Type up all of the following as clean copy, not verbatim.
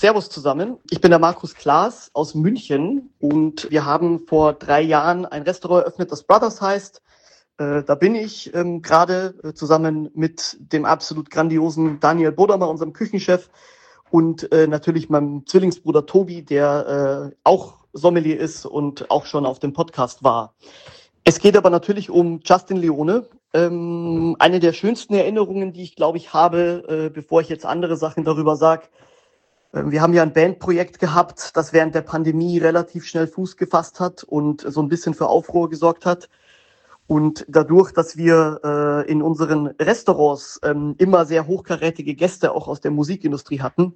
Servus zusammen, ich bin der Markus Klaas aus München und wir haben vor 3 Jahren ein Restaurant eröffnet, das Brothers heißt. Da bin ich gerade zusammen mit dem absolut grandiosen Daniel Bodamer, unserem Küchenchef, und natürlich meinem Zwillingsbruder Tobi, der auch Sommelier ist und auch schon auf dem Podcast war. Es geht aber natürlich um Justin Leone. Eine der schönsten Erinnerungen, die ich, glaube ich, habe, bevor ich jetzt andere Sachen darüber sage. Wir haben ja ein Bandprojekt gehabt, das während der Pandemie relativ schnell Fuß gefasst hat und so ein bisschen für Aufruhr gesorgt hat. Und dadurch, dass wir in unseren Restaurants immer sehr hochkarätige Gäste auch aus der Musikindustrie hatten,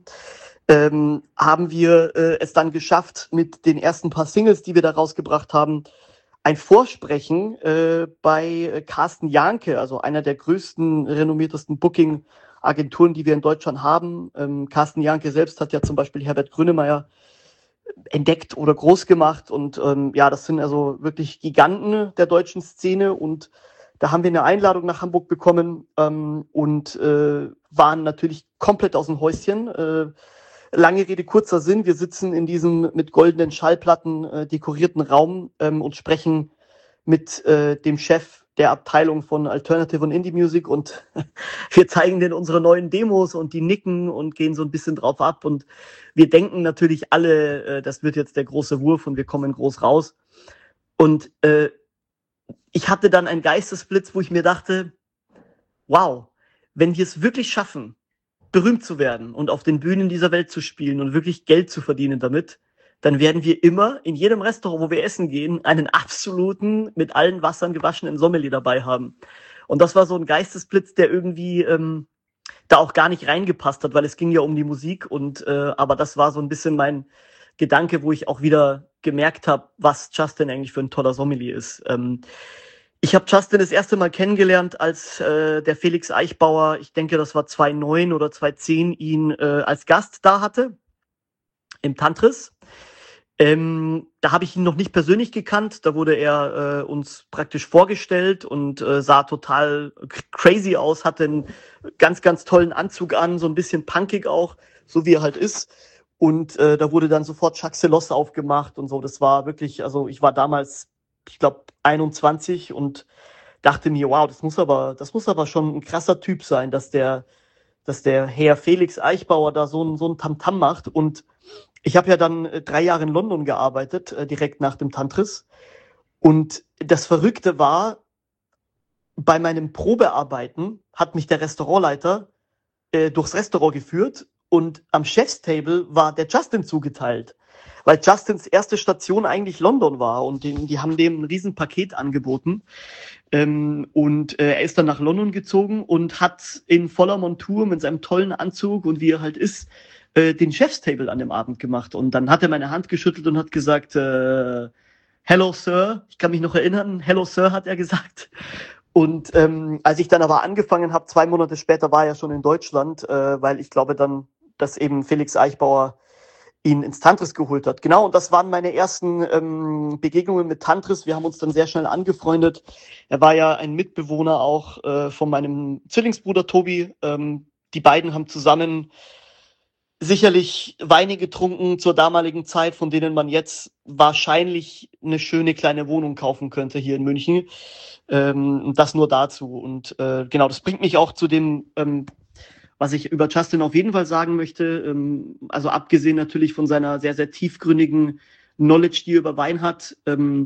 haben wir es dann geschafft, mit den ersten paar Singles, die wir da rausgebracht haben, ein Vorsprechen bei Carsten Jahnke, also einer der größten, renommiertesten Booking-Agenturen, die wir in Deutschland haben. Carsten Jahnke selbst hat ja zum Beispiel Herbert Grönemeyer entdeckt oder groß gemacht und ja, das sind also wirklich Giganten der deutschen Szene und da haben wir eine Einladung nach Hamburg bekommen und waren natürlich komplett aus dem Häuschen. Lange Rede, kurzer Sinn, wir sitzen in diesem mit goldenen Schallplatten dekorierten Raum und sprechen mit dem Chef der Abteilung von Alternative und Indie Music und wir zeigen denen unsere neuen Demos und die nicken und gehen so ein bisschen drauf ab und wir denken natürlich alle, das wird jetzt der große Wurf und wir kommen groß raus. Und ich hatte dann einen Geistesblitz, wo ich mir dachte, wow, wenn wir es wirklich schaffen, berühmt zu werden und auf den Bühnen dieser Welt zu spielen und wirklich Geld zu verdienen damit, dann werden wir immer in jedem Restaurant, wo wir essen gehen, einen absoluten, mit allen Wassern gewaschenen Sommelier dabei haben. Und das war so ein Geistesblitz, der irgendwie da auch gar nicht reingepasst hat, weil es ging ja um die Musik und aber das war so ein bisschen mein Gedanke, wo ich auch wieder gemerkt habe, was Justin eigentlich für ein toller Sommelier ist. Ich habe Justin das erste Mal kennengelernt, als der Felix Eichbauer, ich denke, das war 2009 oder 2010, ihn als Gast da hatte, im Tantris. Da habe ich ihn noch nicht persönlich gekannt, da wurde er uns praktisch vorgestellt und sah total crazy aus, hatte einen ganz, ganz tollen Anzug an, so ein bisschen punkig auch, so wie er halt ist. Und da wurde dann sofort Chuck Celos aufgemacht und so. Das war wirklich, also ich war damals, ich glaube, 21 und dachte mir, wow, das muss aber schon ein krasser Typ sein, dass der Herr Felix Eichbauer da so ein Tamtam macht. Und ich habe ja dann 3 Jahre in London gearbeitet, direkt nach dem Tantris. Und das Verrückte war, bei meinem Probearbeiten hat mich der Restaurantleiter durchs Restaurant geführt und am Chefstable war der Justin zugeteilt, weil Justins erste Station eigentlich London war und die haben dem ein Riesenpaket angeboten. Und er ist dann nach London gezogen und hat in voller Montur mit seinem tollen Anzug und wie er halt ist, den Chefstable an dem Abend gemacht. Und dann hat er meine Hand geschüttelt und hat gesagt, Hello Sir, ich kann mich noch erinnern, Hello Sir hat er gesagt. Und als ich dann aber angefangen habe, 2 Monate später war er schon in Deutschland, weil ich glaube dann, dass eben Felix Eichbauer ihn ins Tantris geholt hat. Genau, und das waren meine ersten Begegnungen mit Tantris. Wir haben uns dann sehr schnell angefreundet. Er war ja ein Mitbewohner auch von meinem Zwillingsbruder Tobi. Die beiden haben zusammen sicherlich Weine getrunken zur damaligen Zeit, von denen man jetzt wahrscheinlich eine schöne kleine Wohnung kaufen könnte hier in München. Das nur dazu. Und genau, das bringt mich auch zu dem, was ich über Justin auf jeden Fall sagen möchte. Also abgesehen natürlich von seiner sehr, sehr tiefgründigen Knowledge, die er über Wein hat.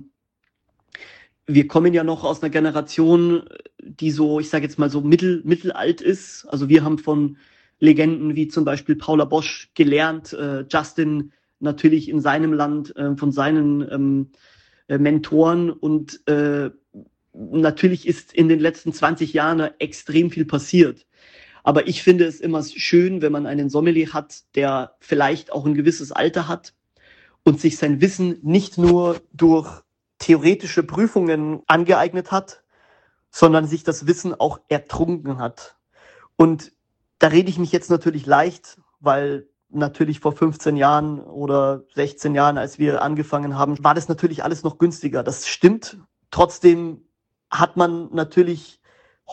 Wir kommen ja noch aus einer Generation, die so, ich sage jetzt mal so mittelalt ist. Also wir haben von Legenden wie zum Beispiel Paula Bosch gelernt, Justin natürlich in seinem Land von seinen Mentoren und natürlich ist in den letzten 20 Jahren extrem viel passiert. Aber ich finde es immer schön, wenn man einen Sommelier hat, der vielleicht auch ein gewisses Alter hat und sich sein Wissen nicht nur durch theoretische Prüfungen angeeignet hat, sondern sich das Wissen auch ertrunken hat. Und da rede ich mich jetzt natürlich leicht, weil natürlich vor 15 Jahren oder 16 Jahren, als wir angefangen haben, war das natürlich alles noch günstiger. Das stimmt. Trotzdem hat man natürlich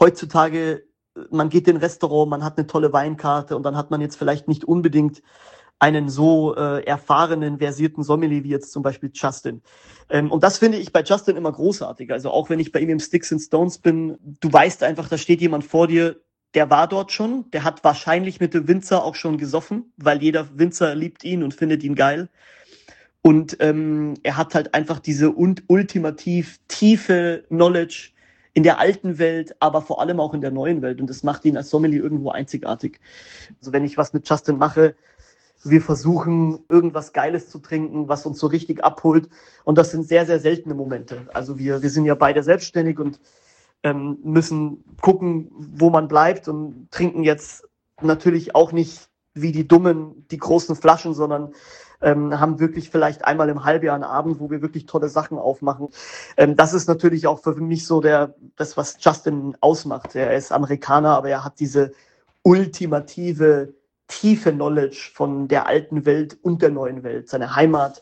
heutzutage, man geht in ein Restaurant, man hat eine tolle Weinkarte und dann hat man jetzt vielleicht nicht unbedingt einen so erfahrenen, versierten Sommelier wie jetzt zum Beispiel Justin. Und das finde ich bei Justin immer großartig. Also auch wenn ich bei ihm im Sticks and Stones bin, du weißt einfach, da steht jemand vor dir, der war dort schon, der hat wahrscheinlich mit dem Winzer auch schon gesoffen, weil jeder Winzer liebt ihn und findet ihn geil. Und er hat halt einfach diese ultimativ tiefe Knowledge in der alten Welt, aber vor allem auch in der neuen Welt. Und das macht ihn als Sommelier irgendwo einzigartig. Also wenn ich was mit Justin mache, wir versuchen, irgendwas Geiles zu trinken, was uns so richtig abholt. Und das sind sehr, sehr seltene Momente. Also wir sind ja beide selbstständig und müssen gucken, wo man bleibt und trinken jetzt natürlich auch nicht wie die Dummen die großen Flaschen, sondern haben wirklich vielleicht einmal im Halbjahr einen Abend, wo wir wirklich tolle Sachen aufmachen. Das ist natürlich auch für mich so das, was Justin ausmacht. Er ist Amerikaner, aber er hat diese ultimative, tiefe Knowledge von der alten Welt und der neuen Welt, seine Heimat.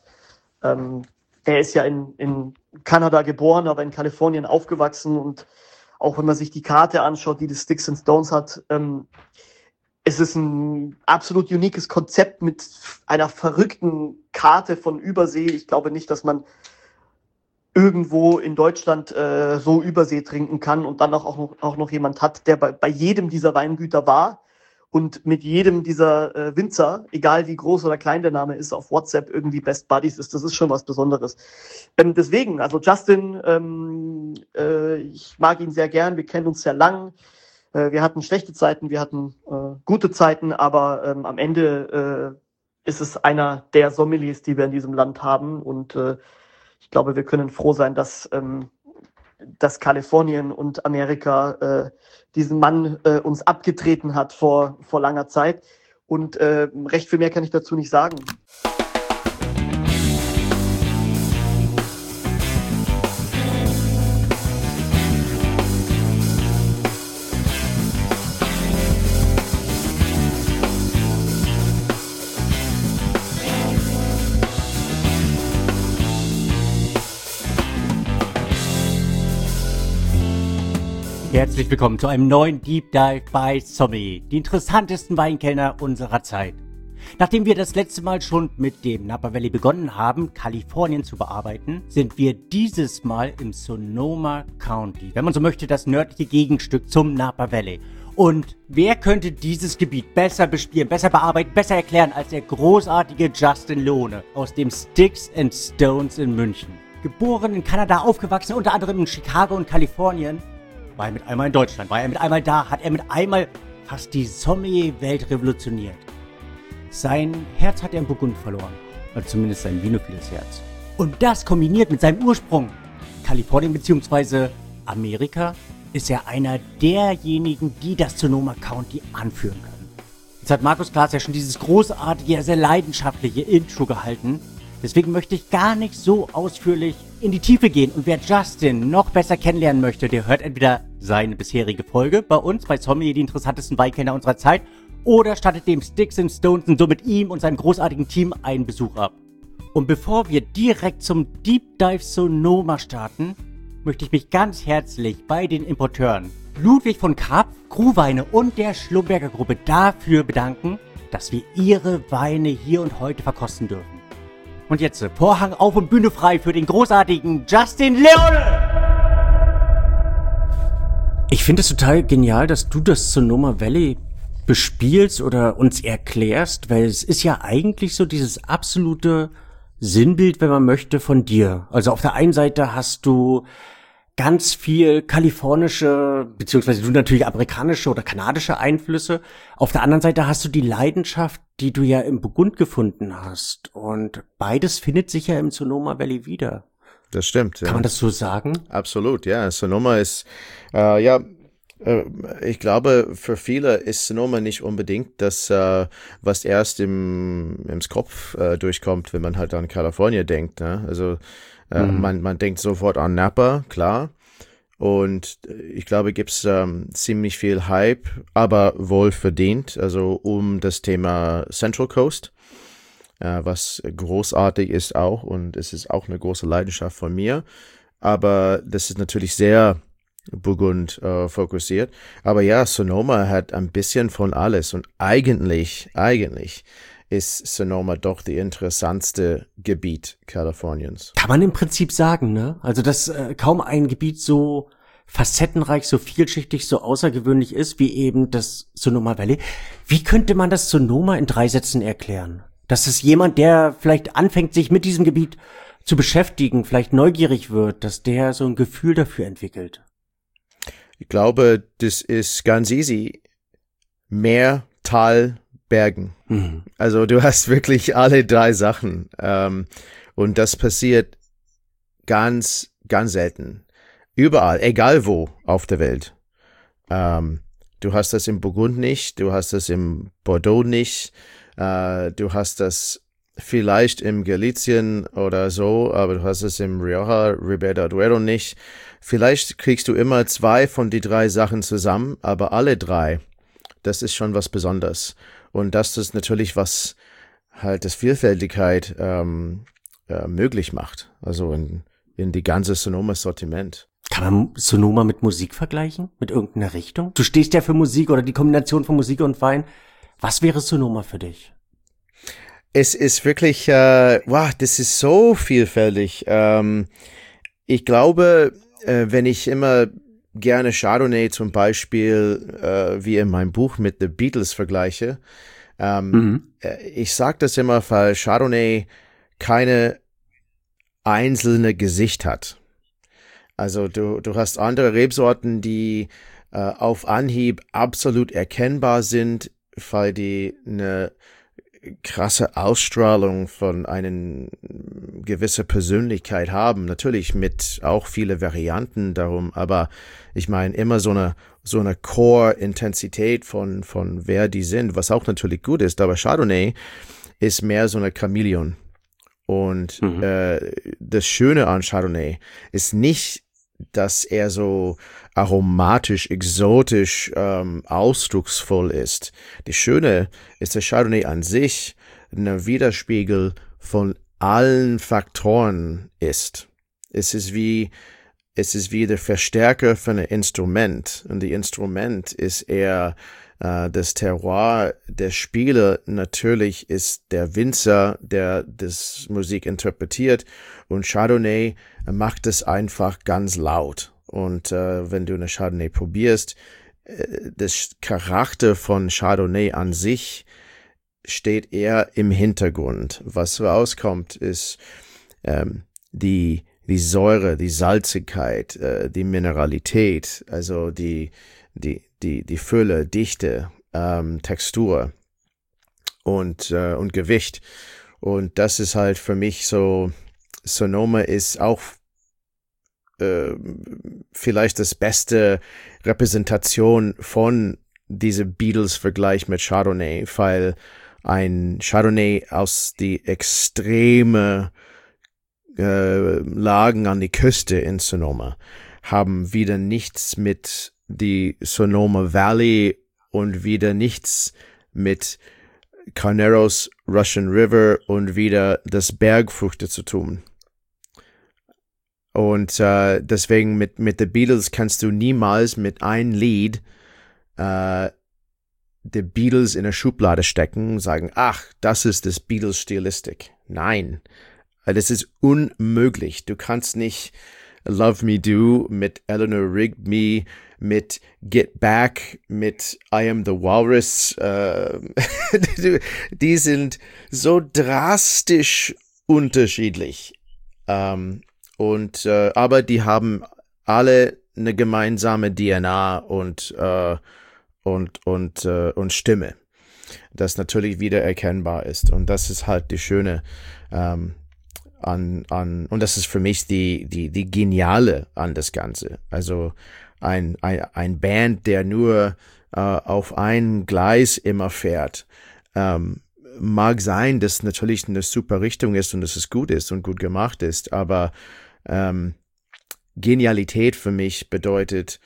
Er ist ja in Kanada geboren, aber in Kalifornien aufgewachsen und auch wenn man sich die Karte anschaut, die Sticks and Stones hat, es ist ein absolut uniques Konzept mit einer verrückten Karte von Übersee. Ich glaube nicht, dass man irgendwo in Deutschland so Übersee trinken kann und dann auch noch jemand hat, der bei jedem dieser Weingüter war und mit jedem dieser Winzer, egal wie groß oder klein der Name ist, auf WhatsApp irgendwie Best Buddies ist. Das ist schon was Besonderes. Deswegen, also Justin, ich mag ihn sehr gern, wir kennen uns sehr lang. Wir hatten schlechte Zeiten, wir hatten gute Zeiten, aber am Ende ist es einer der Sommeliers, die wir in diesem Land haben. Und ich glaube, wir können froh sein, dass Kalifornien und Amerika diesen Mann uns abgetreten hat vor langer Zeit. Und recht viel mehr kann ich dazu nicht sagen. Herzlich willkommen zu einem neuen Deep Dive bei Sommelier, die interessantesten Weinkellner unserer Zeit. Nachdem wir das letzte Mal schon mit dem Napa Valley begonnen haben, Kalifornien zu bearbeiten, sind wir dieses Mal im Sonoma County, wenn man so möchte, das nördliche Gegenstück zum Napa Valley. Und wer könnte dieses Gebiet besser bespielen, besser bearbeiten, besser erklären als der großartige Justin Lohne aus dem Sticks and Stones in München. Geboren in Kanada, aufgewachsen unter anderem in Chicago und Kalifornien, war er mit einmal in Deutschland, war er mit einmal da, hat er mit einmal fast die Sommelier-Welt revolutioniert. Sein Herz hat er in Burgund verloren, oder zumindest sein vinophiles Herz. Und das kombiniert mit seinem Ursprung, Kalifornien bzw. Amerika, ist er einer derjenigen, die das Sonoma County anführen können. Jetzt hat Markus Klaas ja schon dieses großartige, sehr leidenschaftliche Intro gehalten. Deswegen möchte ich gar nicht so ausführlich in die Tiefe gehen. Und wer Justin noch besser kennenlernen möchte, der hört entweder seine bisherige Folge bei uns, bei Sommelier, die interessantesten Weinkenner unserer Zeit, oder stattet dem Sticks and Stones und somit ihm und seinem großartigen Team einen Besuch ab. Und bevor wir direkt zum Deep Dive Sonoma starten, möchte ich mich ganz herzlich bei den Importeuren Ludwig von Karpf, Kruweine und der Schlumberger Gruppe dafür bedanken, dass wir ihre Weine hier und heute verkosten dürfen. Und jetzt Vorhang auf und Bühne frei für den großartigen Justin Leone! Ich finde es total genial, dass du das Sonoma Valley bespielst oder uns erklärst, weil es ist ja eigentlich so dieses absolute Sinnbild, wenn man möchte, von dir. Also auf der einen Seite hast du ganz viel kalifornische, beziehungsweise du natürlich amerikanische oder kanadische Einflüsse. Auf der anderen Seite hast du die Leidenschaft, die du ja im Burgund gefunden hast. Und beides findet sich ja im Sonoma Valley wieder. Das stimmt. Kann man das so sagen? Absolut, ja. Sonoma ist, ich glaube, für viele ist Sonoma nicht unbedingt das, was erst ins Kopf durchkommt, wenn man halt an Kalifornien denkt. Ne? Also man denkt sofort an Napa, klar. Und ich glaube, gibt's ziemlich viel Hype, aber wohl verdient, also um das Thema Central Coast, was großartig ist auch. Und es ist auch eine große Leidenschaft von mir. Aber das ist natürlich sehr Burgund fokussiert. Aber ja, Sonoma hat ein bisschen von alles. Und eigentlich ist Sonoma doch die interessantste Gebiet Kaliforniens. Kann man im Prinzip sagen, ne? Also, dass kaum ein Gebiet so facettenreich, so vielschichtig, so außergewöhnlich ist, wie eben das Sonoma Valley. Wie könnte man das Sonoma in 3 Sätzen erklären? Dass es jemand, der vielleicht anfängt, sich mit diesem Gebiet zu beschäftigen, vielleicht neugierig wird, dass der so ein Gefühl dafür entwickelt. Ich glaube, das ist ganz easy. Meer, Tal, Bergen. Mhm. Also du hast wirklich alle 3 Sachen. Und das passiert ganz, ganz selten. Überall, egal wo auf der Welt. Du hast das im Burgund nicht, du hast das im Bordeaux nicht, du hast das vielleicht im Galicien oder so, aber du hast es im Rioja, Ribera Duero nicht. Vielleicht kriegst du immer 2 von die 3 Sachen zusammen, aber alle 3, das ist schon was Besonderes. Und das ist natürlich, was halt das Vielfältigkeit möglich macht. Also in die ganze Sonoma-Sortiment. Kann man Sonoma mit Musik vergleichen? Mit irgendeiner Richtung? Du stehst ja für Musik oder die Kombination von Musik und Wein. Was wäre Sonoma für dich? Es ist wirklich, wow, das ist so vielfältig. Ich glaube, wenn ich immer gerne Chardonnay zum Beispiel, wie in meinem Buch mit The Beatles vergleiche, ich sage das immer, weil Chardonnay keine einzelne Gesicht hat. Also du hast andere Rebsorten, die auf Anhieb absolut erkennbar sind, weil die eine krasse Ausstrahlung von einer gewissen Persönlichkeit haben. Natürlich mit auch viele Varianten darum, aber ich meine immer so eine Core-Intensität von wer die sind, was auch natürlich gut ist. Aber Chardonnay ist mehr so eine Chamäleon. Und das Schöne an Chardonnay ist nicht, dass er so aromatisch, exotisch, ausdrucksvoll ist. Das Schöne ist, dass Chardonnay an sich ein Widerspiegel von allen Faktoren ist. Es ist wie der Verstärker von einem Instrument. Und das Instrument ist eher das Terroir. Der Spieler natürlich ist der Winzer, der das Musik interpretiert. Und Chardonnay macht es einfach ganz laut. Und wenn du eine Chardonnay probierst, das Charakter von Chardonnay an sich steht eher im Hintergrund. Was rauskommt, ist die Säure, die Salzigkeit, die Mineralität, also die Fülle, Dichte, Textur und Gewicht. Und das ist halt für mich so, Sonoma ist auch vielleicht das beste Repräsentation von diesem Beatles-Vergleich mit Chardonnay, weil ein Chardonnay aus die extreme Lagen an die Küste in Sonoma haben wieder nichts mit die Sonoma Valley und wieder nichts mit Carneros Russian River und wieder das Bergfrüchte zu tun. Und deswegen mit The Beatles kannst du niemals mit einem Lied The Beatles in eine Schublade stecken und sagen, ach, das ist das Beatles-Stilistik. Nein, das ist unmöglich. Du kannst nicht Love Me Do mit Eleanor Rigby, mit Get Back, mit I Am the Walrus. Die sind so drastisch unterschiedlich. Aber die haben alle eine gemeinsame DNA und Stimme, das natürlich wieder erkennbar ist. Und das ist halt die Schöne und das ist für mich die Geniale an das Ganze. Also ein Band, der nur auf ein Gleis immer fährt, mag sein, dass natürlich eine super Richtung ist und dass es gut ist und gut gemacht ist, aber Genialität für mich bedeutet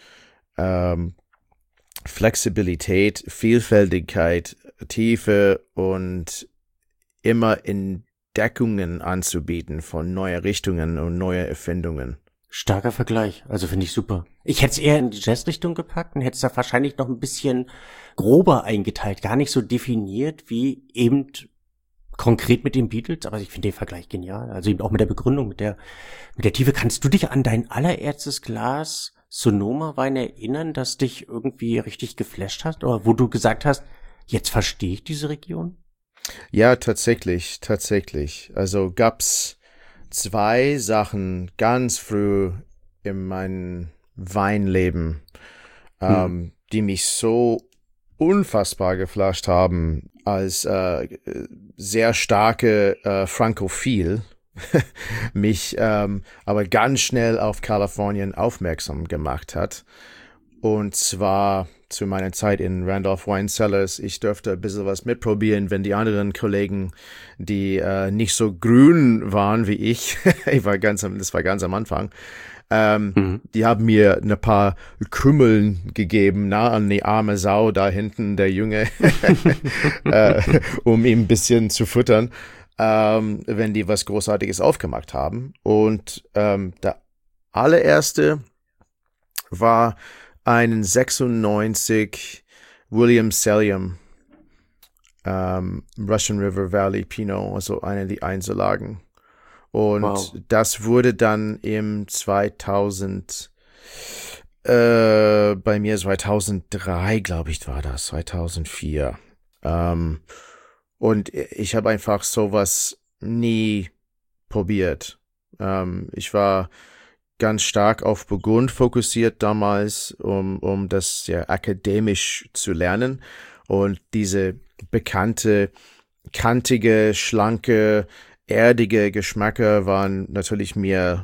Flexibilität, Vielfältigkeit, Tiefe und immer Entdeckungen anzubieten von neuen Richtungen und neuen Erfindungen. Starker Vergleich, also finde ich super. Ich hätte es eher in die Jazzrichtung gepackt und hätte es da wahrscheinlich noch ein bisschen grober eingeteilt, gar nicht so definiert wie eben konkret mit den Beatles, aber ich finde den Vergleich genial. Also eben auch mit der Begründung, mit der Tiefe. Kannst du dich an dein allererstes Glas Sonoma-Wein erinnern, das dich irgendwie richtig geflasht hat? Oder wo du gesagt hast, jetzt verstehe ich diese Region? Ja, tatsächlich. Also gab's 2 Sachen ganz früh in meinem Weinleben, die mich so unfassbar geflasht haben als sehr starke Frankophil, mich aber ganz schnell auf Kalifornien aufmerksam gemacht hat. Und zwar zu meiner Zeit in Randolph Wine Cellars. Ich durfte ein bisschen was mitprobieren, wenn die anderen Kollegen, die nicht so grün waren wie ich, das war ganz am Anfang, die haben mir ein paar Krümmeln gegeben, an die arme Sau da hinten, der Junge, um ihn ein bisschen zu füttern, wenn die was Großartiges aufgemacht haben. Und der allererste war einen 96 William Sellium Russian River Valley Pinot, also eine der Einzellagen. Und das wurde dann im 2000, bei mir 2003, glaube ich, war das, 2004. Und ich habe einfach sowas nie probiert. Ich war ganz stark auf Burgund fokussiert damals, um das sehr akademisch zu lernen. Und diese bekannte, kantige, schlanke, erdige Geschmäcker waren natürlich mir,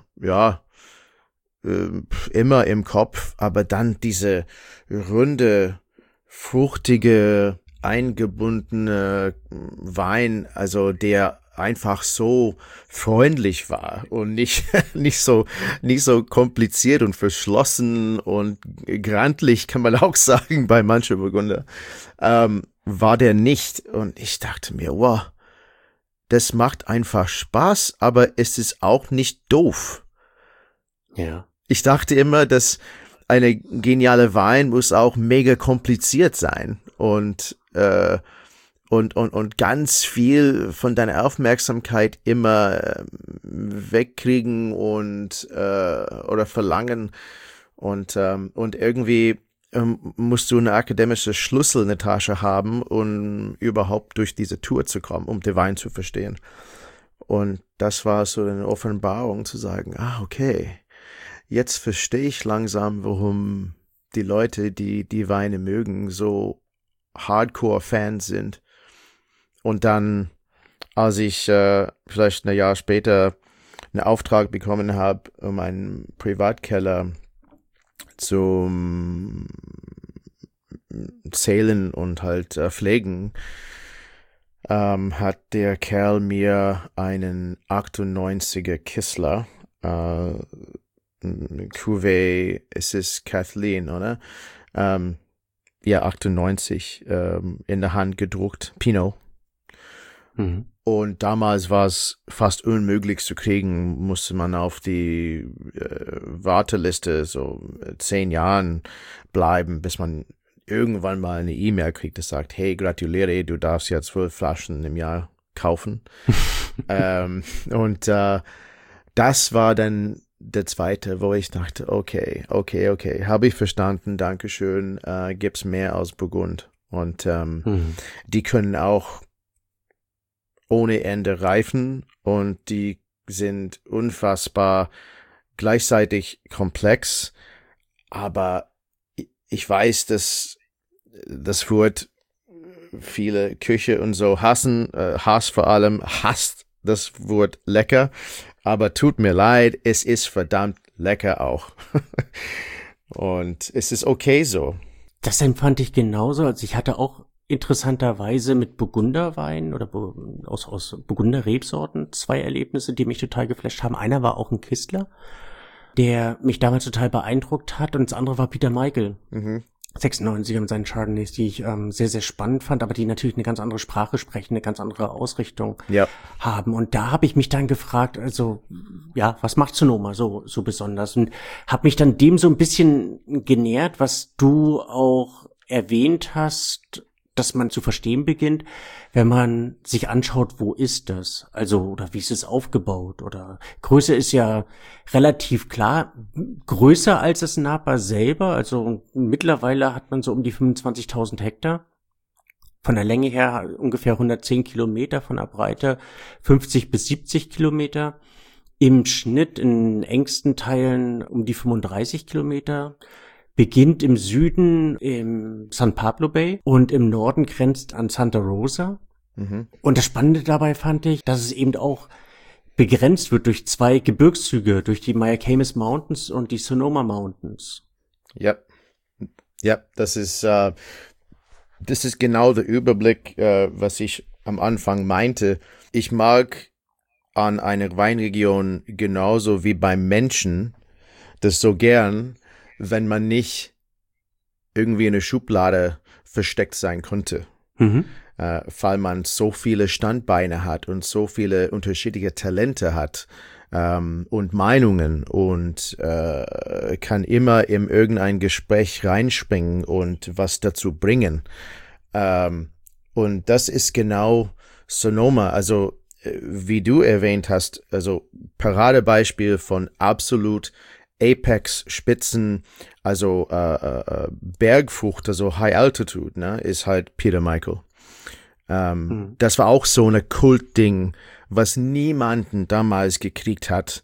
immer im Kopf, aber dann diese runde, fruchtige, eingebundene Wein, also der einfach so freundlich war und nicht so kompliziert und verschlossen und grantlich, kann man auch sagen, bei manchen Burgunder, war der nicht. Und ich dachte mir, wow, das macht einfach Spaß, aber es ist auch nicht doof. Ja. Ich dachte immer, dass eine geniale Wein muss auch mega kompliziert sein und ganz viel von deiner Aufmerksamkeit immer wegkriegen und oder verlangen und irgendwie musst du eine akademische Schlüssel in der Tasche haben, um überhaupt durch diese Tour zu kommen, um den Wein zu verstehen. Und das war so eine Offenbarung zu sagen, okay, jetzt verstehe ich langsam, warum die Leute, die Weine mögen, so Hardcore-Fans sind. Und dann, als ich vielleicht ein Jahr später einen Auftrag bekommen habe, um einen Privatkeller zum Zählen und halt pflegen, hat der Kerl mir einen 98er Kistler, Cuvée, es ist Kathleen, oder? 98 in der Hand gedruckt, Pinot. Mhm. Und damals war es fast unmöglich zu kriegen, musste man auf die Warteliste so 10 Jahren bleiben, bis man irgendwann mal eine E-Mail kriegt, das sagt, hey, gratuliere, du darfst ja 12 Flaschen im Jahr kaufen. Das war dann der zweite, wo ich dachte, okay, habe ich verstanden, Dankeschön, gibt's mehr aus Burgund. Und die können auch ohne Ende reifen und die sind unfassbar gleichzeitig komplex, aber ich weiß, dass das Wort viele Küche und so hassen, Hass vor allem, hasst das Wort lecker, aber tut mir leid, es ist verdammt lecker auch. Und es ist okay so. Das empfand ich genauso, also ich hatte auch interessanterweise mit Burgunderwein oder aus Burgunder Rebsorten 2 Erlebnisse, die mich total geflasht haben. Einer war auch ein Kistler, der mich damals total beeindruckt hat, und das andere war Peter Michael. 96er mit seinen Chardonnays, die ich sehr, sehr spannend fand, aber die natürlich eine ganz andere Sprache sprechen, eine ganz andere Ausrichtung haben. Und da habe ich mich dann gefragt, also ja, was macht Sonoma so besonders? Und habe mich dann dem so ein bisschen genähert, was du auch erwähnt hast das man zu verstehen beginnt, wenn man sich anschaut, wo ist das? Also, oder wie ist es aufgebaut? Oder Größe ist ja relativ klar, größer als das Napa selber. Also mittlerweile hat man so um die 25.000 Hektar. Von der Länge her ungefähr 110 Kilometer, von der Breite 50 bis 70 Kilometer. Im Schnitt in engsten Teilen um die 35 Kilometer. Beginnt im Süden im San Pablo Bay und im Norden grenzt an Santa Rosa. Mhm. Und das Spannende dabei fand ich, dass es eben auch begrenzt wird durch 2 Gebirgszüge, durch die Mayacamas Mountains und die Sonoma Mountains. Ja, das ist genau der Überblick, was ich am Anfang meinte. Ich mag an einer Weinregion genauso wie beim Menschen das so gern, wenn man nicht irgendwie in eine Schublade versteckt sein konnte. Mhm. Weil man so viele Standbeine hat und so viele unterschiedliche Talente hat und Meinungen und kann immer in irgendein Gespräch reinspringen und was dazu bringen. Und das ist genau Sonoma, also wie du erwähnt hast, also Paradebeispiel von absolut Apex-Spitzen, also Bergfrucht, also High Altitude, ne, ist halt Peter Michael. Das war auch so eine Kultding, was niemanden damals gekriegt hat.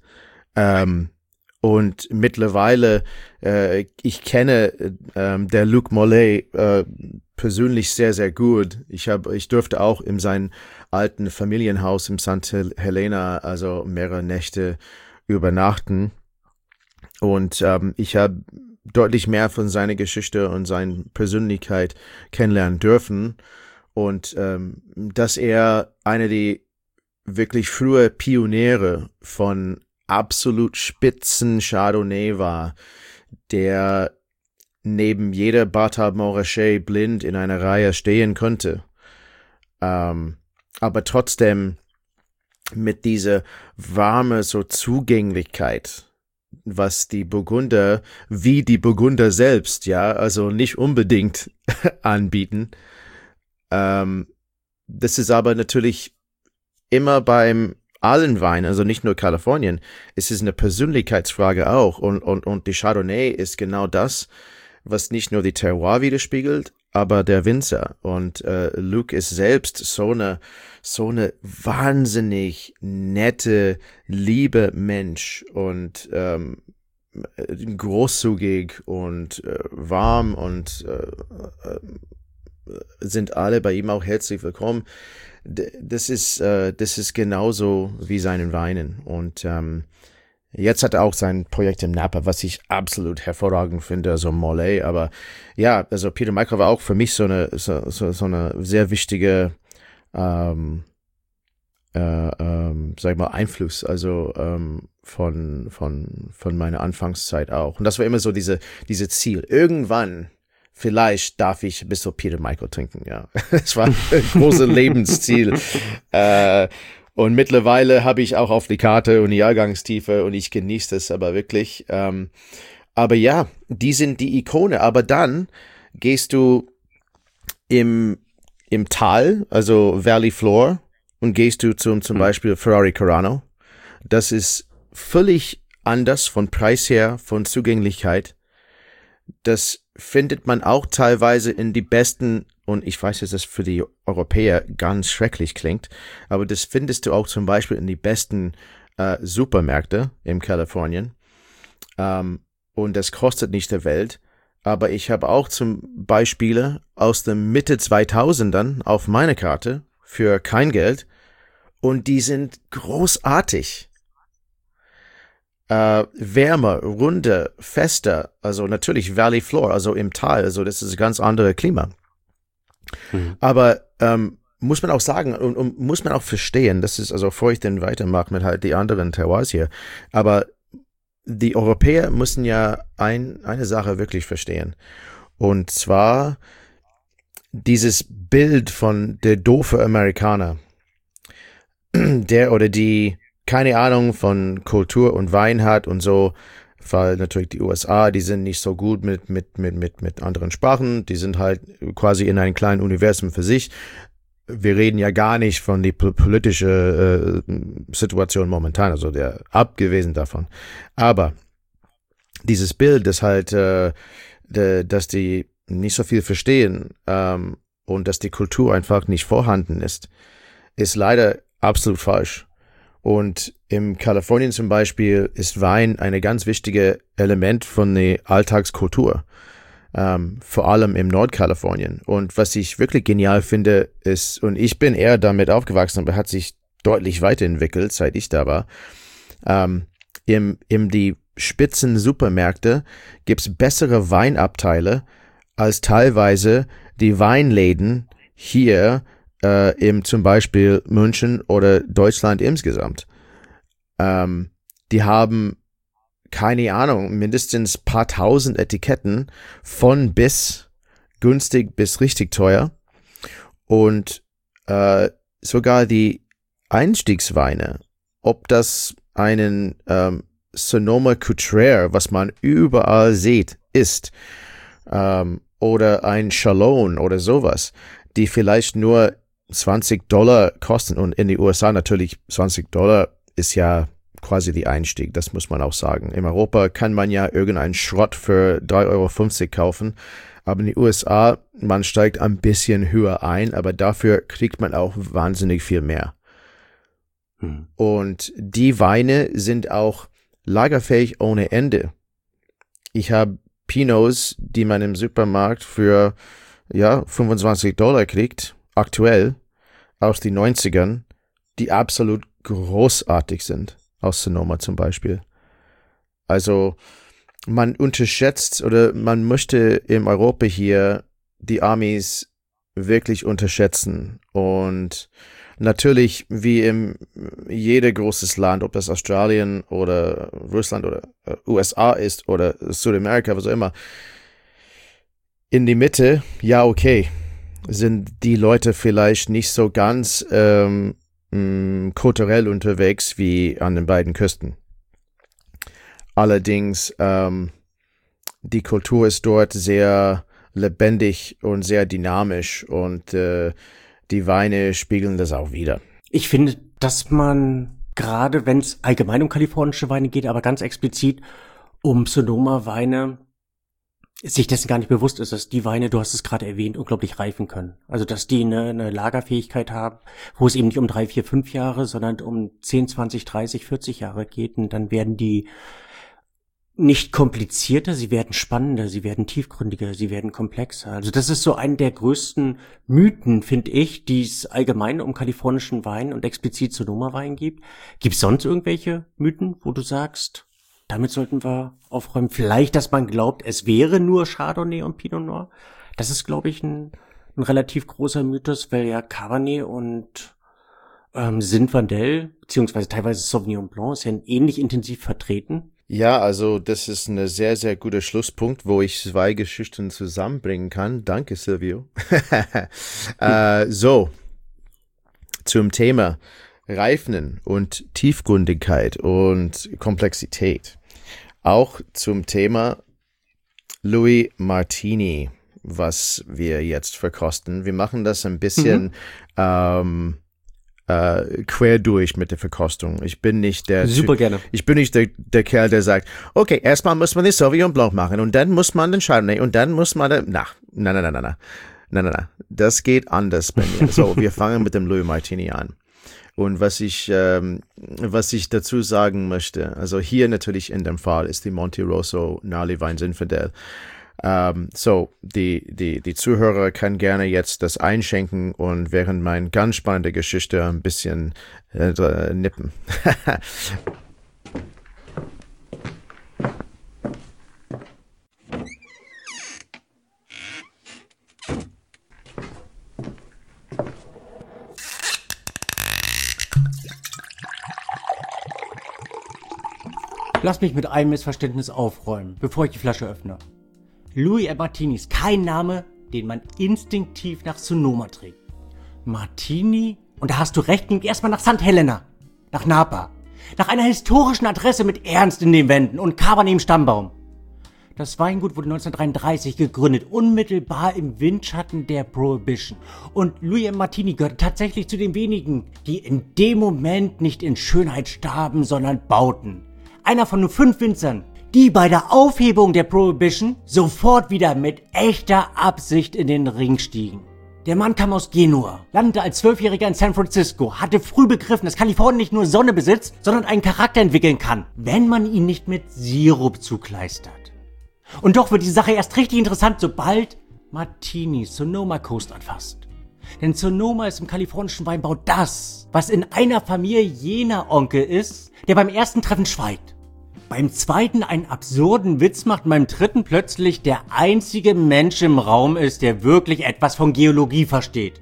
Und mittlerweile, ich kenne der Luc Mollet persönlich sehr, sehr gut. Ich durfte auch in seinem alten Familienhaus im Santa Helena, also mehrere Nächte übernachten. Und ich habe deutlich mehr von seiner Geschichte und seiner Persönlichkeit kennenlernen dürfen. Und dass er einer der wirklich frühe Pioniere von absolut spitzen Chardonnay war, der neben jeder Barthard Montrachet blind in einer Reihe stehen konnte. Aber trotzdem mit dieser warme so Zugänglichkeit, was die Burgunder, wie die Burgunder selbst, ja, also nicht unbedingt anbieten. Das ist aber natürlich immer beim allen Weinen, also nicht nur Kalifornien, es ist eine Persönlichkeitsfrage auch und die Chardonnay ist genau das, was nicht nur die Terroir widerspiegelt, aber der Winzer und Luc ist selbst so eine wahnsinnig nette, liebe Mensch und großzügig und warm und sind alle bei ihm auch herzlich willkommen. Das ist genauso wie seinen Weinen. Und jetzt hat er auch sein Projekt im Napa, was ich absolut hervorragend finde, also Mollet. Aber ja, also Peter Michael war auch für mich so eine sehr wichtige sag ich mal, Einfluss, also von meiner Anfangszeit auch. Und das war immer so diese Ziel. Irgendwann vielleicht darf ich bis zu Peter Michael trinken, ja. Das war ein großes Lebensziel. Und mittlerweile habe ich auch auf die Karte und die Jahrgangstiefe und ich genieße es aber wirklich. Aber ja, die sind die Ikone. Aber dann gehst du im Tal, also Valley Floor, und gehst du zum Beispiel Ferrari Carano. Das ist völlig anders von Preis her, von Zugänglichkeit. Das findet man auch teilweise in die besten, und ich weiß, dass das für die Europäer ganz schrecklich klingt, aber das findest du auch zum Beispiel in die besten Supermärkte in Kalifornien. Und das kostet nicht der Welt. Aber ich habe auch zum Beispiel aus dem Mitte 2000ern auf meine Karte für kein Geld und die sind großartig. Wärmer, runder, fester, also natürlich Valley Floor, also im Tal, also das ist ein ganz anderes Klima. Mhm. Aber muss man auch sagen und muss man auch verstehen, das ist, also bevor ich dann weitermache mit halt die anderen Terroirs hier, aber die Europäer müssen ja eine Sache wirklich verstehen. Und zwar dieses Bild von der doofe Amerikaner, der oder die keine Ahnung von Kultur und Wein hat und so, weil natürlich die USA, die sind nicht so gut mit anderen Sprachen, die sind halt quasi in einem kleinen Universum für sich. Wir reden ja gar nicht von die politische Situation momentan, also der abgewiesen davon. Aber dieses Bild, dass halt, dass die nicht so viel verstehen und dass die Kultur einfach nicht vorhanden ist leider absolut falsch. Und in Kalifornien zum Beispiel ist Wein ein ganz wichtiges Element von der Alltagskultur. Vor allem im Nordkalifornien. Und was ich wirklich genial finde, ist, und ich bin eher damit aufgewachsen, aber hat sich deutlich weiterentwickelt, seit ich da war, in die Spitzen-Supermärkte gibt's bessere Weinabteile als teilweise die Weinläden hier im zum Beispiel München oder Deutschland insgesamt. Die haben, keine Ahnung, mindestens paar tausend Etiketten von bis günstig bis richtig teuer. Und sogar die Einstiegsweine, ob das einen Sonoma Cutrer, was man überall sieht, ist, oder ein Chalon oder sowas, die vielleicht nur $20 kosten, und in den USA natürlich $20 ist ja quasi die Einstieg, das muss man auch sagen. In Europa kann man ja irgendeinen Schrott für €3,50 kaufen, aber in den USA, man steigt ein bisschen höher ein, aber dafür kriegt man auch wahnsinnig viel mehr. Und die Weine sind auch lagerfähig ohne Ende. Ich habe Pinots, die man im Supermarkt für $25 kriegt, aktuell, aus den 90ern, die absolut großartig sind, aus Sonoma zum Beispiel. Also man unterschätzt oder man möchte in Europa hier die Amis wirklich unterschätzen. Und natürlich, wie in jeder großes Land, ob das Australien oder Russland oder USA ist oder Südamerika, was auch immer, in die Mitte, ja okay, sind die Leute vielleicht nicht so ganz kulturell unterwegs wie an den beiden Küsten. Allerdings, die Kultur ist dort sehr lebendig und sehr dynamisch, und die Weine spiegeln das auch wider. Ich finde, dass man, gerade wenn es allgemein um kalifornische Weine geht, aber ganz explizit um Sonoma-Weine, sich dessen gar nicht bewusst ist, dass die Weine, du hast es gerade erwähnt, unglaublich reifen können. Also, dass die eine Lagerfähigkeit haben, wo es eben nicht um 3, 4, 5 Jahre, sondern um 10, 20, 30, 40 Jahre geht. Und dann werden die nicht komplizierter, sie werden spannender, sie werden tiefgründiger, sie werden komplexer. Also das ist so ein der größten Mythen, finde ich, die es allgemein um kalifornischen Wein und explizit Sonoma-Wein gibt. Gibt es sonst irgendwelche Mythen, wo du sagst, damit sollten wir aufräumen? Vielleicht, dass man glaubt, es wäre nur Chardonnay und Pinot Noir. Das ist, glaube ich, ein relativ großer Mythos, weil ja Cabernet und Zinfandel, beziehungsweise teilweise Sauvignon Blanc, ist ja ähnlich intensiv vertreten. Ja, also das ist ein sehr, sehr guter Schlusspunkt, wo ich 2 Geschichten zusammenbringen kann. Danke, Silvio. So, zum Thema Reifen und Tiefgründigkeit und Komplexität. Auch zum Thema Louis Martini, was wir jetzt verkosten. Wir machen das ein bisschen quer durch mit der Verkostung. Ich bin nicht der Gerne. Ich bin nicht der Kerl, der sagt, okay, erstmal muss man den Sauvignon Blanc machen und dann muss man den Chardonnay und dann muss man Nein. Das geht anders bei mir. So, wir fangen mit dem Louis Martini an. Und was ich dazu sagen möchte, also hier natürlich in dem Fall ist die Monterosso Gnarly Vine Zinfandel. So, die Zuhörer können gerne jetzt das einschenken und während meine ganz spannende Geschichte ein bisschen nippen. Lass mich mit einem Missverständnis aufräumen, bevor ich die Flasche öffne. Louis Martini ist kein Name, den man instinktiv nach Sonoma trägt. Martini, und da hast du recht, klingt erstmal nach St. Helena, nach Napa. Nach einer historischen Adresse mit Ernst in den Wänden und Cabernet im Stammbaum. Das Weingut wurde 1933 gegründet, unmittelbar im Windschatten der Prohibition. Und Louis M. Martini gehörte tatsächlich zu den wenigen, die in dem Moment nicht in Schönheit starben, sondern bauten. Einer von nur 5 Winzern, die bei der Aufhebung der Prohibition sofort wieder mit echter Absicht in den Ring stiegen. Der Mann kam aus Genua, landete als 12-Jähriger in San Francisco, hatte früh begriffen, dass Kalifornien nicht nur Sonne besitzt, sondern einen Charakter entwickeln kann, wenn man ihn nicht mit Sirup zukleistert. Und doch wird die Sache erst richtig interessant, sobald Martini Sonoma Coast anfasst. Denn Sonoma ist im kalifornischen Weinbau das, was in einer Familie jener Onkel ist, der beim ersten Treffen schweigt, beim zweiten einen absurden Witz macht und beim dritten plötzlich der einzige Mensch im Raum ist, der wirklich etwas von Geologie versteht.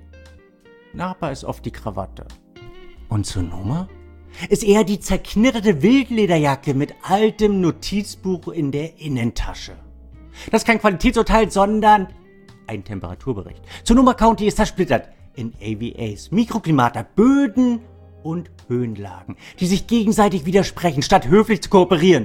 Napa ist oft die Krawatte. Und Sonoma ist eher die zerknitterte Wildlederjacke mit altem Notizbuch in der Innentasche. Das ist kein Qualitätsurteil, sondern ein Temperaturbericht. Sonoma County ist zersplittert in AVAs, Mikroklimata, Böden und Höhenlagen, die sich gegenseitig widersprechen, statt höflich zu kooperieren.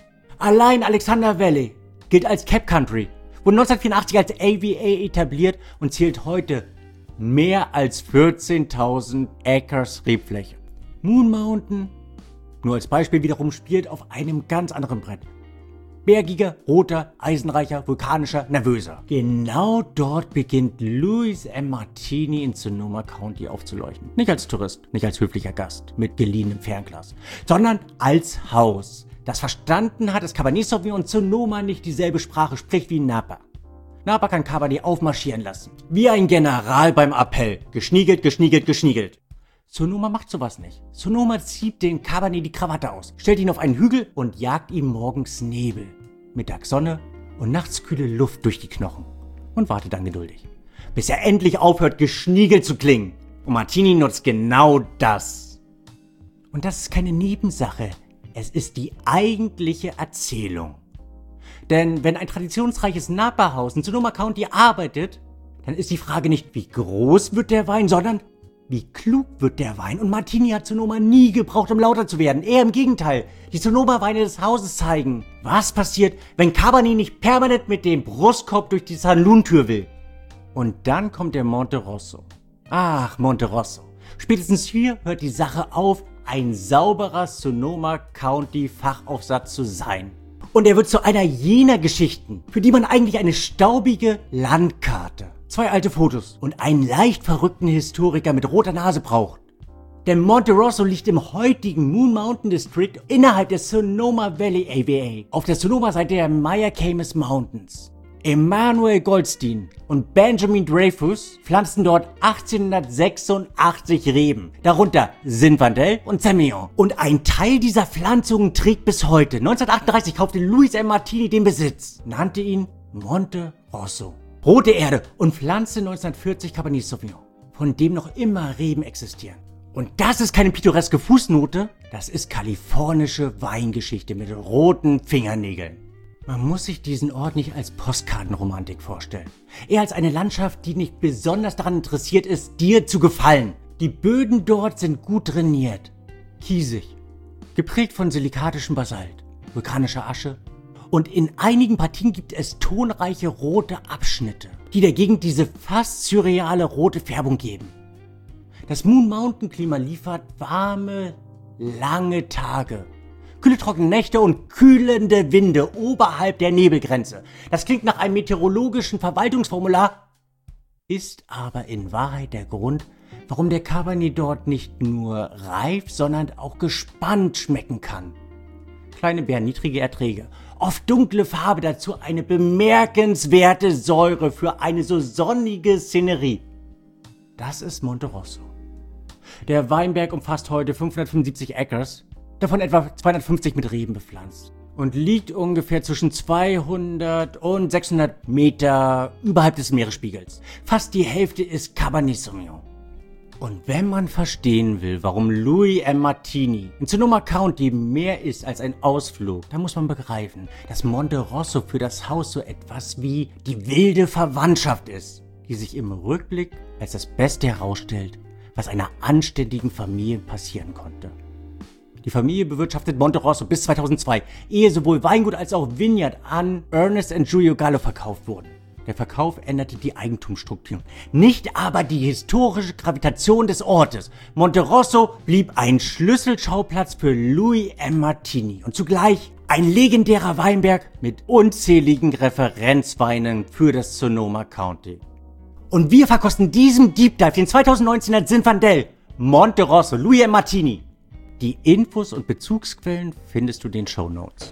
Allein Alexander Valley gilt als Cap Country, wurde 1984 als AVA etabliert und zählt heute mehr als 14.000 Acres Rebfläche. Moon Mountain, nur als Beispiel wiederum, spielt auf einem ganz anderen Brett. Bergiger, roter, eisenreicher, vulkanischer, nervöser. Genau dort beginnt Louis M. Martini in Sonoma County aufzuleuchten. Nicht als Tourist, nicht als höflicher Gast mit geliehenem Fernglas, sondern als Haus, das verstanden hat, dass Cabernet Sauvignon und Sonoma nicht dieselbe Sprache spricht wie Napa. Napa kann Cabernet aufmarschieren lassen. Wie ein General beim Appell. Geschniegelt, geschniegelt, geschniegelt. Sonoma macht sowas nicht. Sonoma zieht den Cabernet die Krawatte aus, stellt ihn auf einen Hügel und jagt ihm morgens Nebel, mittags Sonne und nachts kühle Luft durch die Knochen und wartet dann geduldig, bis er endlich aufhört, geschniegelt zu klingen. Und Martini nutzt genau das. Und das ist keine Nebensache, es ist die eigentliche Erzählung. Denn wenn ein traditionsreiches Napa-Haus in Sonoma County arbeitet, dann ist die Frage nicht, wie groß wird der Wein, sondern wie klug wird der Wein? Und Martini hat Sonoma nie gebraucht, um lauter zu werden. Eher im Gegenteil. Die Sonoma-Weine des Hauses zeigen, was passiert, wenn Cabernet nicht permanent mit dem Brustkorb durch die Salontür will. Und dann kommt der Monte Rosso. Ach, Monte Rosso. Spätestens hier hört die Sache auf, ein sauberer Sonoma County Fachaufsatz zu sein. Und er wird zu einer jener Geschichten, für die man eigentlich eine staubige Landkarte, 2 alte Fotos und einen leicht verrückten Historiker mit roter Nase braucht. Der Monte Rosso liegt im heutigen Moon Mountain District innerhalb der Sonoma Valley AVA, auf der Sonoma-Seite der Maya-Camas Mountains. Emanuel Goldstein und Benjamin Dreyfus pflanzten dort 1886 Reben, darunter Zinfandel und Semillon. Und ein Teil dieser Pflanzungen trägt bis heute. 1938 kaufte Louis M. Martini den Besitz, nannte ihn Monte Rosso. Rote Erde und pflanzte 1940 Cabernet Sauvignon, von dem noch immer Reben existieren. Und das ist keine pittoreske Fußnote, das ist kalifornische Weingeschichte mit roten Fingernägeln. Man muss sich diesen Ort nicht als Postkartenromantik vorstellen. Eher als eine Landschaft, die nicht besonders daran interessiert ist, dir zu gefallen. Die Böden dort sind gut trainiert, kiesig, geprägt von silikatischem Basalt, vulkanischer Asche. Und in einigen Partien gibt es tonreiche rote Abschnitte, die der Gegend diese fast surreale rote Färbung geben. Das Moon Mountain Klima liefert warme, lange Tage, kühle, trockene Nächte und kühlende Winde oberhalb der Nebelgrenze. Das klingt nach einem meteorologischen Verwaltungsformular, ist aber in Wahrheit der Grund, warum der Cabernet dort nicht nur reif, sondern auch gespannt schmecken kann. Kleine Beeren, niedrige Erträge, oft dunkle Farbe, dazu eine bemerkenswerte Säure für eine so sonnige Szenerie. Das ist Monte Rosso. Der Weinberg umfasst heute 575 Acres, davon etwa 250 mit Reben bepflanzt und liegt ungefähr zwischen 200 und 600 Meter überhalb des Meeresspiegels. Fast die Hälfte ist Cabernet Sauvignon. Und wenn man verstehen will, warum Louis M. Martini in Sonoma County mehr ist als ein Ausflug, dann muss man begreifen, dass Monte Rosso für das Haus so etwas wie die wilde Verwandtschaft ist, die sich im Rückblick als das Beste herausstellt, was einer anständigen Familie passieren konnte. Die Familie bewirtschaftet Monterosso bis 2002, ehe sowohl Weingut als auch Vineyard an Ernest und Julio Gallo verkauft wurden. Der Verkauf änderte die Eigentumsstruktur, nicht aber die historische Gravitation des Ortes. Monterosso blieb ein Schlüsselschauplatz für Louis M. Martini und zugleich ein legendärer Weinberg mit unzähligen Referenzweinen für das Sonoma County. Und wir verkosten diesen Deep Dive, den 2019er Zinfandel, Monterosso, Louis M. Martini. Die Infos und Bezugsquellen findest du in den Shownotes.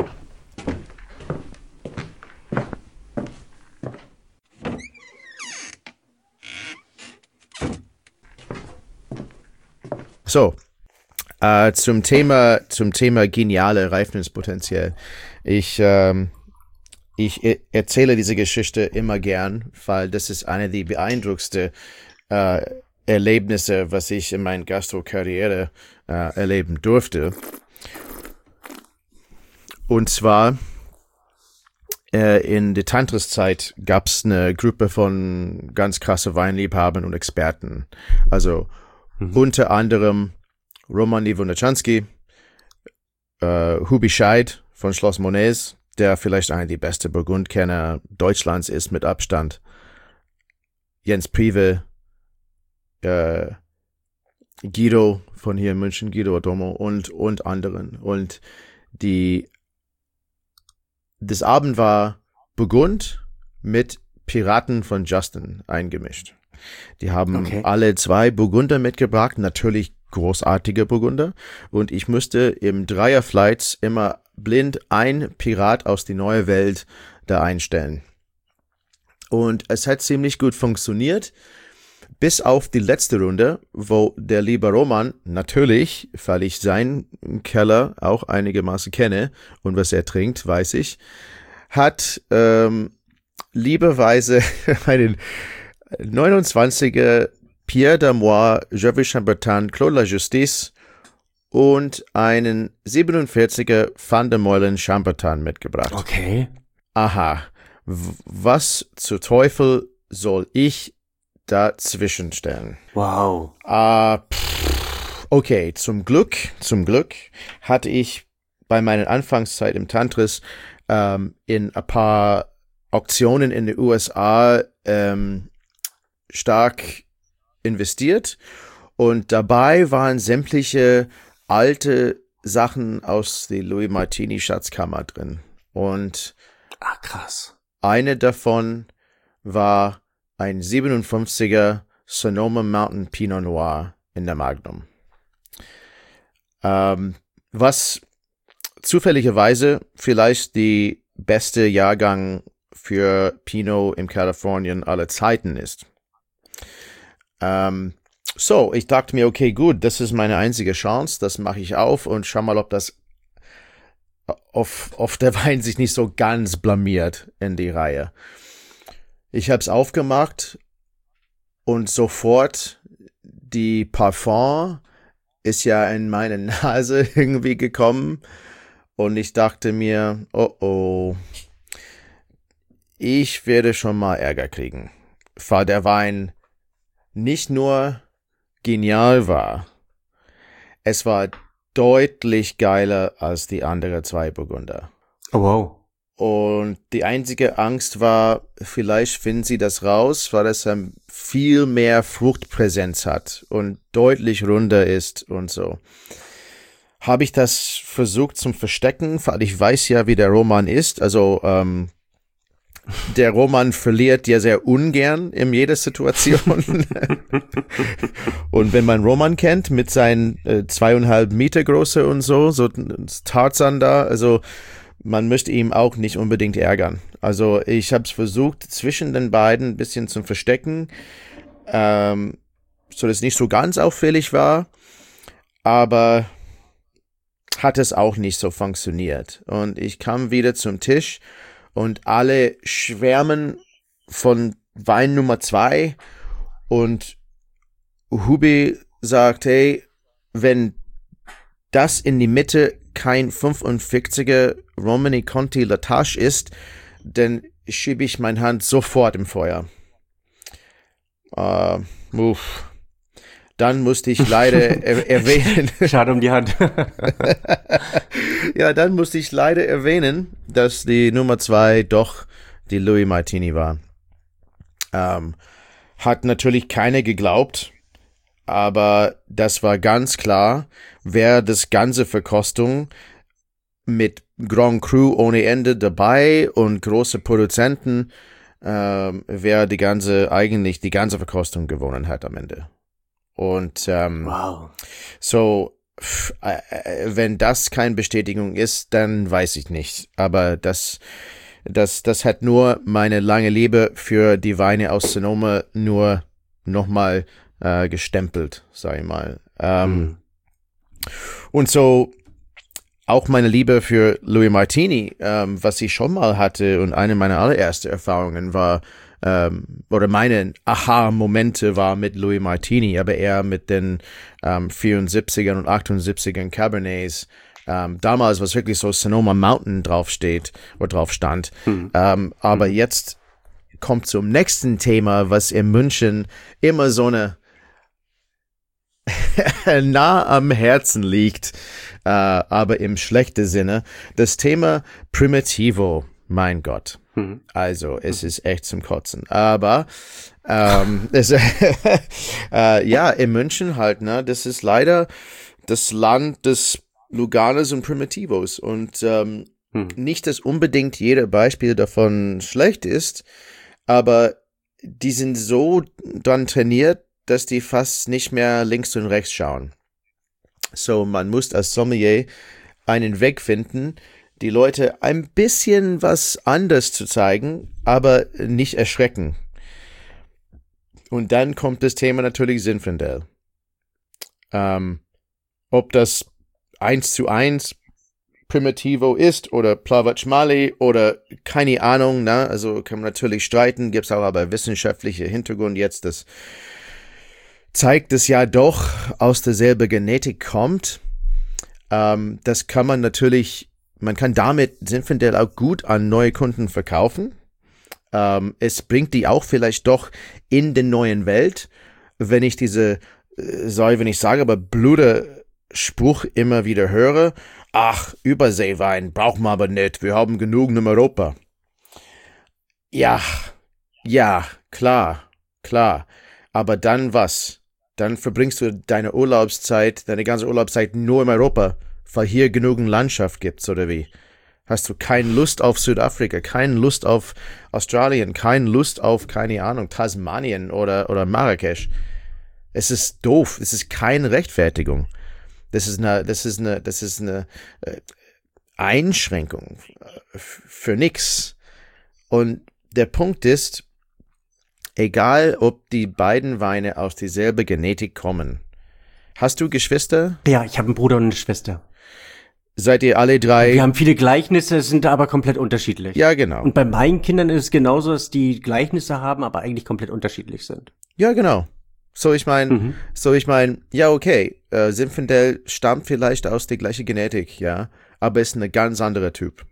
So, zum Thema geniale Reifungspotenzial. Ich erzähle diese Geschichte immer gern, weil das ist eine der beeindruckendsten Erlebnisse, was ich in meiner Gastro-Karriere erleben durfte. Und zwar in der Tantris-Zeit gab es eine Gruppe von ganz krasse Weinliebhabern und Experten. Also unter anderem Roman Wunderchansky, Hubi Scheid von Schloss Monets, der vielleicht einer der besten Burgundkenner Deutschlands ist mit Abstand, Jens Prive, Guido von hier in München, Guido Adomo und anderen. Und das Abend war Burgund mit Piraten von Justin eingemischt. Die haben alle 2 Burgunder mitgebracht, natürlich großartige Burgunder. Und ich musste im Dreierflights immer blind ein Pirat aus die neue Welt da einstellen. Und es hat ziemlich gut funktioniert, bis auf die letzte Runde, wo der liebe Roman, natürlich, weil ich seinen Keller auch einigermaßen kenne und was er trinkt, weiß ich, hat liebeweise einen 29er Pierre d'Amour, Gervais Chambertin, Claude La Justice und einen 47er Van der Meulen Chambertin mitgebracht. Okay. Aha, was zur Teufel soll ich dazwischen stellen? Wow. Okay, zum Glück hatte ich bei meiner Anfangszeit im Tantris in ein paar Auktionen in den USA stark investiert und dabei waren sämtliche alte Sachen aus der Louis Martini Schatzkammer drin und krass. Eine davon war ein 57er Sonoma Mountain Pinot Noir in der Magnum. Was zufälligerweise vielleicht die beste Jahrgang für Pinot in Kalifornien aller Zeiten ist. So, ich dachte mir, okay, gut, das ist meine einzige Chance, das mache ich auf und schau mal, ob das auf der Wein sich nicht so ganz blamiert in die Reihe. Ich habe es aufgemacht und sofort die Parfum ist ja in meine Nase irgendwie gekommen und ich dachte mir, oh, ich werde schon mal Ärger kriegen, weil der Wein nicht nur genial war, es war deutlich geiler als die anderen 2 Burgunder. Oh, wow. Und die einzige Angst war, vielleicht finden sie das raus, weil es viel mehr Fruchtpräsenz hat und deutlich runder ist und so. Habe ich das versucht zum Verstecken, weil ich weiß ja, wie der Roman ist. Also der Roman verliert ja sehr ungern in jeder Situation. Und wenn man Roman kennt, mit seinen 2,5 Meter Größe und so Tarzan da, also man möchte ihm auch nicht unbedingt ärgern. Also ich habe es versucht, zwischen den beiden ein bisschen zu verstecken, so dass es nicht so ganz auffällig war, aber hat es auch nicht so funktioniert. Und ich kam wieder zum Tisch und alle schwärmen von Wein Nummer 2 und Hubi sagt, hey, wenn das in die Mitte kein 45er Romani Conti La Tâche ist, dann schiebe ich meine Hand sofort im Feuer. dann musste ich leider erwähnen. Schade um die Hand. Ja, dann musste ich leider erwähnen, dass die Nummer 2 doch die Louis Martini war. Hat natürlich keiner geglaubt, aber das war ganz klar, wer das ganze Verkostung mit Grand Cru ohne Ende dabei und große Produzenten, wer die ganze Verkostung gewonnen hat am Ende. Und Wow. so, wenn das keine Bestätigung ist, dann weiß ich nicht. Aber das hat nur meine lange Liebe für die Weine aus Sonoma nur nochmal gestempelt, sag ich mal. Und so auch meine Liebe für Louis Martini, was ich schon mal hatte und eine meiner allerersten Erfahrungen war, oder meine Aha-Momente war mit Louis Martini, aber eher mit den 74ern und 78ern Cabernets. Damals, was wirklich so Sonoma Mountain drauf stand. Aber jetzt kommt zum nächsten Thema, was in München immer so eine nah am Herzen liegt, aber im schlechten Sinne. Das Thema Primitivo, mein Gott. Also, es ist echt zum Kotzen. Aber ja, in München halt, ne, das ist leider das Land des Luganes und Primitivos. Und nicht, dass unbedingt jeder Beispiel davon schlecht ist, aber die sind so dann trainiert, dass die fast nicht mehr links und rechts schauen. So, man muss als Sommelier einen Weg finden, die Leute ein bisschen was anders zu zeigen, aber nicht erschrecken. Und dann kommt das Thema natürlich Zinfandel. Ob das 1:1 Primitivo ist oder Plavat Mali oder keine Ahnung, ne? Also kann man natürlich streiten, gibt's auch aber wissenschaftliche Hintergrund jetzt, das zeigt es ja doch aus derselben Genetik kommt. Das kann man natürlich, man kann damit Zinfandel auch gut an neue Kunden verkaufen. Es bringt die auch vielleicht doch in den neuen Welt, wenn ich diese, wenn ich sage, aber blöde Spruch immer wieder höre, ach, Überseewein brauchen wir aber nicht, wir haben genug in Europa. Ja, klar. Aber dann was? Dann verbringst du deine ganze Urlaubszeit nur in Europa, weil hier genügend Landschaft gibt's, oder wie? Hast du keine Lust auf Südafrika, keine Lust auf Australien, keine Lust auf, keine Ahnung, Tasmanien oder Marrakesch? Es ist doof, es ist keine Rechtfertigung. Das ist eine Einschränkung für nix. Und der Punkt ist, egal ob die beiden Weine aus dieselbe Genetik kommen. Hast du Geschwister? Ja, ich habe einen Bruder und eine Schwester. Seid ihr alle drei? Wir haben viele Gleichnisse, sind aber komplett unterschiedlich. Ja, genau. Und bei meinen Kindern ist es genauso, dass die Gleichnisse haben, aber eigentlich komplett unterschiedlich sind. Ja, genau. So, ich meine, ja, okay, Zinfandel stammt vielleicht aus der gleichen Genetik, ja, aber ist ein ganz anderer Typ.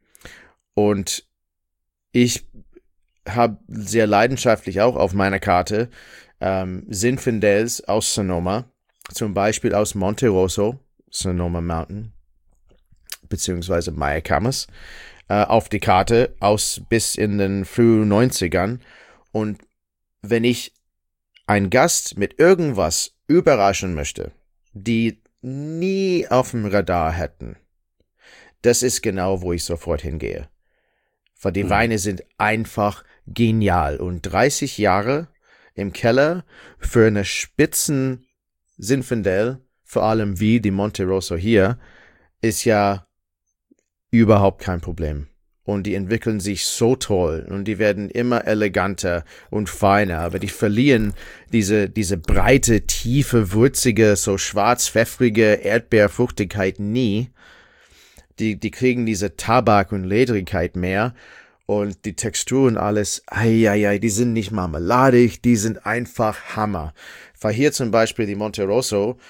Und ich habe sehr leidenschaftlich auch auf meiner Karte Zinfandels aus Sonoma, zum Beispiel aus Monte Rosso, Sonoma Mountain, beziehungsweise Mayacamas, auf die Karte bis in den frühen 90ern. Und wenn ich einen Gast mit irgendwas überraschen möchte, die nie auf dem Radar hätten, das ist genau, wo ich sofort hingehe. Weil die Weine sind einfach genial. Und 30 Jahre im Keller für eine Spitzen Zinfandel, vor allem wie die Monte Rosso hier, ist ja überhaupt kein Problem. Und die entwickeln sich so toll und die werden immer eleganter und feiner, aber die verlieren diese breite, tiefe, würzige, so schwarz-pfeffrige Erdbeerfruchtigkeit nie. Die kriegen diese Tabak- und Ledrigkeit mehr und die Textur und alles, die sind nicht marmeladig, die sind einfach Hammer. Weil hier zum Beispiel die Monte Rosso,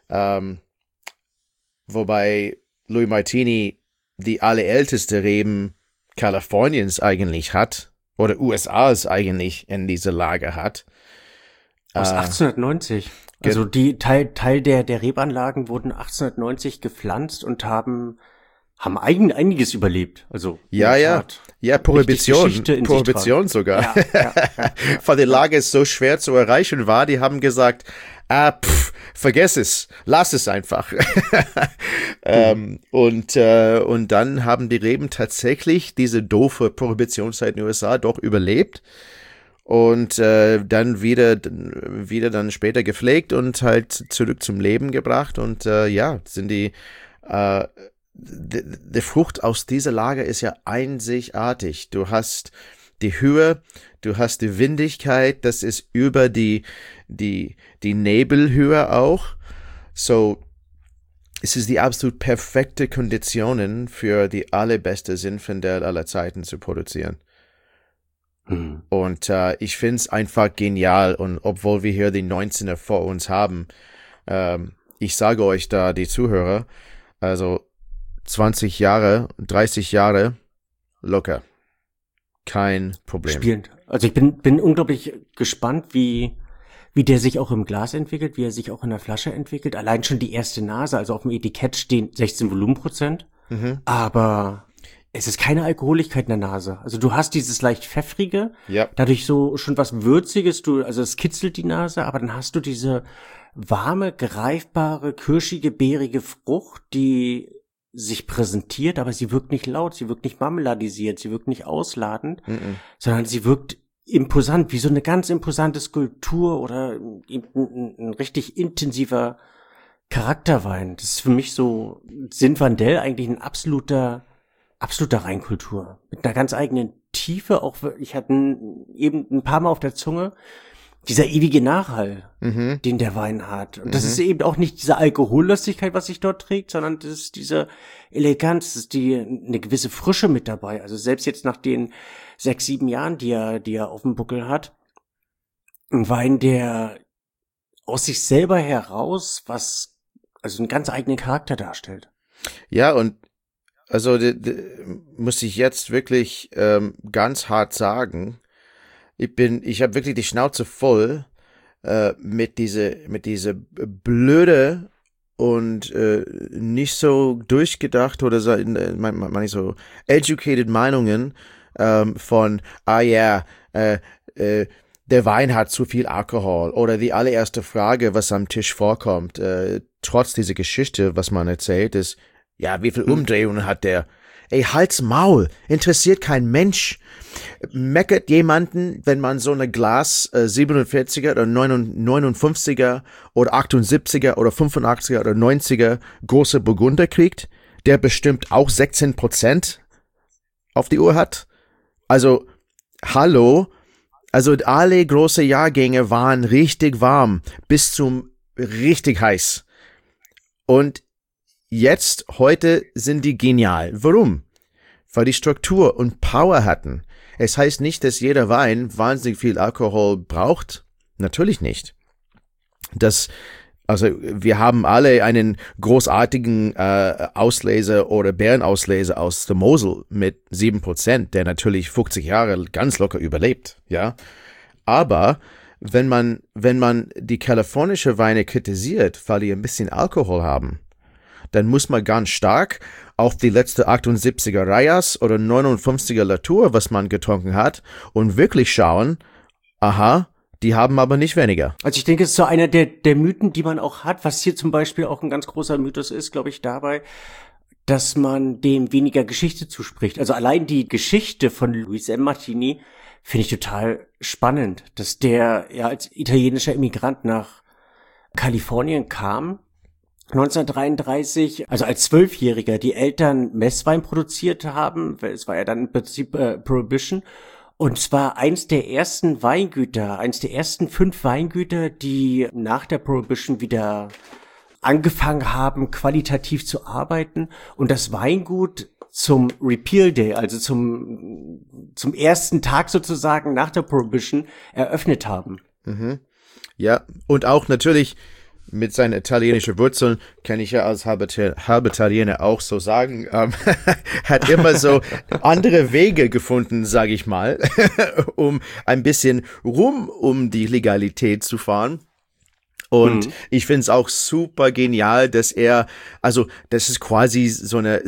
wobei Louis Martini die allerälteste Reben Kaliforniens eigentlich hat, oder USAs eigentlich in dieser Lage hat, Aus 1890. Also die Teil der Rebanlagen wurden 1890 gepflanzt und haben einiges überlebt. Also ja, Prohibition sogar. Ja. Weil die Lage so schwer zu erreichen war, die haben gesagt, vergess es, lass es einfach. Und dann haben die Reben tatsächlich diese doofe Prohibitionszeit in den USA doch überlebt. Und dann wieder dann später gepflegt und halt zurück zum Leben gebracht. Und sind die Frucht aus dieser Lage ist ja einzigartig. Du hast die Höhe, du hast die Windigkeit, das ist über die Nebelhöhe auch. So, es ist die absolut perfekte Konditionen für die allerbeste Zinfandel aller Zeiten zu produzieren. Und ich finde es einfach genial. Und obwohl wir hier die 19er vor uns haben, ich sage euch da, die Zuhörer, also 20 Jahre, 30 Jahre, locker. Kein Problem. Spielend. Also ich bin unglaublich gespannt, wie der sich auch im Glas entwickelt, wie er sich auch in der Flasche entwickelt. Allein schon die erste Nase, also auf dem Etikett stehen 16 Volumenprozent. Aber es ist keine Alkoholigkeit in der Nase. Also du hast dieses leicht pfeffrige, dadurch so schon was Würziges, also es kitzelt die Nase, aber dann hast du diese warme, greifbare, kirschige, beerige Frucht, die sich präsentiert, aber sie wirkt nicht laut, sie wirkt nicht marmeladisiert, sie wirkt nicht ausladend, sondern sie wirkt imposant, wie so eine ganz imposante Skulptur oder ein richtig intensiver Charakterwein. Das ist für mich so Zinfandel eigentlich ein absoluter Reinkultur. Mit einer ganz eigenen Tiefe, auch ich hatte eben ein paar Mal auf der Zunge, dieser ewige Nachhall, den der Wein hat. Und das ist eben auch nicht diese Alkohollastigkeit, was sich dort trägt, sondern das ist diese Eleganz, das ist eine gewisse Frische mit dabei. Also selbst jetzt nach den 6, 7 Jahren, die er auf dem Buckel hat, ein Wein, der aus sich selber heraus also einen ganz eigenen Charakter darstellt. Ja, und also muss ich jetzt wirklich ganz hart sagen, ich habe wirklich die Schnauze voll mit diese blöde und nicht so durchgedacht oder so, meine ich so educated Meinungen von der Wein hat zu viel Alkohol oder die allererste Frage, was am Tisch vorkommt, trotz dieser Geschichte, was man erzählt, ist, ja, wie viel Umdrehungen hat der? Ey, halt's Maul, interessiert kein Mensch. Meckert jemanden, wenn man so eine Glas 47er oder 59er oder 78er oder 85er oder 90er große Burgunder kriegt, der bestimmt auch 16% auf die Uhr hat? Also, hallo? Also alle große Jahrgänge waren richtig warm, bis zum richtig heiß. Und jetzt, heute sind die genial. Warum? Weil die Struktur und Power hatten. Es heißt nicht, dass jeder Wein wahnsinnig viel Alkohol braucht. Natürlich nicht. Also wir haben alle einen großartigen Ausleser oder Beerenauslese aus der Mosel mit 7%, der natürlich 50 Jahre ganz locker überlebt, ja. Aber wenn man die kalifornische Weine kritisiert, weil die ein bisschen Alkohol haben, dann muss man ganz stark auf die letzte 78er Rayas oder 59er Latour, was man getrunken hat, und wirklich schauen, aha, die haben aber nicht weniger. Also ich denke, es ist so einer der Mythen, die man auch hat, was hier zum Beispiel auch ein ganz großer Mythos ist, glaube ich, dabei, dass man dem weniger Geschichte zuspricht. Also allein die Geschichte von Luis M. Martini finde ich total spannend, dass der ja als italienischer Immigrant nach Kalifornien kam, 1933, also als 12-Jähriger, die Eltern Messwein produziert haben, weil es war ja dann im Prinzip Prohibition, und zwar eins der ersten 5 Weingüter, die nach der Prohibition wieder angefangen haben, qualitativ zu arbeiten und das Weingut zum Repeal Day, also zum ersten Tag sozusagen nach der Prohibition eröffnet haben. Ja, und auch natürlich mit seinen italienischen Wurzeln, kann ich ja als halber Italiener auch so sagen, hat immer so andere Wege gefunden, sage ich mal, um ein bisschen um die Legalität zu fahren. Und ich finde es auch super genial, dass das ist quasi so eine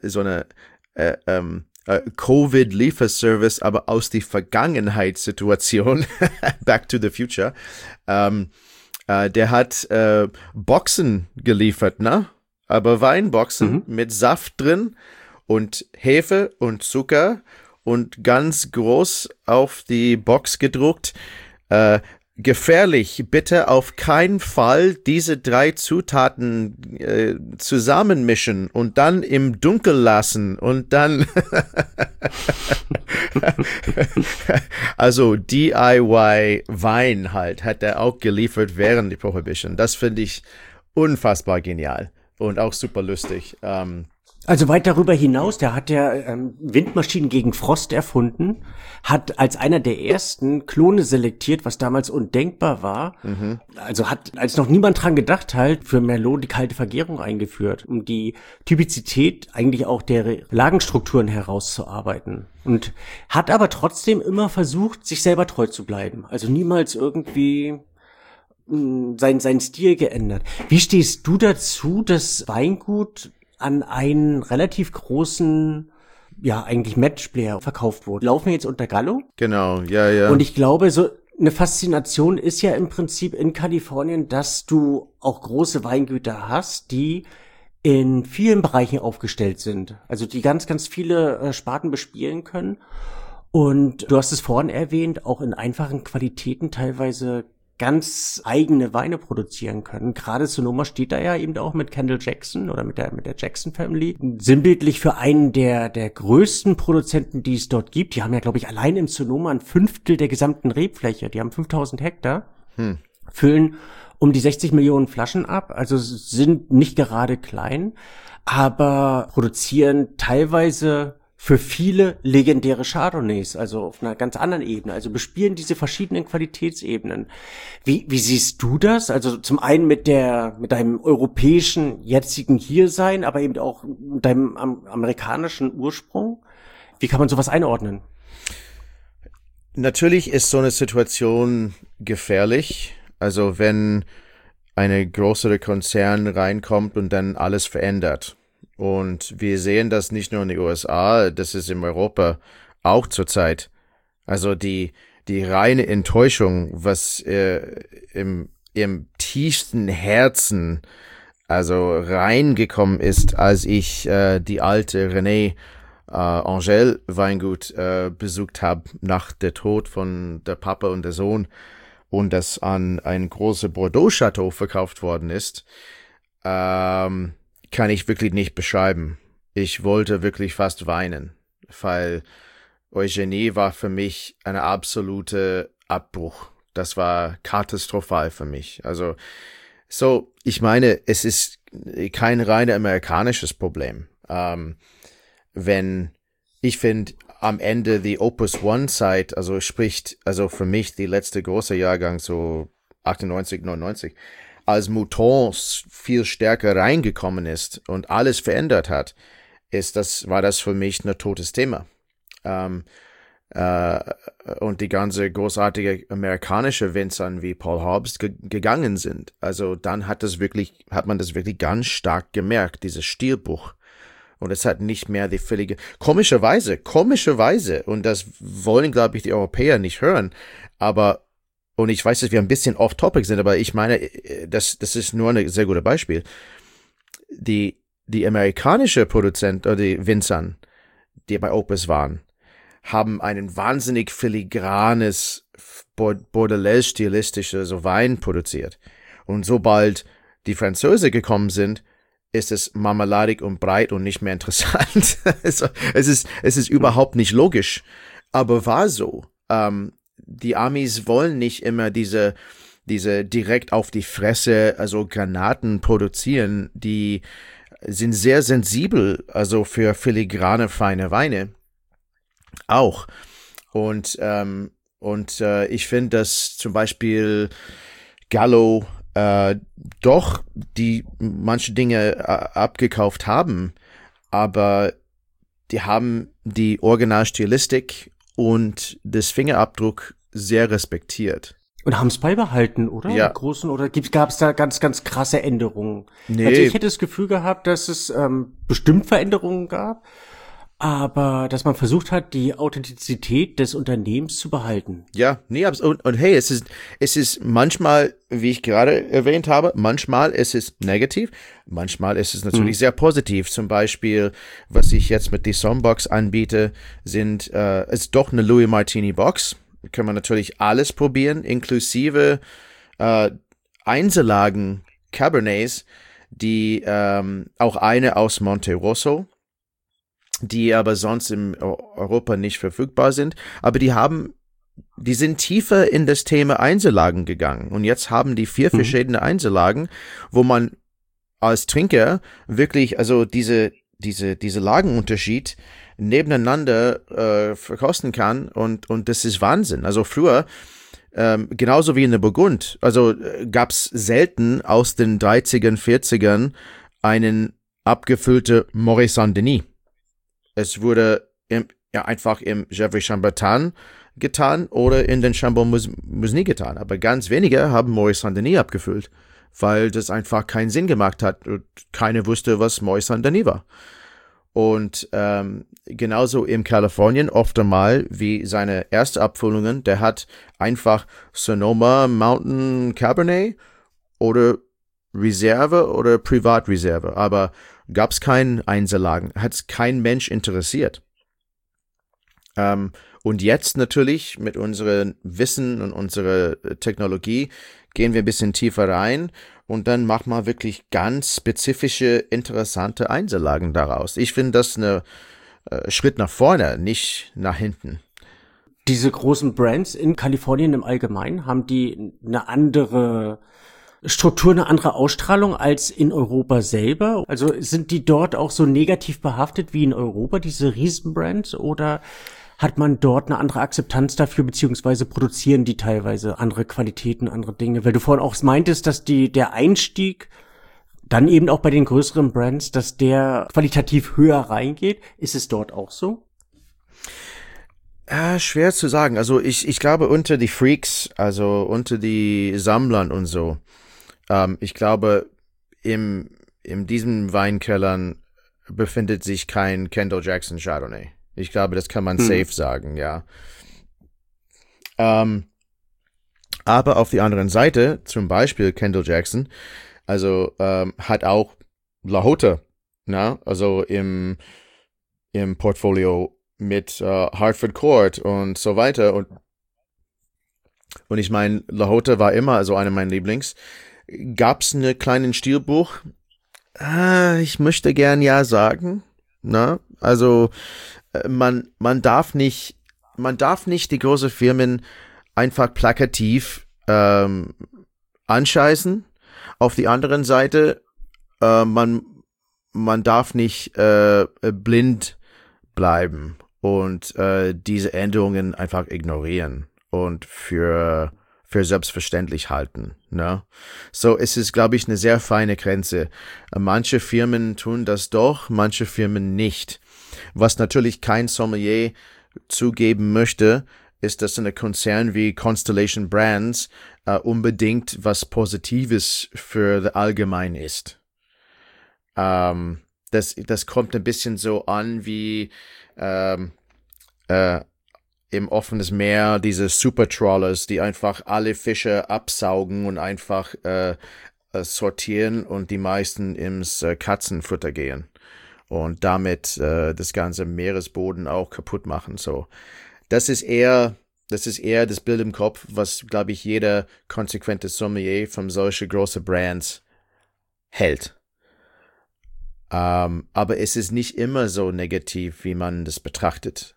Covid-Lieferservice, aber aus der Vergangenheitssituation, Back to the Future. Der hat Boxen geliefert, ne? Aber Weinboxen mit Saft drin und Hefe und Zucker und ganz groß auf die Box gedruckt. Gefährlich, bitte auf keinen Fall diese 3 Zutaten zusammenmischen und dann im Dunkel lassen und dann also DIY Wein halt hat er auch geliefert während der Prohibition. Das finde ich unfassbar genial und auch super lustig. Also weit darüber hinaus, der hat ja Windmaschinen gegen Frost erfunden, hat als einer der ersten Klone selektiert, was damals undenkbar war. Also hat, als noch niemand dran gedacht, halt für Merlot die kalte Vergärung eingeführt, um die Typizität eigentlich auch der Lagenstrukturen herauszuarbeiten. Und hat aber trotzdem immer versucht, sich selber treu zu bleiben. Also niemals irgendwie sein Stil geändert. Wie stehst du dazu, dass Weingut an einen relativ großen, ja, eigentlich Matchplayer verkauft wurde? Laufen wir jetzt unter Gallo? Genau, ja. Und ich glaube, so eine Faszination ist ja im Prinzip in Kalifornien, dass du auch große Weingüter hast, die in vielen Bereichen aufgestellt sind. Also die ganz, ganz viele Sparten bespielen können. Und du hast es vorhin erwähnt, auch in einfachen Qualitäten teilweise ganz eigene Weine produzieren können. Gerade Sonoma steht da ja eben auch mit Kendall Jackson oder mit der Jackson Family. Sinnbildlich für einen der größten Produzenten, die es dort gibt. Die haben ja, glaube ich, allein im Sonoma 1/5 der gesamten Rebfläche. Die haben 5000 Hektar, füllen um die 60 Millionen Flaschen ab. Also sind nicht gerade klein, aber produzieren teilweise für viele legendäre Chardonnays, also auf einer ganz anderen Ebene, also bespielen diese verschiedenen Qualitätsebenen. Wie siehst du das? Also zum einen mit deinem europäischen jetzigen Hiersein, aber eben auch mit deinem amerikanischen Ursprung. Wie kann man sowas einordnen? Natürlich ist so eine Situation gefährlich. Also wenn eine größere Konzern reinkommt und dann alles verändert. Und wir sehen das nicht nur in den USA, das ist in Europa auch zurzeit. Also die reine Enttäuschung, was im tiefsten Herzen also reingekommen ist, als ich die alte René Angel Weingut besucht habe nach der Tod von der Papa und der Sohn und das an ein großes Bordeaux-Chateau verkauft worden ist, kann ich wirklich nicht beschreiben. Ich wollte wirklich fast weinen, weil Eugenie war für mich eine absolute Abbruch. Das war katastrophal für mich. Also, ich meine, es ist kein rein amerikanisches Problem. Wenn, ich finde, am Ende die Opus One-Zeit, also für mich die letzte große Jahrgang, so 98, 99, als Moutons viel stärker reingekommen ist und alles verändert hat, war das für mich ein totes Thema. Und die ganze großartige amerikanische Winzern wie Paul Hobbs gegangen sind. Also dann hat man das wirklich ganz stark gemerkt, dieses Stilbruch. Und es hat nicht mehr die völlige, komischerweise, und das wollen, glaube ich, die Europäer nicht hören, und ich weiß, dass wir ein bisschen off-topic sind, aber ich meine, das ist nur ein sehr gutes Beispiel. Die amerikanische Produzent oder die Winzern, die bei Opus waren, haben einen wahnsinnig filigranes, Bordelais-stilistisches Wein produziert. Und sobald die Franzosen gekommen sind, ist es marmeladig und breit und nicht mehr interessant. Es ist überhaupt nicht logisch, aber war so. Die Amis wollen nicht immer diese direkt auf die Fresse, also Granaten produzieren, die sind sehr sensibel, also für filigrane, feine Weine auch. Und ich finde, dass zum Beispiel Gallo doch die manche Dinge abgekauft haben, aber die haben die Originalstilistik und das Fingerabdruck sehr respektiert. Und haben es beibehalten, oder? Ja. Im Großen, oder gab es da ganz, ganz krasse Änderungen? Nee. Also ich hätte das Gefühl gehabt, dass es bestimmt Veränderungen gab, aber dass man versucht hat, die Authentizität des Unternehmens zu behalten. Ja, nee, und hey, es ist manchmal, wie ich gerade erwähnt habe, manchmal ist es negativ, manchmal ist es natürlich sehr positiv. Zum Beispiel, was ich jetzt mit der Sombox anbiete, ist doch eine Louis Martini Box. Kann man natürlich alles probieren, inklusive Einzellagen Cabernets, die auch eine aus Monte Rosso, die aber sonst in Europa nicht verfügbar sind. Aber die sind tiefer in das Thema Einzellagen gegangen. Und jetzt haben die 4 verschiedene Einzellagen, wo man als Trinker wirklich, also diese Lagenunterschied nebeneinander verkosten kann. Und das ist Wahnsinn. Also früher, genauso wie in der Burgund, also gab's selten aus den 30ern, 40ern einen abgefüllte Moët Saint-Denis. Es wurde einfach im Gevrey Chambertin getan oder in den Chambord-Musigny getan. Aber ganz wenige haben Moët Saint-Denis abgefüllt, weil das einfach keinen Sinn gemacht hat und keiner wusste, was Moët Saint-Denis war. Und genauso im Kalifornien oft einmal wie seine erste Abfüllungen, der hat einfach Sonoma Mountain Cabernet oder Reserve oder Privatreserve, aber gab's keinen Einzellagen, hat's kein Mensch interessiert. Und jetzt natürlich mit unserem Wissen und unserer Technologie gehen wir ein bisschen tiefer rein und dann macht man wirklich ganz spezifische, interessante Einzellagen daraus. Ich finde das ein Schritt nach vorne, nicht nach hinten. Diese großen Brands in Kalifornien im Allgemeinen, haben die eine andere Struktur, eine andere Ausstrahlung als in Europa selber? Also sind die dort auch so negativ behaftet wie in Europa, diese Riesenbrands, oder hat man dort eine andere Akzeptanz dafür, beziehungsweise produzieren die teilweise andere Qualitäten, andere Dinge? Weil du vorhin auch meintest, dass der Einstieg dann eben auch bei den größeren Brands, dass der qualitativ höher reingeht. Ist es dort auch so? Schwer zu sagen. Also ich glaube unter die Freaks, also unter die Sammlern und so, ich glaube, in diesen Weinkellern befindet sich kein Kendall Jackson Chardonnay. Ich glaube, das kann man safe sagen, ja. Aber auf die anderen Seite, zum Beispiel Kendall Jackson, also hat auch La Hote, na, also im Portfolio mit Hartford Court und so weiter. Und ich meine, La Hote war immer so einer meiner Lieblings. Gab's eine kleinen Stilbuch? Ich möchte gern ja sagen. Na, also man darf nicht die großen Firmen einfach plakativ anscheißen. Auf die anderen Seite, man darf nicht blind bleiben und diese Änderungen einfach ignorieren und für selbstverständlich halten, ne? So, es ist, glaube ich, eine sehr feine Grenze. Manche Firmen tun das doch, manche Firmen nicht. Was natürlich kein Sommelier zugeben möchte, ist, dass eine Konzern wie Constellation Brands unbedingt was Positives für das Allgemein ist. Das kommt ein bisschen so an wie im offenes Meer diese Super-Trawlers, die einfach alle Fische absaugen und einfach sortieren und die meisten ins Katzenfutter gehen und damit das ganze Meeresboden auch kaputt machen. So, das ist eher das Bild im Kopf, was, glaube ich, jeder konsequente Sommelier von solche große Brands hält. Aber es ist nicht immer so negativ, wie man das betrachtet.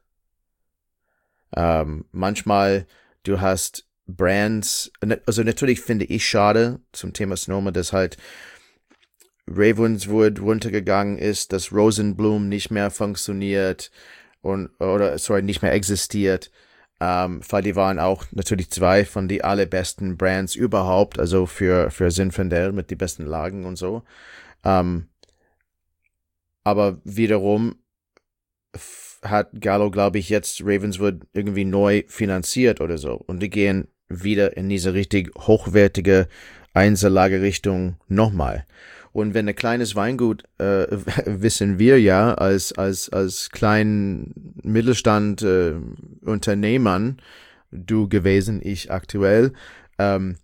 Manchmal, du hast Brands, also natürlich finde ich schade zum Thema Sonoma, dass halt Ravenswood runtergegangen ist, dass Rosenblum nicht mehr funktioniert nicht mehr existiert. weil die waren auch natürlich zwei von die allerbesten Brands überhaupt, also für Zinfandel mit die besten Lagen und so. Aber wiederum hat Gallo, glaube ich, jetzt Ravenswood irgendwie neu finanziert oder so. Und die gehen wieder in diese richtig hochwertige Einzellagerrichtung nochmal. Und wenn ein kleines Weingut, wissen wir ja, als kleinen Mittelstand Unternehmern, du gewesen, ich aktuell, ein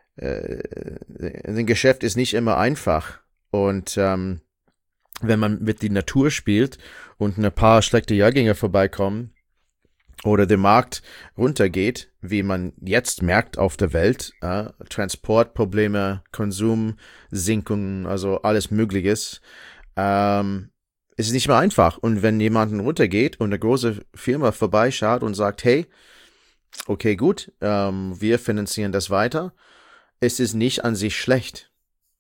Geschäft ist nicht immer einfach. Und wenn man mit der Natur spielt und ein paar schlechte Jahrgänge vorbeikommen oder der Markt runtergeht, wie man jetzt merkt auf der Welt, Transportprobleme, Konsumsinkungen, also alles Mögliches, ist es nicht mehr einfach. Und wenn jemand runtergeht und eine große Firma vorbeischaut und sagt, hey, okay, gut, wir finanzieren das weiter, ist es nicht an sich schlecht.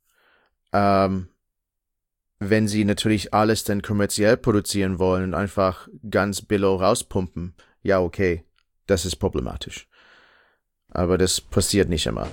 Wenn sie natürlich alles dann kommerziell produzieren wollen und einfach ganz billig rauspumpen, ja, okay, das ist problematisch. Aber das passiert nicht immer.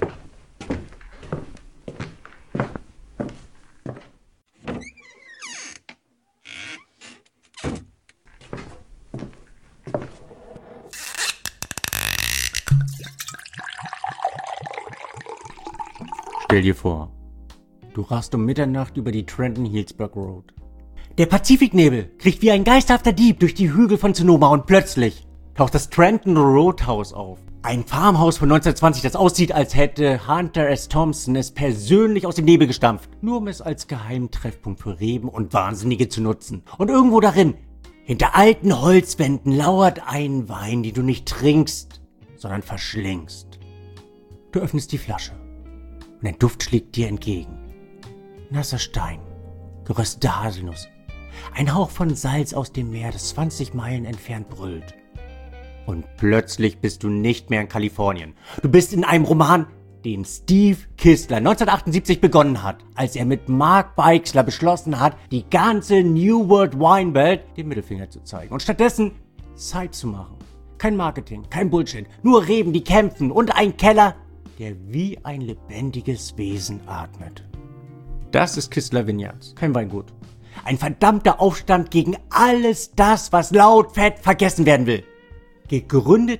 Stell dir vor, du rast um Mitternacht über die Trenton-Healdsburg Road. Der Pazifiknebel kriegt wie ein geisterhafter Dieb durch die Hügel von Sonoma und plötzlich taucht das Trenton Roadhouse auf. Ein Farmhaus von 1920, das aussieht, als hätte Hunter S. Thompson es persönlich aus dem Nebel gestampft, nur um es als geheimen Treffpunkt für Reben und Wahnsinnige zu nutzen. Und irgendwo darin, hinter alten Holzwänden, lauert ein Wein, den du nicht trinkst, sondern verschlingst. Du öffnest die Flasche und ein Duft schlägt dir entgegen. Nasser Stein, geröstete Haselnuss, ein Hauch von Salz aus dem Meer, das 20 Meilen entfernt brüllt. Und plötzlich bist du nicht mehr in Kalifornien. Du bist in einem Roman, den Steve Kistler 1978 begonnen hat, als er mit Mark Beixler beschlossen hat, die ganze New World Wine Belt den Mittelfinger zu zeigen und stattdessen Zeit zu machen. Kein Marketing, kein Bullshit, nur Reben, die kämpfen und ein Keller, der wie ein lebendiges Wesen atmet. Das ist Kistler Vineyards, kein Weingut. Ein verdammter Aufstand gegen alles das, was laut fett vergessen werden will. Gegründet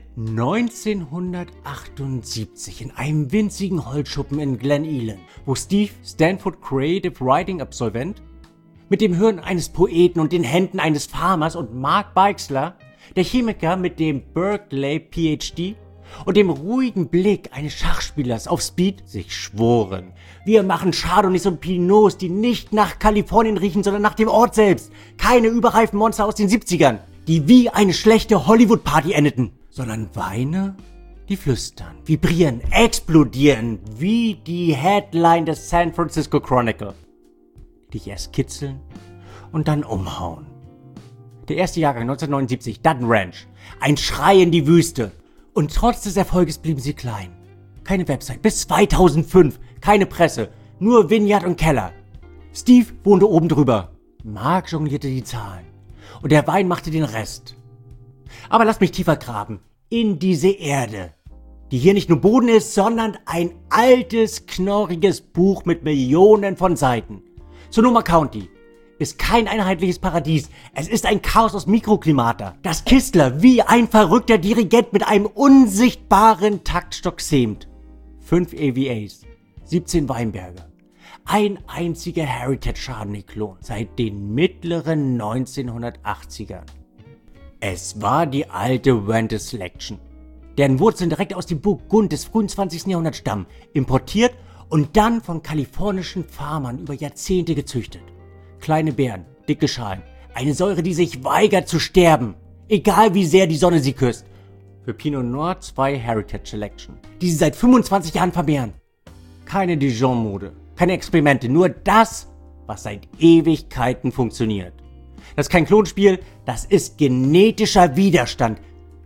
1978 in einem winzigen Holzschuppen in Glen Ellyn, wo Steve, Stanford Creative Writing Absolvent, mit dem Hirn eines Poeten und den Händen eines Farmers und Mark Beixler, der Chemiker mit dem Berkeley PhD und dem ruhigen Blick eines Schachspielers auf Speed, sich schworen: Wir machen Chardonnays und Pinots, die nicht nach Kalifornien riechen, sondern nach dem Ort selbst. Keine überreifen Monster aus den 70ern, die wie eine schlechte Hollywood-Party endeten, sondern Weine, die flüstern, vibrieren, explodieren, wie die Headline des San Francisco Chronicle, die dich erst kitzeln und dann umhauen. Der erste Jahrgang 1979, Dutton Ranch, ein Schrei in die Wüste. Und trotz des Erfolges blieben sie klein. Keine Website, bis 2005, keine Presse, nur Vineyard und Keller. Steve wohnte oben drüber, Mark jonglierte die Zahlen. Und der Wein machte den Rest. Aber lass mich tiefer graben. In diese Erde. Die hier nicht nur Boden ist, sondern ein altes, knorriges Buch mit Millionen von Seiten. Sonoma County ist kein einheitliches Paradies. Es ist ein Chaos aus Mikroklimata, das Kistler wie ein verrückter Dirigent mit einem unsichtbaren Taktstock sämt. 5 AVAs, 17 Weinberge. Ein einziger Heritage Chardonnay-Klon seit den mittleren 1980ern. Es war die alte Vente Selection, deren Wurzeln direkt aus dem Burgund des frühen 20. Jahrhunderts stammen, importiert und dann von kalifornischen Farmern über Jahrzehnte gezüchtet. Kleine Beeren, dicke Schalen, eine Säure, die sich weigert zu sterben, egal wie sehr die Sonne sie küsst. Für Pinot Noir 2 Heritage Selection, die sie seit 25 Jahren vermehren. Keine Dijon-Mode. Keine Experimente, nur das, was seit Ewigkeiten funktioniert. Das ist kein Klonspiel, das ist genetischer Widerstand.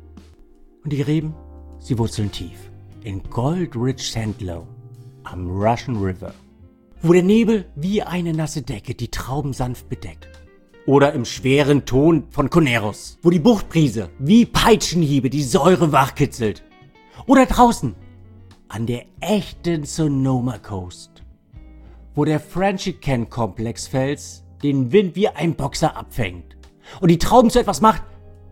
Und die Reben, sie wurzeln tief. In Gold-Rich Sandlow, am Russian River. Wo der Nebel wie eine nasse Decke die Trauben sanft bedeckt. Oder im schweren Ton von Coneros, wo die Buchtbrise wie Peitschenhiebe die Säure wachkitzelt. Oder draußen an der echten Sonoma Coast, wo der Frenchican-Komplexfels den Wind wie ein Boxer abfängt und die Trauben zu etwas macht,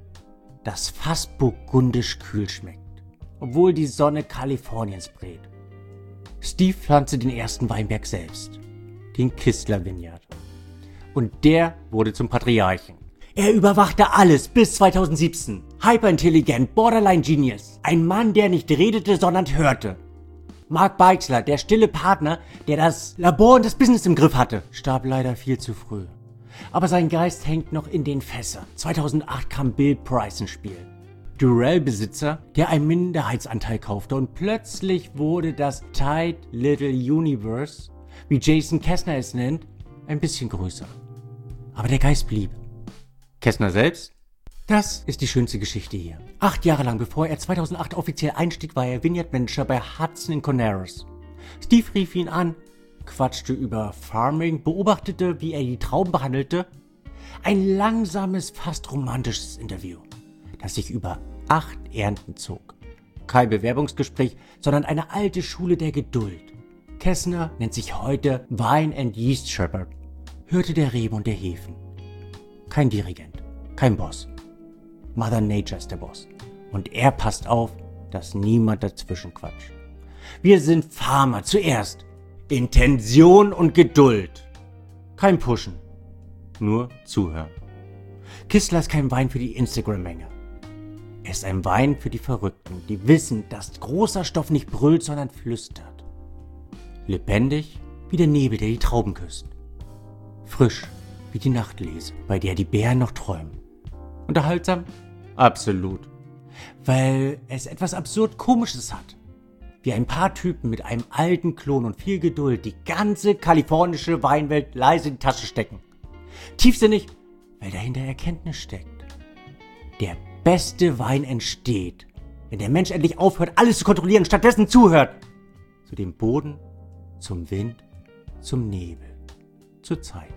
das fast burgundisch kühl schmeckt, obwohl die Sonne Kaliforniens brät. Steve pflanzte den ersten Weinberg selbst, den Kistler Vineyard. Und der wurde zum Patriarchen. Er überwachte alles bis 2017. Hyperintelligent, Borderline Genius. Ein Mann, der nicht redete, sondern hörte. Mark Beixler, der stille Partner, der das Labor und das Business im Griff hatte, starb leider viel zu früh. Aber sein Geist hängt noch in den Fässern. 2008 kam Bill Price ins Spiel. Durrell-Besitzer, der einen Minderheitsanteil kaufte, und plötzlich wurde das Tight Little Universe, wie Jason Kessner es nennt, ein bisschen größer. Aber der Geist blieb. Kessner selbst? Das ist die schönste Geschichte hier. 8 Jahre lang, bevor er 2008 offiziell einstieg, war er Vineyard Manager bei Hudson in Coneros. Steve rief ihn an, quatschte über Farming, beobachtete, wie er die Trauben behandelte. Ein langsames, fast romantisches Interview, das sich über 8 Ernten zog. Kein Bewerbungsgespräch, sondern eine alte Schule der Geduld. Kessner nennt sich heute Wine and Yeast Shepherd, Hirte der Reben und der Hefen. Kein Dirigent, kein Boss. Mother Nature ist der Boss. Und er passt auf, dass niemand dazwischen quatscht. Wir sind Farmer zuerst. Intention und Geduld. Kein Pushen, nur zuhören. Kistler ist kein Wein für die Instagram-Menge. Er ist ein Wein für die Verrückten, die wissen, dass großer Stoff nicht brüllt, sondern flüstert. Lebendig wie der Nebel, der die Trauben küsst. Frisch wie die Nachtlese, bei der die Bären noch träumen. Unterhaltsam? Absolut. Weil es etwas absurd Komisches hat. Wie ein paar Typen mit einem alten Klon und viel Geduld die ganze kalifornische Weinwelt leise in die Tasche stecken. Tiefsinnig, weil dahinter Erkenntnis steckt. Der beste Wein entsteht, wenn der Mensch endlich aufhört, alles zu kontrollieren und stattdessen zuhört. Zu dem Boden, zum Wind, zum Nebel, zur Zeit.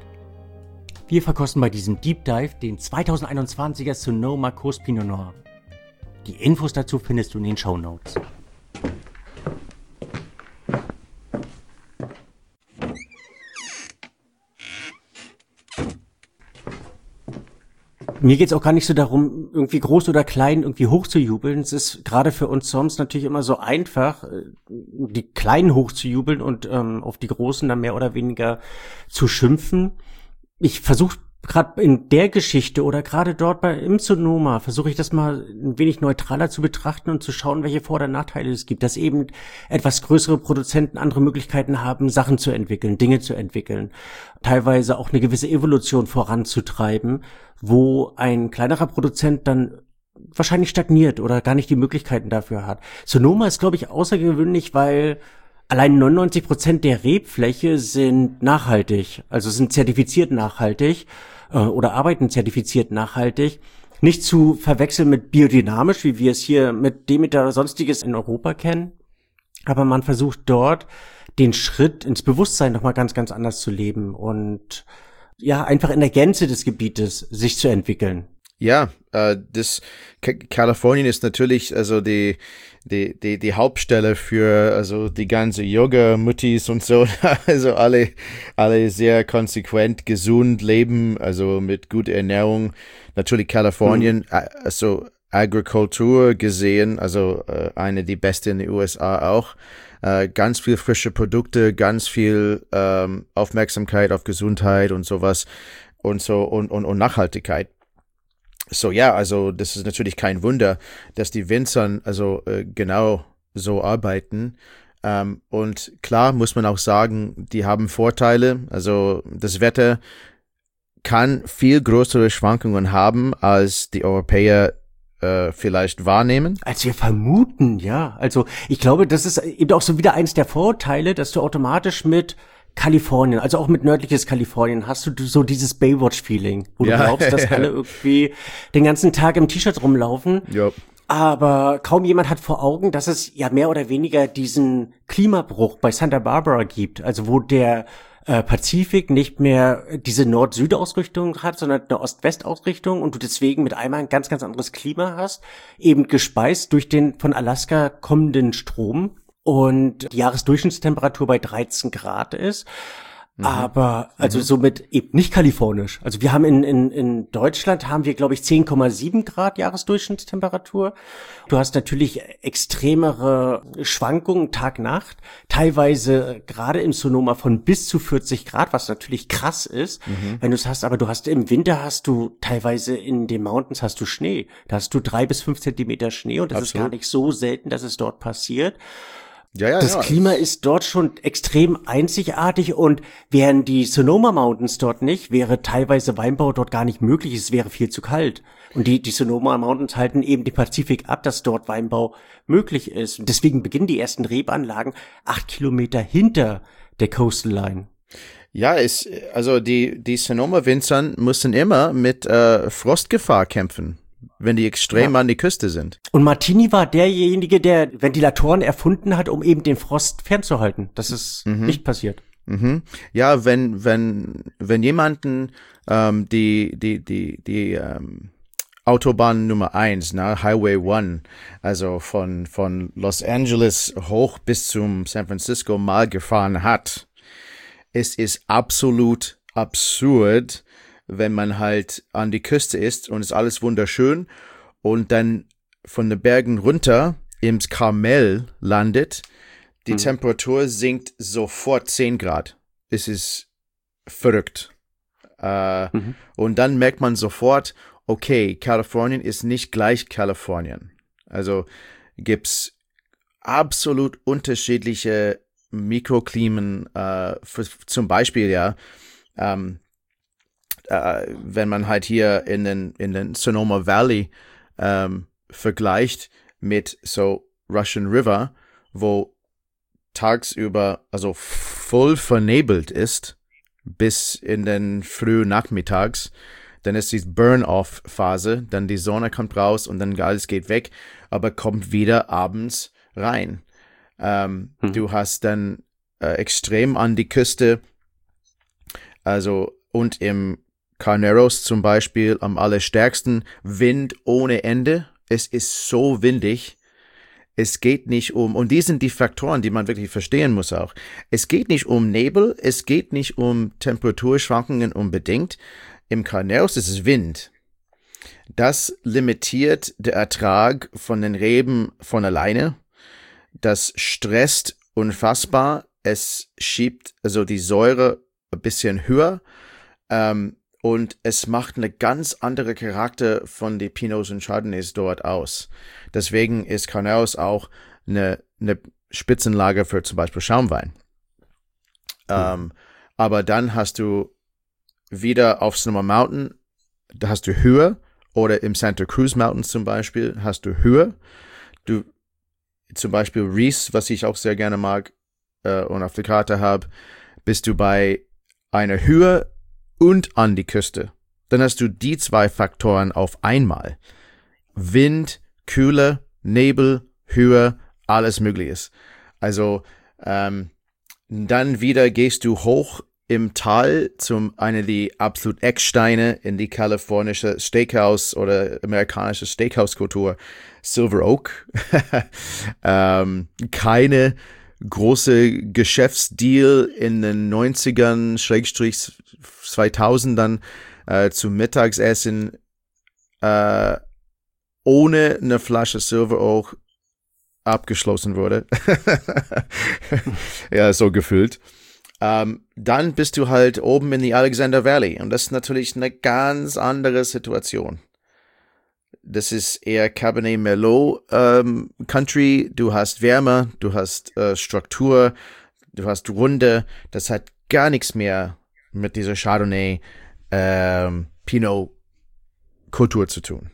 Wir verkosten bei diesem Deep Dive den 2021er Sonoma Coast Pinot Noir. Die Infos dazu findest du in den Shownotes. Mir geht's auch gar nicht so darum, irgendwie groß oder klein irgendwie hochzujubeln. Es ist gerade für uns Soms natürlich immer so einfach, die Kleinen hochzujubeln und auf die Großen dann mehr oder weniger zu schimpfen. Ich versuche gerade in der Geschichte oder gerade dort im Sonoma, versuche ich das mal ein wenig neutraler zu betrachten und zu schauen, welche Vor- oder Nachteile es gibt. Dass eben etwas größere Produzenten andere Möglichkeiten haben, Sachen zu entwickeln, Dinge zu entwickeln. Teilweise auch eine gewisse Evolution voranzutreiben, wo ein kleinerer Produzent dann wahrscheinlich stagniert oder gar nicht die Möglichkeiten dafür hat. Sonoma ist, glaube ich, außergewöhnlich, weil allein 99% der Rebfläche sind nachhaltig, also sind zertifiziert nachhaltig oder arbeiten zertifiziert nachhaltig. Nicht zu verwechseln mit biodynamisch, wie wir es hier mit Demeter oder sonstiges in Europa kennen. Aber man versucht dort den Schritt ins Bewusstsein nochmal ganz, ganz anders zu leben und ja, einfach in der Gänze des Gebietes sich zu entwickeln. Ja, das Kalifornien ist natürlich also die Hauptstelle für also die ganze Yoga-Muttis und so, also alle sehr konsequent gesund leben, also mit guter Ernährung. Natürlich Kalifornien, also Agrikultur gesehen, also eine die beste in den USA auch. Ganz viel frische Produkte, ganz viel Aufmerksamkeit auf Gesundheit und sowas und so und Nachhaltigkeit. So, ja, also das ist natürlich kein Wunder, dass die Winzern also genau so arbeiten. Und klar muss man auch sagen, die haben Vorteile. Also das Wetter kann viel größere Schwankungen haben, als die Europäer vielleicht wahrnehmen. Als wir vermuten, ja. Also ich glaube, das ist eben auch so wieder eins der Vorteile, dass du automatisch mit Kalifornien, also auch mit nördliches Kalifornien, hast du so dieses Baywatch-Feeling, wo du glaubst, dass alle irgendwie den ganzen Tag im T-Shirt rumlaufen. Ja. Aber kaum jemand hat vor Augen, dass es ja mehr oder weniger diesen Klimabruch bei Santa Barbara gibt, also wo der Pazifik nicht mehr diese Nord-Süd-Ausrichtung hat, sondern eine Ost-West-Ausrichtung und du deswegen mit einmal ein ganz, ganz anderes Klima hast, eben gespeist durch den von Alaska kommenden Strom und die Jahresdurchschnittstemperatur bei 13 Grad ist. Aber, also somit eben nicht kalifornisch. Also wir haben in Deutschland haben wir, glaube ich, 10,7 Grad Jahresdurchschnittstemperatur. Du hast natürlich extremere Schwankungen Tag-Nacht, teilweise gerade im Sonoma von bis zu 40 Grad, was natürlich krass ist, wenn du es hast. Aber du hast im Winter hast du teilweise in den Mountains hast du Schnee. Da hast du 3 bis 5 Zentimeter Schnee und das ist gar nicht so selten, dass es dort passiert. Das Klima ist dort schon extrem einzigartig und wären die Sonoma Mountains dort nicht, wäre teilweise Weinbau dort gar nicht möglich, es wäre viel zu kalt. Und die Sonoma Mountains halten eben den Pazifik ab, dass dort Weinbau möglich ist. Und deswegen beginnen die ersten Rebanlagen 8 Kilometer hinter der Coastal Line. Ja, also die Sonoma-Winzern mussten immer mit Frostgefahr kämpfen, wenn die extrem an die Küste sind. Und Martini war derjenige, der Ventilatoren erfunden hat, um eben den Frost fernzuhalten. Das ist nicht passiert. Ja, wenn jemanden die Autobahn Nummer 1, Highway 1, also von Los Angeles hoch bis zum San Francisco mal gefahren hat, es ist absolut absurd, wenn man halt an die Küste ist und ist alles wunderschön und dann von den Bergen runter ins Carmel landet, die Temperatur sinkt sofort 10 Grad. Es ist verrückt. Und dann merkt man sofort, okay, Kalifornien ist nicht gleich Kalifornien. Also gibt's absolut unterschiedliche Mikroklimen, zum Beispiel, wenn man halt hier in den Sonoma Valley vergleicht mit so Russian River, wo tagsüber also voll vernebelt ist bis in den frühen Nachmittags, dann ist die Burn-off-Phase, dann die Sonne kommt raus und dann alles geht weg, aber kommt wieder abends rein. Du hast dann extrem an die Küste, also und im Carneros zum Beispiel am allerstärksten Wind ohne Ende. Es ist so windig. Es geht nicht und die sind die Faktoren, die man wirklich verstehen muss auch. Es geht nicht um Nebel, es geht nicht um Temperaturschwankungen unbedingt. Im Carneros ist es Wind. Das limitiert den Ertrag von den Reben von alleine. Das stresst unfassbar. Es schiebt also die Säure ein bisschen höher. Und es macht eine ganz andere Charakter von den Pinots und Chardonnays dort aus. Deswegen ist Carneros auch eine Spitzenlage für zum Beispiel Schaumwein. Aber dann hast du wieder auf Sonoma Mountain, da hast du Höhe, oder im Santa Cruz Mountains zum Beispiel hast du Höhe. Du zum Beispiel Reese, was ich auch sehr gerne mag und auf der Karte habe, bist du bei einer Höhe und an die Küste. Dann hast du die 2 Faktoren auf einmal. Wind, Kühle, Nebel, Höhe, alles Mögliche. Also dann wieder gehst du hoch im Tal zum einer der absolut Ecksteine in die kalifornische Steakhouse oder amerikanische Steakhouse-Kultur, Silver Oak. Keine große Geschäftsdeal in den 90ern, / 2000ern zum Mittagsessen ohne eine Flasche Silver Oak abgeschlossen wurde. Ja, so gefühlt. Dann bist du halt oben in die Alexander Valley und das ist natürlich eine ganz andere Situation. Das ist eher Cabernet Merlot Country. Du hast Wärme, du hast Struktur, du hast Runde. Das hat gar nichts mehr mit dieser Chardonnay Pinot Kultur zu tun.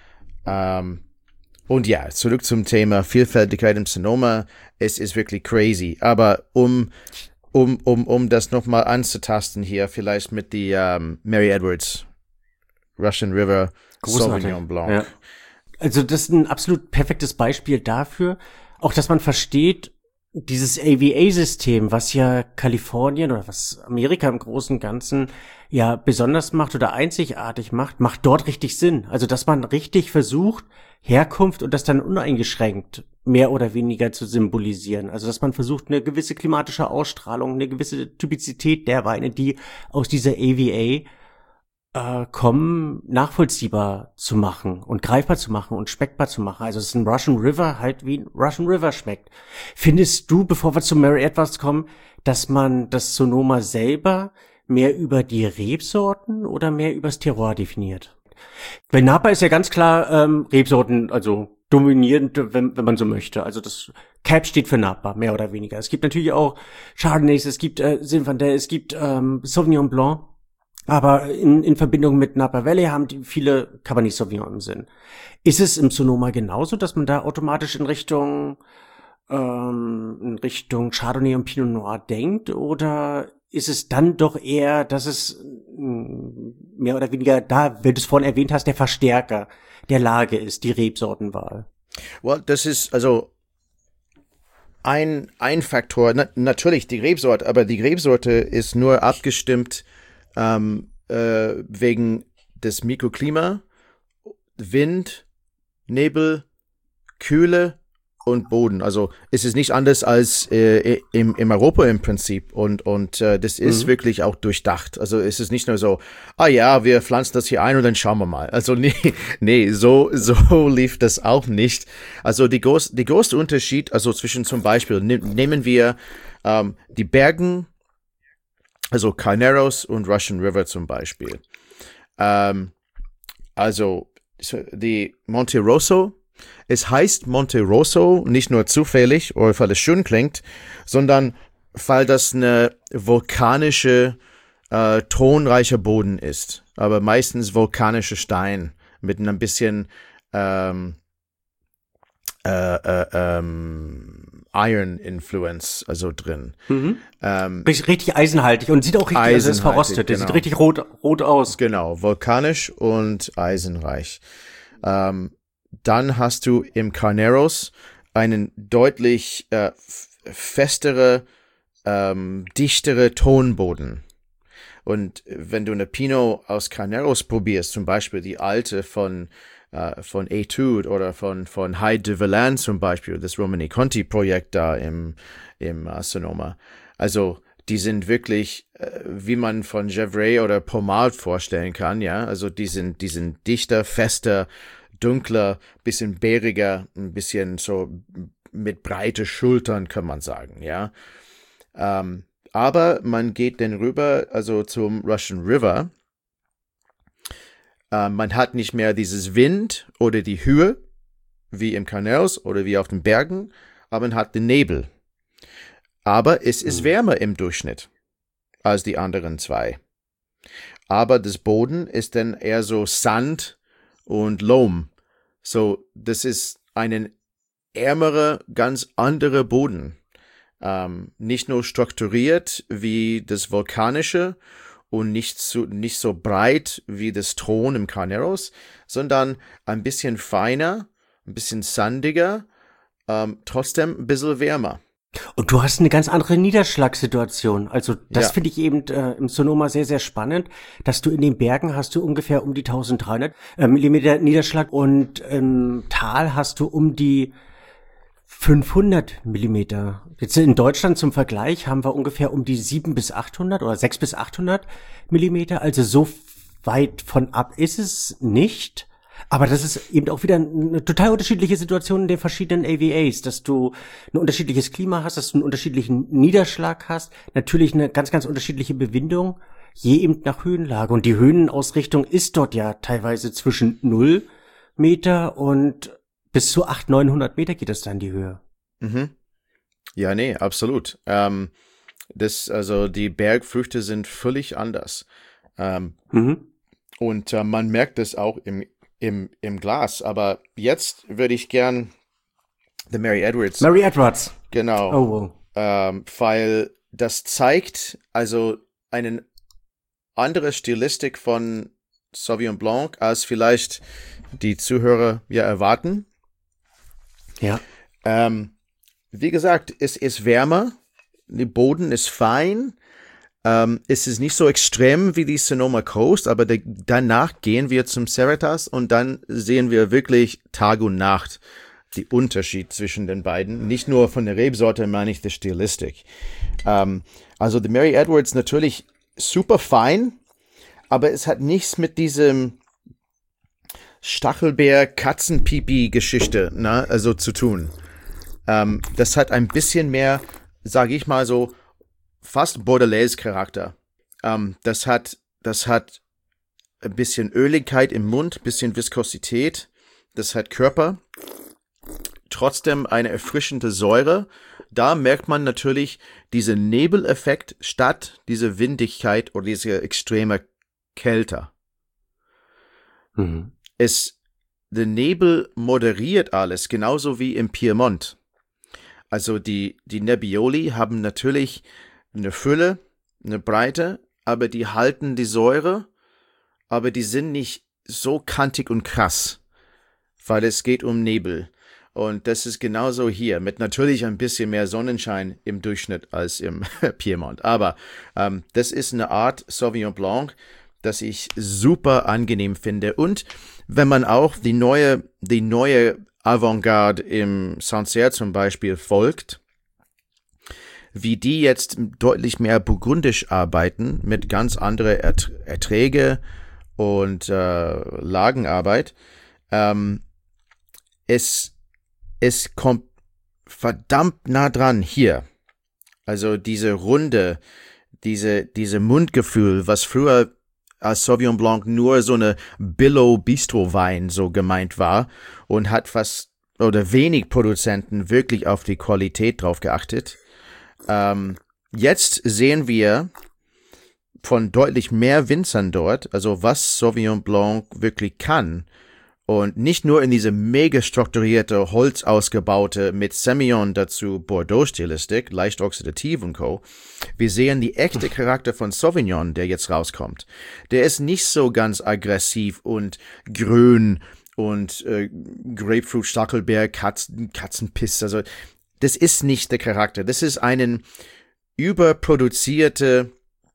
Und ja, zurück zum Thema Vielfältigkeit im Sonoma. Es ist wirklich crazy. Aber um das nochmal anzutasten hier, vielleicht mit die Mary Edwards Russian River Sauvignon Blanc. Ja. Also das ist ein absolut perfektes Beispiel dafür, auch dass man versteht, Dieses AVA-System, was ja Kalifornien oder was Amerika im Großen und Ganzen ja besonders macht oder einzigartig macht dort richtig Sinn. Also, dass man richtig versucht, Herkunft und das dann uneingeschränkt mehr oder weniger zu symbolisieren. Also, dass man versucht, eine gewisse klimatische Ausstrahlung, eine gewisse Typizität der Weine, die aus dieser AVA kommen, nachvollziehbar zu machen und greifbar zu machen und schmeckbar zu machen. Also, dass ein Russian River halt wie ein Russian River schmeckt. Findest du, bevor wir zu Mary Edwards kommen, dass man das Sonoma selber mehr über die Rebsorten oder mehr übers Terroir definiert? Weil Napa ist ja ganz klar Rebsorten, also dominierend, wenn man so möchte. Also das Cap steht für Napa, mehr oder weniger. Es gibt natürlich auch Chardonnays, es gibt Zinfandel, es gibt Sauvignon Blanc. Aber in Verbindung mit Napa Valley haben die viele Cabernet Sauvignon im Sinn. Ist es im Sonoma genauso, dass man da automatisch in Richtung Chardonnay und Pinot Noir denkt? Oder ist es dann doch eher, dass es mehr oder weniger da, wenn du es vorhin erwähnt hast, der Verstärker der Lage ist, die Rebsortenwahl? Well, das ist also ein Faktor. Natürlich die Rebsorte, aber die Rebsorte ist nur abgestimmt wegen des Mikroklima, Wind, Nebel, Kühle und Boden. Also es ist nicht anders als im Europa im Prinzip und das ist wirklich auch durchdacht. Also es ist nicht nur so, wir pflanzen das hier ein und dann schauen wir mal. Also nee, so lief das auch nicht. Also die größte Unterschied, also zwischen zum Beispiel, nehmen wir die Bergen, also Carneros und Russian River zum Beispiel. Also die Monte Rosso, es heißt Monte Rosso nicht nur zufällig oder weil es schön klingt, sondern weil das eine vulkanische, tonreicher Boden ist. Aber meistens vulkanische Stein mit ein bisschen Iron Influence, also drin. Richtig eisenhaltig und sieht auch richtig, also ist verrostet, der sieht richtig rot aus. Genau, vulkanisch und eisenreich. Dann hast du im Carneros einen deutlich festere, dichtere Tonboden. Und wenn du eine Pinot aus Carneros probierst, zum Beispiel die alte von Etude oder von Hyde de Villain zum Beispiel, das Romani Conti Projekt da im Sonoma. Also die sind wirklich, wie man von Gevrey oder Pommard vorstellen kann, ja. Also die sind dichter, fester, dunkler, bisschen bäriger, ein bisschen so mit breite Schultern, kann man sagen, ja. Aber man geht dann rüber, also zum Russian River. Man hat nicht mehr dieses Wind oder die Höhe, wie im Carneros oder wie auf den Bergen, aber man hat den Nebel. Aber es ist wärmer im Durchschnitt als die anderen zwei. Aber das Boden ist dann eher so Sand und Loam. So, das ist einen ärmerer, ganz anderer Boden. Nicht nur strukturiert wie das vulkanische und nicht so breit wie das Thron im Carneros, sondern ein bisschen feiner, ein bisschen sandiger, trotzdem ein bisschen wärmer. Und du hast eine ganz andere Niederschlagssituation. Also das finde ich eben im Sonoma sehr, sehr spannend, dass du in den Bergen hast du ungefähr um die 1300 Millimeter Niederschlag und im Tal hast du um die 500 Millimeter. Jetzt in Deutschland zum Vergleich haben wir ungefähr um die 7 bis 800 oder 6 bis 800 Millimeter. Also so weit von ab ist es nicht. Aber das ist eben auch wieder eine total unterschiedliche Situation in den verschiedenen AVAs, dass du ein unterschiedliches Klima hast, dass du einen unterschiedlichen Niederschlag hast, natürlich eine ganz, ganz unterschiedliche Bewindung, je eben nach Höhenlage. Und die Höhenausrichtung ist dort ja teilweise zwischen 0 Meter und bis zu 800, 900 Meter geht das dann die Höhe. Mhm. Ja, nee, absolut. Also die Bergfrüchte sind völlig anders. Und man merkt das auch im Glas. Aber jetzt würde ich gern The Mary Edwards. Mary Edwards. Genau. Oh, wow. Weil das zeigt also eine andere Stilistik von Sauvignon Blanc, als vielleicht die Zuhörer ja erwarten. Ja. wie gesagt, es ist wärmer, der Boden ist fein. Es ist nicht so extrem wie die Sonoma Coast, aber danach gehen wir zum Cerritos und dann sehen wir wirklich Tag und Nacht die Unterschied zwischen den beiden. Nicht nur von der Rebsorte, meine ich, die Stilistik. Also die Mary Edwards natürlich super fein, aber es hat nichts mit diesem Stachelbeer-Katzenpipi-Geschichte, also zu tun. Das hat ein bisschen mehr, sage ich mal so, fast Bordelaise-Charakter. Das hat ein bisschen Öligkeit im Mund, bisschen Viskosität. Das hat Körper. Trotzdem eine erfrischende Säure. Da merkt man natürlich diesen Nebeleffekt statt diese Windigkeit oder diese extreme Kälte. Mhm. Der Nebel moderiert alles, genauso wie im Piemont. Also die Nebbioli haben natürlich eine Fülle, eine Breite, aber die halten die Säure, aber die sind nicht so kantig und krass, weil es geht um Nebel. Und das ist genauso hier, mit natürlich ein bisschen mehr Sonnenschein im Durchschnitt als im Piemont. Aber das ist eine Art Sauvignon Blanc, das ich super angenehm finde. Und wenn man auch die neue Avantgarde im Sancerre zum Beispiel folgt, wie die jetzt deutlich mehr burgundisch arbeiten, mit ganz anderen Erträge und Lagenarbeit, es kommt verdammt nah dran hier. Also diese Runde, diese Mundgefühl, was früher als Sauvignon Blanc nur so eine Billow-Bistro-Wein so gemeint war und hat fast oder wenig Produzenten wirklich auf die Qualität drauf geachtet. Jetzt sehen wir von deutlich mehr Winzern dort, also was Sauvignon Blanc wirklich kann. Und nicht nur in diese mega strukturierte, Holz ausgebaute, mit Semillon dazu Bordeaux-Stilistik, leicht oxidativ und Co. Wir sehen die echte Charakter von Sauvignon, der jetzt rauskommt. Der ist nicht so ganz aggressiv und grün und Grapefruit, Stachelbeer, Katzenpiss. Also das ist nicht der Charakter. Das ist einen überproduzierte,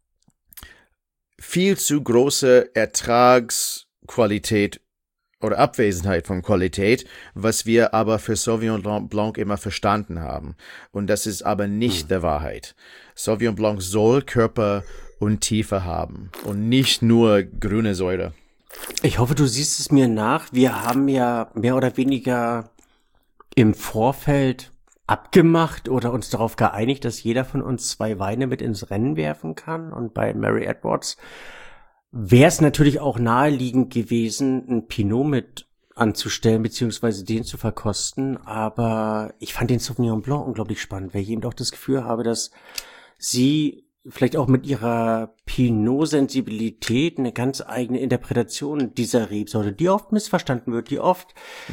viel zu große Ertragsqualität oder Abwesenheit von Qualität, was wir aber für Sauvignon Blanc immer verstanden haben. Und das ist aber nicht der Wahrheit. Sauvignon Blanc soll Körper und Tiefe haben und nicht nur grüne Säure. Ich hoffe, du siehst es mir nach. Wir haben ja mehr oder weniger im Vorfeld abgemacht oder uns darauf geeinigt, dass jeder von uns 2 Weine mit ins Rennen werfen kann. Und bei Mary Edwards wäre es natürlich auch naheliegend gewesen, ein Pinot mit anzustellen, beziehungsweise den zu verkosten. Aber ich fand den Sauvignon Blanc unglaublich spannend, weil ich eben doch das Gefühl habe, dass sie vielleicht auch mit ihrer Pinot-Sensibilität eine ganz eigene Interpretation dieser Rebsorte, die oft missverstanden wird, die oft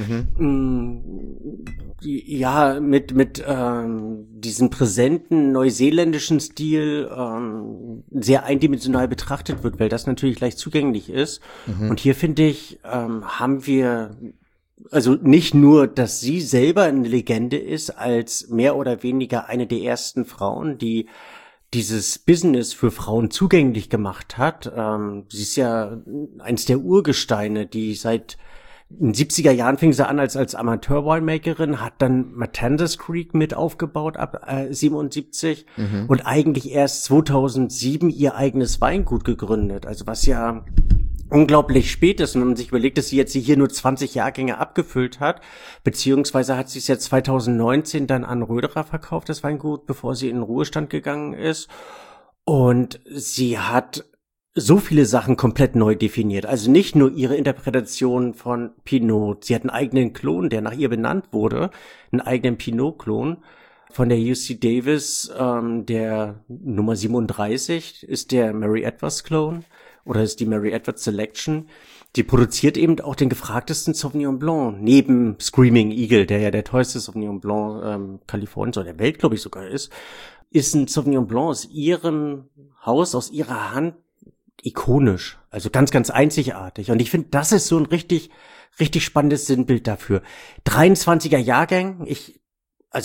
mit diesem präsenten neuseeländischen Stil sehr eindimensional betrachtet wird, weil das natürlich leicht zugänglich ist. Und hier finde ich, haben wir also nicht nur, dass sie selber eine Legende ist, als mehr oder weniger eine der ersten Frauen, die dieses Business für Frauen zugänglich gemacht hat. Sie ist ja eins der Urgesteine, die seit den 70er Jahren fing sie an als Amateur-Winemakerin, hat dann Matanzas Creek mit aufgebaut ab 77 und eigentlich erst 2007 ihr eigenes Weingut gegründet. Also was ja unglaublich spät ist, wenn man sich überlegt, dass sie jetzt hier nur 20 Jahrgänge abgefüllt hat, beziehungsweise hat sie es jetzt 2019 dann an Röderer verkauft, das Weingut, bevor sie in den Ruhestand gegangen ist. Und sie hat so viele Sachen komplett neu definiert. Also nicht nur ihre Interpretation von Pinot. Sie hat einen eigenen Klon, der nach ihr benannt wurde, einen eigenen Pinot-Klon. Von der UC Davis, der Nummer 37, ist der Mary Edwards Klon. Oder ist die Mary Edwards Selection. Die produziert eben auch den gefragtesten Sauvignon Blanc, neben Screaming Eagle, der ja der teuerste Sauvignon Blanc Kaliforniens oder der Welt, glaube ich, sogar ist ein Sauvignon Blanc aus ihrem Haus, aus ihrer Hand ikonisch. Also ganz, ganz einzigartig. Und ich finde, das ist so ein richtig, richtig spannendes Sinnbild dafür. 23er Jahrgang,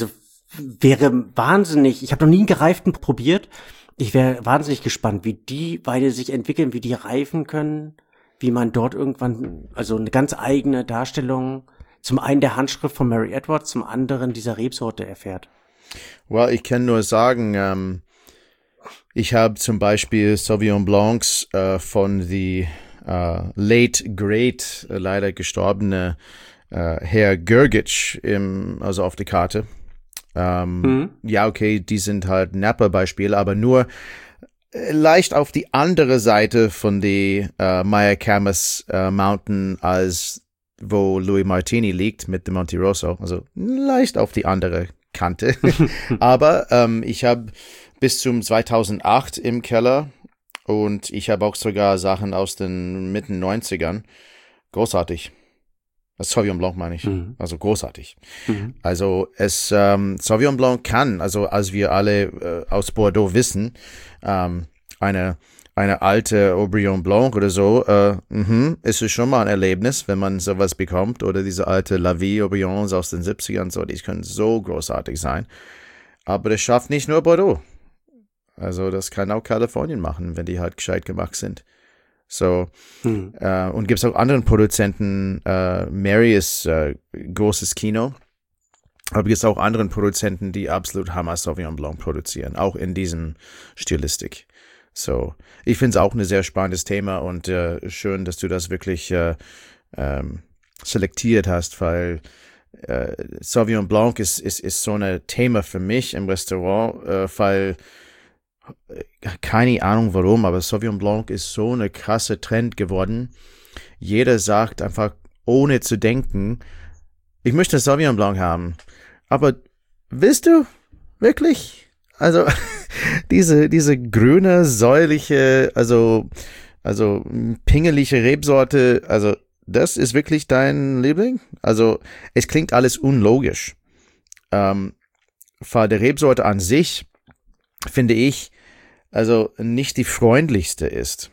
wäre wahnsinnig, ich habe noch nie einen gereiften probiert. Ich wäre wahnsinnig gespannt, wie die beide sich entwickeln, wie die reifen können, wie man dort irgendwann, also eine ganz eigene Darstellung, zum einen der Handschrift von Mary Edwards, zum anderen dieser Rebsorte erfährt. Well, ich kann nur sagen, ich habe zum Beispiel Sauvignon Blancs von die late great, leider gestorbene Herr Gergich also auf der Karte. Ja, okay, die sind halt Napa-Beispiele, aber nur leicht auf die andere Seite von die Mayacamas Mountain, als wo Louis Martini liegt mit dem Monte Rosso. Also leicht auf die andere Kante. Aber ich habe bis zum 2008 im Keller und ich habe auch sogar Sachen aus den Mitten 90ern. Großartig. Das Sauvignon Blanc meine ich. Also großartig. Also Sauvignon Blanc kann, also als wir alle aus Bordeaux wissen, eine alte Haut-Brion Blanc oder so, ist es schon mal ein Erlebnis, wenn man sowas bekommt. Oder diese alte La Vie Haut-Brions aus den 70ern, so, die können so großartig sein. Aber das schafft nicht nur Bordeaux. Also das kann auch Kalifornien machen, wenn die halt gescheit gemacht sind. So, und gibt's auch anderen Produzenten, Mary ist großes Kino, aber gibt's auch anderen Produzenten, die absolut Hammer Sauvignon Blanc produzieren, auch in diesem Stilistik. So, ich finde es auch ein sehr spannendes Thema und schön, dass du das wirklich selektiert hast, weil Sauvignon Blanc ist so ein Thema für mich im Restaurant, weil keine Ahnung warum, aber Sauvignon Blanc ist so eine krasse Trend geworden. Jeder sagt einfach, ohne zu denken, ich möchte Sauvignon Blanc haben. Aber willst du wirklich? Also diese grüne, säuliche, also pingelige Rebsorte, also das ist wirklich dein Liebling? Also es klingt alles unlogisch. Von der Rebsorte an sich finde ich, also nicht die freundlichste ist.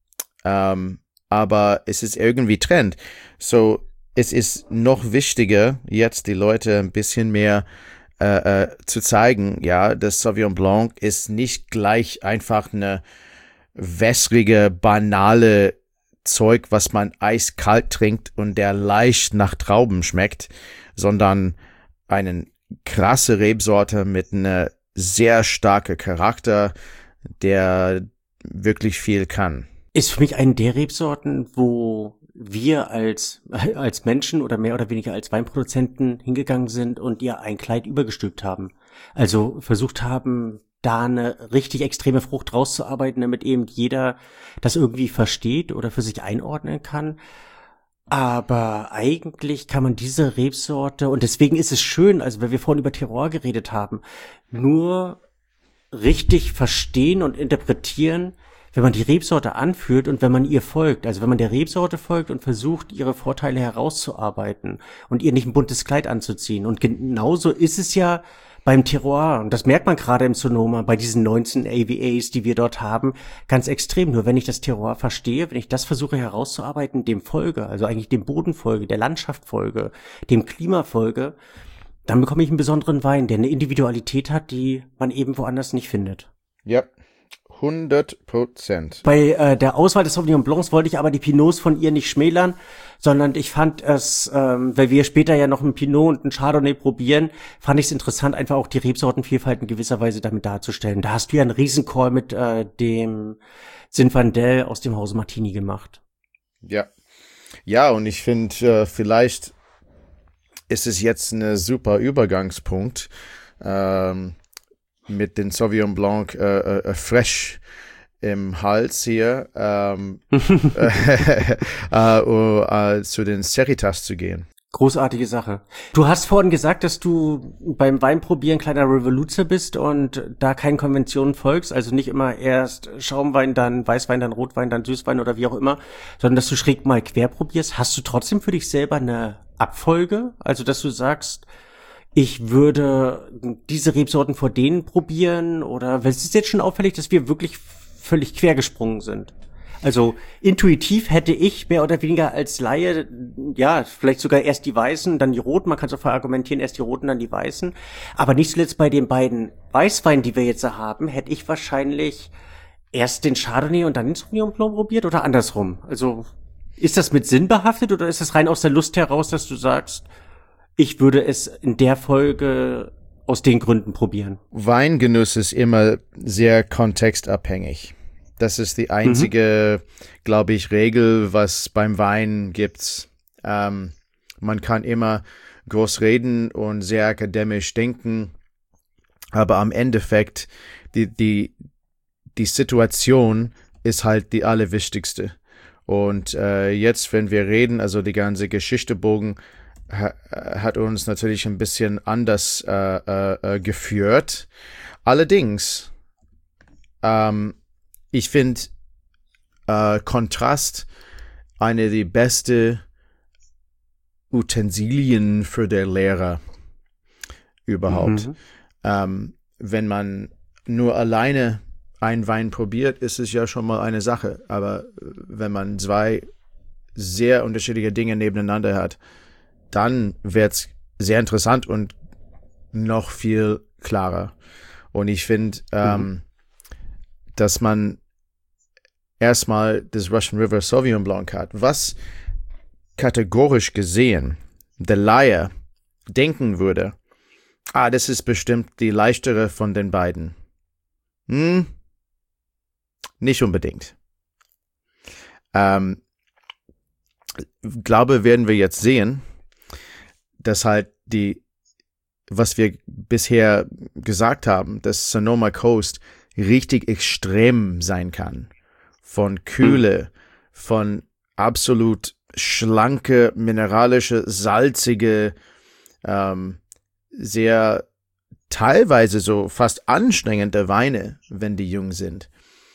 Aber es ist irgendwie Trend. So, es ist noch wichtiger, jetzt die Leute ein bisschen mehr zu zeigen, ja, das Sauvignon Blanc ist nicht gleich einfach eine wässrige, banale Zeug, was man eiskalt trinkt und der leicht nach Trauben schmeckt, sondern eine krasse Rebsorte mit einer sehr starke Charakter, der wirklich viel kann. Ist für mich eine der Rebsorten, wo wir als Menschen oder mehr oder weniger als Weinproduzenten hingegangen sind und ihr ein Kleid übergestülpt haben. Also versucht haben, da eine richtig extreme Frucht rauszuarbeiten, damit eben jeder das irgendwie versteht oder für sich einordnen kann. Aber eigentlich kann man diese Rebsorte, und deswegen ist es schön, also weil wir vorhin über Terroir geredet haben, nur richtig verstehen und interpretieren, wenn man die Rebsorte anführt und wenn man ihr folgt. Also wenn man der Rebsorte folgt und versucht, ihre Vorteile herauszuarbeiten und ihr nicht ein buntes Kleid anzuziehen. Und genauso ist es ja beim Terroir. Und das merkt man gerade im Sonoma bei diesen 19 AVAs, die wir dort haben, ganz extrem. Nur wenn ich das Terroir verstehe, wenn ich das versuche herauszuarbeiten, dem folge, also eigentlich dem Boden folge, der Landschaft folge, dem Klima folge, dann bekomme ich einen besonderen Wein, der eine Individualität hat, die man eben woanders nicht findet. Ja, 100%. Bei der Auswahl des Sauvignon Blancs wollte ich aber die Pinots von ihr nicht schmälern, sondern ich fand es, weil wir später ja noch einen Pinot und einen Chardonnay probieren, fand ich es interessant, einfach auch die Rebsortenvielfalt in gewisser Weise damit darzustellen. Da hast du ja einen Riesencall mit dem Zinfandel aus dem Hause Martini gemacht. Ja. Ja, und ich finde, vielleicht ist es jetzt ein super Übergangspunkt, mit den Sauvignon Blanc fresh im Hals hier zu den Seritas zu gehen. Großartige Sache. Du hast vorhin gesagt, dass du beim Weinprobieren kleiner Revoluzer bist und da keinen Konventionen folgst, also nicht immer erst Schaumwein, dann Weißwein, dann Rotwein, dann Süßwein oder wie auch immer, sondern dass du schräg mal quer probierst. Hast du trotzdem für dich selber eine Abfolge? Also, dass du sagst, ich würde diese Rebsorten vor denen probieren oder, weil es ist jetzt schon auffällig, dass wir wirklich völlig quer gesprungen sind. Also intuitiv hätte ich mehr oder weniger als Laie, ja, vielleicht sogar erst die Weißen, dann die Roten. Man kann so verargumentieren, erst die Roten, dann die Weißen. Aber nicht zuletzt bei den beiden Weißweinen, die wir jetzt haben, hätte ich wahrscheinlich erst den Chardonnay und dann den Sauvignon Blanc probiert oder andersrum. Also ist das mit Sinn behaftet oder ist das rein aus der Lust heraus, dass du sagst, ich würde es in der Folge aus den Gründen probieren? Weingenuss ist immer sehr kontextabhängig. Das ist die einzige, glaube ich, Regel, was beim Wein gibt. Man kann immer groß reden und sehr akademisch denken, aber am Endeffekt die Situation ist halt die allerwichtigste. Und jetzt, wenn wir reden, also die ganze Geschichtebogen hat uns natürlich ein bisschen anders geführt. Allerdings, ich finde Kontrast eine der besten Utensilien für den Lehrer überhaupt. Wenn man nur alleine einen Wein probiert, ist es ja schon mal eine Sache. Aber wenn man zwei sehr unterschiedliche Dinge nebeneinander hat, dann wird es sehr interessant und noch viel klarer. Und ich finde, dass man erstmal das Russian River Sauvignon Blanc hat, was kategorisch gesehen der Laie denken würde, das ist bestimmt die leichtere von den beiden. Nicht unbedingt. Glaube, werden wir jetzt sehen, dass halt was wir bisher gesagt haben, dass Sonoma Coast richtig extrem sein kann. Von Kühle, von absolut schlanke, mineralische, salzige, sehr teilweise so fast anstrengende Weine, wenn die jung sind.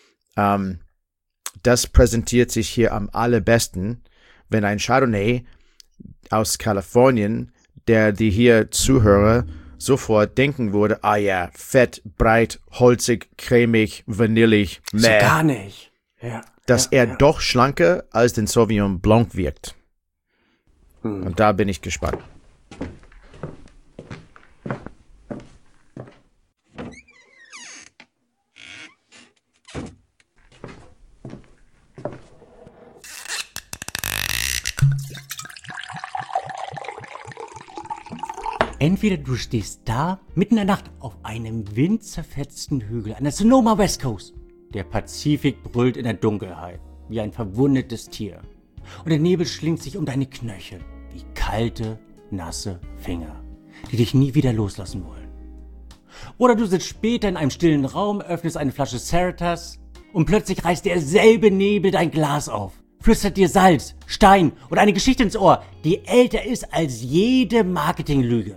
Das präsentiert sich hier am allerbesten, wenn ein Chardonnay aus Kalifornien, der die hier Zuhörer sofort denken würde, ja, fett, breit, holzig, cremig, vanillig, so gar nicht. Ja, dass er doch schlanker als den Sauvignon Blanc wirkt. Und da bin ich gespannt. Entweder du stehst da, mitten in der Nacht, auf einem windzerfetzten Hügel an der Sonoma West Coast. Der Pazifik brüllt in der Dunkelheit, wie ein verwundetes Tier. Und der Nebel schlingt sich um deine Knöchel, wie kalte, nasse Finger, die dich nie wieder loslassen wollen. Oder du sitzt später in einem stillen Raum, öffnest eine Flasche Cerritas und plötzlich reißt derselbe Nebel dein Glas auf. Flüstert dir Salz, Stein und eine Geschichte ins Ohr, die älter ist als jede Marketinglüge.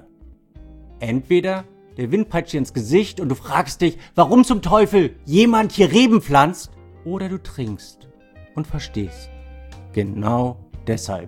Entweder der Wind peitscht dir ins Gesicht und du fragst dich, warum zum Teufel jemand hier Reben pflanzt, oder du trinkst und verstehst. Genau deshalb.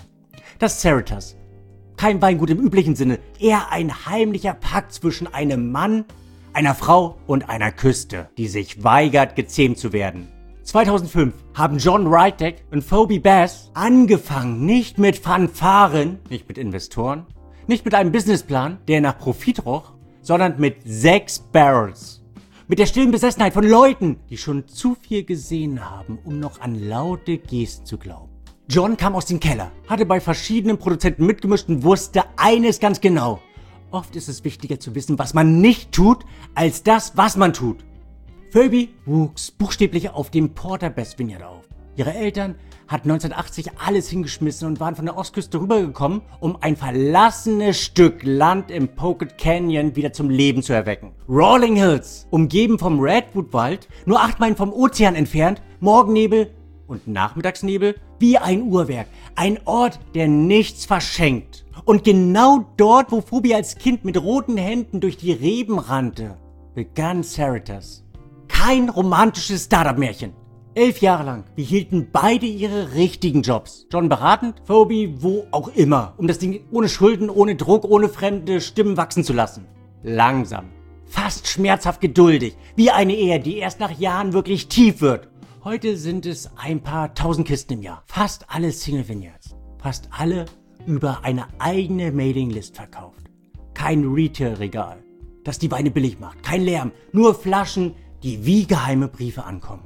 Das Cerritas. Kein Weingut im üblichen Sinne, eher ein heimlicher Pakt zwischen einem Mann, einer Frau und einer Küste, die sich weigert, gezähmt zu werden. 2005 haben John Rydeck und Phoebe Bass angefangen, nicht mit Fanfaren, nicht mit Investoren, nicht mit einem Businessplan, der nach Profit roch, sondern mit 6 Barrels. Mit der stillen Besessenheit von Leuten, die schon zu viel gesehen haben, um noch an laute Gesten zu glauben. John kam aus dem Keller, hatte bei verschiedenen Produzenten mitgemischt und wusste eines ganz genau. Oft ist es wichtiger zu wissen, was man nicht tut, als das, was man tut. Phoebe wuchs buchstäblich auf dem Porter-Bess Vineyard auf. Ihre Eltern hatten 1980 alles hingeschmissen und waren von der Ostküste rübergekommen, um ein verlassenes Stück Land im Pocket Canyon wieder zum Leben zu erwecken. Rolling Hills, umgeben vom Redwood-Wald, nur 8 Meilen vom Ozean entfernt, Morgennebel und Nachmittagsnebel, wie ein Uhrwerk. Ein Ort, der nichts verschenkt. Und genau dort, wo Phoebe als Kind mit roten Händen durch die Reben rannte, begann Cerritas. Kein romantisches Startup-Märchen. 11 Jahre lang behielten beide ihre richtigen Jobs. John beratend, Phoebe wo auch immer, um das Ding ohne Schulden, ohne Druck, ohne fremde Stimmen wachsen zu lassen. Langsam, fast schmerzhaft geduldig, wie eine Ehe, die erst nach Jahren wirklich tief wird. Heute sind es ein paar tausend Kisten im Jahr. Fast alle Single Vineyards. Fast alle über eine eigene Mailinglist verkauft. Kein Retail-Regal, das die Weine billig macht. Kein Lärm, nur Flaschen, die wie geheime Briefe ankommen.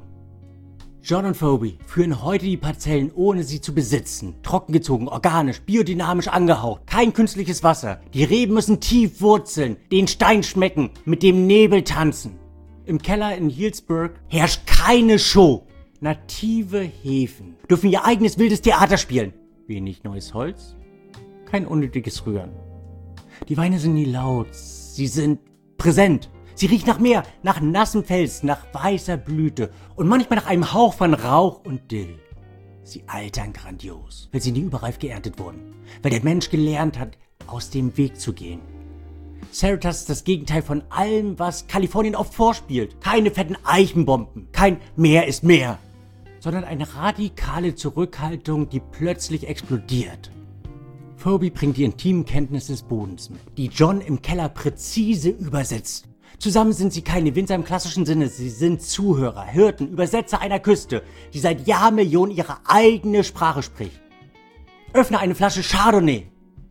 John und Phoebe führen heute die Parzellen, ohne sie zu besitzen. Trockengezogen, organisch, biodynamisch angehaucht. Kein künstliches Wasser. Die Reben müssen tief wurzeln, den Stein schmecken, mit dem Nebel tanzen. Im Keller in Healdsburg herrscht keine Show. Native Hefen dürfen ihr eigenes wildes Theater spielen. Wenig neues Holz, kein unnötiges Rühren. Die Weine sind nie laut, sie sind präsent. Sie riecht nach Meer, nach nassem Fels, nach weißer Blüte und manchmal nach einem Hauch von Rauch und Dill. Sie altern grandios, weil sie nie überreif geerntet wurden, weil der Mensch gelernt hat, aus dem Weg zu gehen. Seritas ist das Gegenteil von allem, was Kalifornien oft vorspielt. Keine fetten Eichenbomben, kein Mehr ist mehr, sondern eine radikale Zurückhaltung, die plötzlich explodiert. Phoebe bringt die intimen Kenntnisse des Bodens mit, die John im Keller präzise übersetzt. Zusammen sind sie keine Winzer im klassischen Sinne, sie sind Zuhörer, Hirten, Übersetzer einer Küste, die seit Jahrmillionen ihre eigene Sprache spricht. Öffne eine Flasche Chardonnay,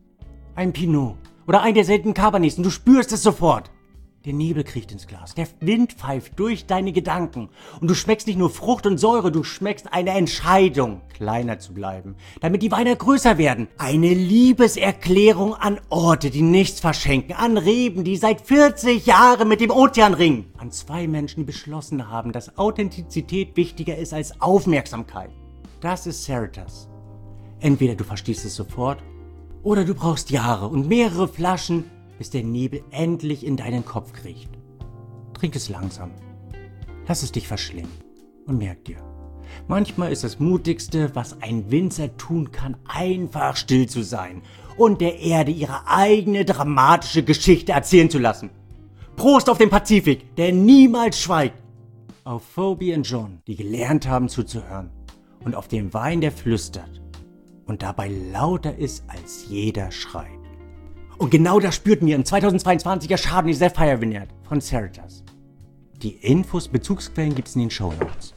ein Pinot oder ein der seltenen Cabernets und du spürst es sofort. Der Nebel kriecht ins Glas, der Wind pfeift durch deine Gedanken und du schmeckst nicht nur Frucht und Säure, du schmeckst eine Entscheidung, kleiner zu bleiben, damit die Weine größer werden. Eine Liebeserklärung an Orte, die nichts verschenken, an Reben, die seit 40 Jahren mit dem Ozean ringen, an zwei Menschen, die beschlossen haben, dass Authentizität wichtiger ist als Aufmerksamkeit. Das ist Seritas. Entweder du verstehst es sofort oder du brauchst Jahre und mehrere Flaschen, bis der Nebel endlich in deinen Kopf kriecht. Trink es langsam. Lass es dich verschlingen. Und merk dir, manchmal ist das Mutigste, was ein Winzer tun kann, einfach still zu sein und der Erde ihre eigene dramatische Geschichte erzählen zu lassen. Prost auf den Pazifik, der niemals schweigt. Auf Phoebe und John, die gelernt haben zuzuhören. Und auf den Wein, der flüstert und dabei lauter ist, als jeder schreit. Und genau das spürten wir im 2022er Chardonnay Sapphire Vineyard von Seritas. Die Infos, Bezugsquellen gibt's in den Shownotes.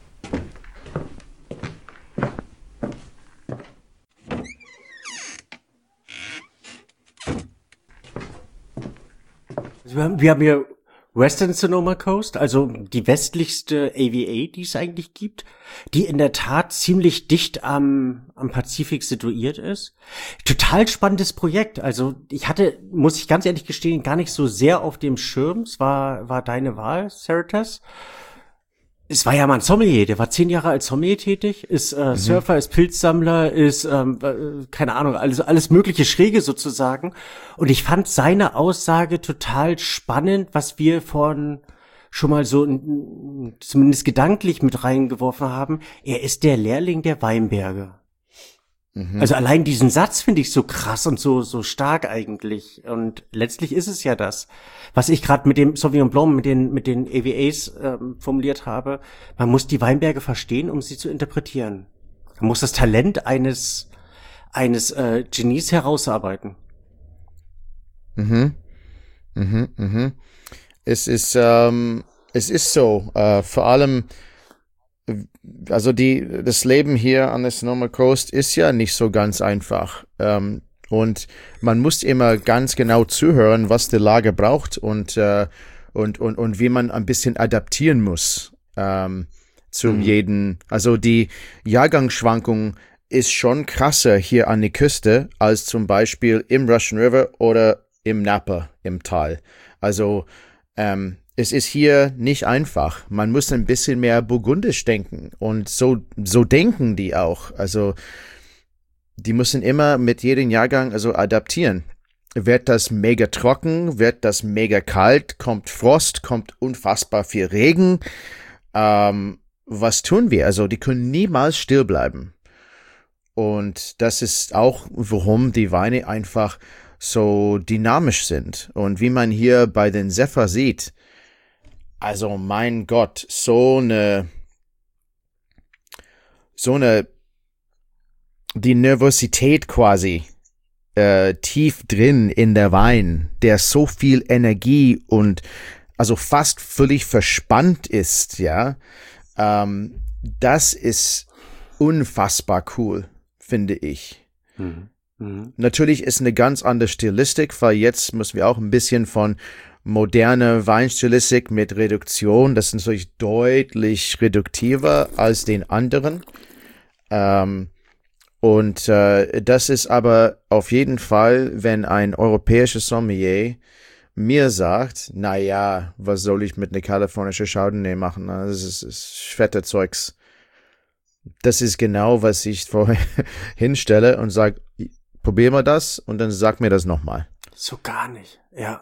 Wir haben hier Western Sonoma Coast, also die westlichste AVA, die es eigentlich gibt, die in der Tat ziemlich dicht am Pazifik situiert ist. Total spannendes Projekt. Also ich hatte, muss ich ganz ehrlich gestehen, gar nicht so sehr auf dem Schirm. Es war deine Wahl, Seritas. Es war ja mal ein Sommelier, der war 10 Jahre als Sommelier tätig, ist Surfer, ist Pilzsammler, ist, keine Ahnung, alles mögliche Schräge sozusagen. Und ich fand seine Aussage total spannend, was wir schon mal so zumindest gedanklich mit reingeworfen haben. Er ist der Lehrling der Weinberge. Also allein diesen Satz finde ich so krass und so stark eigentlich. Und letztlich ist es ja das, was ich gerade mit dem Sauvignon Blanc, mit den AVAs formuliert habe. Man muss die Weinberge verstehen, um sie zu interpretieren. Man muss das Talent eines Genies herausarbeiten. Es ist so, vor allem, also das Leben hier an der Sonoma Coast ist ja nicht so ganz einfach. Und man muss immer ganz genau zuhören, was die Lage braucht und wie man ein bisschen adaptieren muss zum jeden. Also die Jahrgangsschwankung ist schon krasser hier an der Küste als zum Beispiel im Russian River oder im Napa im Tal. Also es ist hier nicht einfach. Man muss ein bisschen mehr burgundisch denken. Und so denken die auch. Also, die müssen immer mit jedem Jahrgang adaptieren. Wird das mega trocken? Wird das mega kalt? Kommt Frost? Kommt unfassbar viel Regen? Was tun wir? Also, die können niemals still bleiben. Und das ist auch, warum die Weine einfach so dynamisch sind. Und wie man hier bei den Zephyr sieht, also mein Gott, so eine die Nervosität quasi tief drin in der Wein, der so viel Energie und also fast völlig verspannt ist, ja. das ist unfassbar cool, finde ich. Natürlich ist eine ganz andere Stilistik, weil jetzt müssen wir auch ein bisschen von moderne Weinstilistik mit Reduktion, das ist natürlich deutlich reduktiver als den anderen. Das ist aber auf jeden Fall, wenn ein europäisches Sommelier mir sagt, naja, was soll ich mit einer kalifornischen Chardonnay machen? Das ist fette Zeugs. Das ist genau, was ich vorher hinstelle und sage, probier mal das und dann sag mir das nochmal. So gar nicht, ja.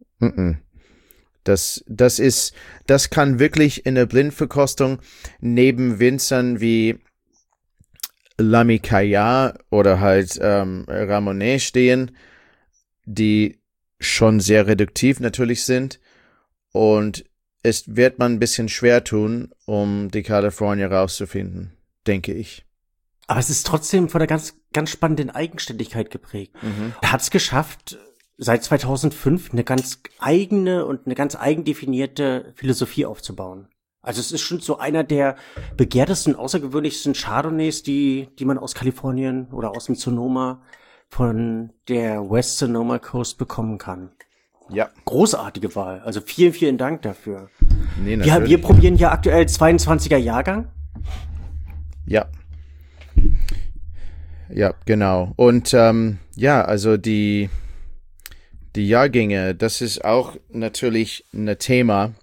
Das kann wirklich in der Blindverkostung neben Winzern wie L'Ami Caillard oder halt Ramonet stehen, die schon sehr reduktiv natürlich sind, und es wird man ein bisschen schwer tun, um die California rauszufinden, denke ich. Aber es ist trotzdem von einer ganz, ganz spannenden Eigenständigkeit geprägt. Er hat es geschafft, seit 2005 eine ganz eigene und eine ganz eigendefinierte Philosophie aufzubauen. Also es ist schon so einer der begehrtesten, außergewöhnlichsten Chardonnays, die man aus Kalifornien oder aus dem Sonoma von der West Sonoma Coast bekommen kann. Ja. Großartige Wahl. Also vielen, vielen Dank dafür. Nee, Wir probieren ja aktuell 22er Jahrgang. Ja. Ja, genau. Und also die Jahrgänge, das ist auch natürlich ein Thema.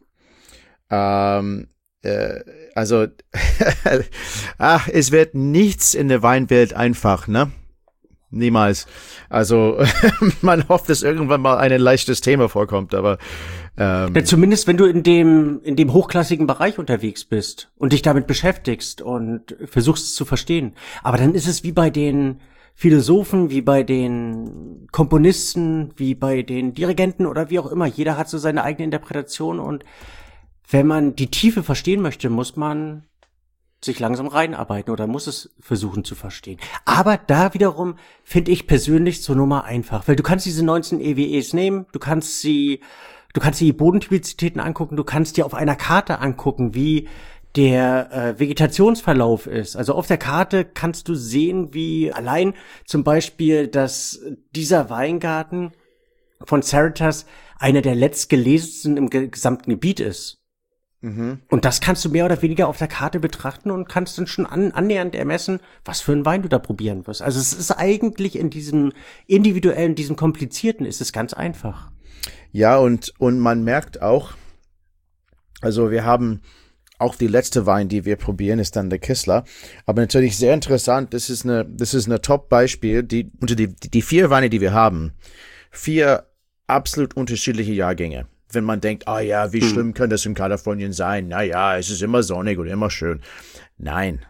Es wird nichts in der Weinwelt einfach, ne? Niemals. Also man hofft, dass irgendwann mal ein leichtes Thema vorkommt, aber ja, zumindest wenn du in dem hochklassigen Bereich unterwegs bist und dich damit beschäftigst und versuchst es zu verstehen. Aber dann ist es wie bei den Philosophen, wie bei den Komponisten, wie bei den Dirigenten oder wie auch immer. Jeder hat so seine eigene Interpretation, und wenn man die Tiefe verstehen möchte, muss man sich langsam reinarbeiten oder muss es versuchen zu verstehen. Aber da wiederum finde ich persönlich Sonoma einfach, weil du kannst diese 19 EWEs nehmen, du kannst die Bodentypizitäten angucken, du kannst dir auf einer Karte angucken, wie der Vegetationsverlauf ist. Also auf der Karte kannst du sehen, wie allein zum Beispiel, dass dieser Weingarten von Cerritas einer der letztgelesensten im gesamten Gebiet ist. Und das kannst du mehr oder weniger auf der Karte betrachten und kannst dann schon annähernd ermessen, was für einen Wein du da probieren wirst. Also es ist eigentlich in diesem individuellen, diesem komplizierten, ist es ganz einfach. Ja, und man merkt auch, also wir haben auch die letzte Wein, die wir probieren, ist dann der Kistler. Aber natürlich sehr interessant, das ist eine Top-Beispiel, unter die 4 Weine, die wir haben, 4 absolut unterschiedliche Jahrgänge. Wenn man denkt, ja, wie schlimm könnte es in Kalifornien sein? Naja, es ist immer sonnig und immer schön. Nein.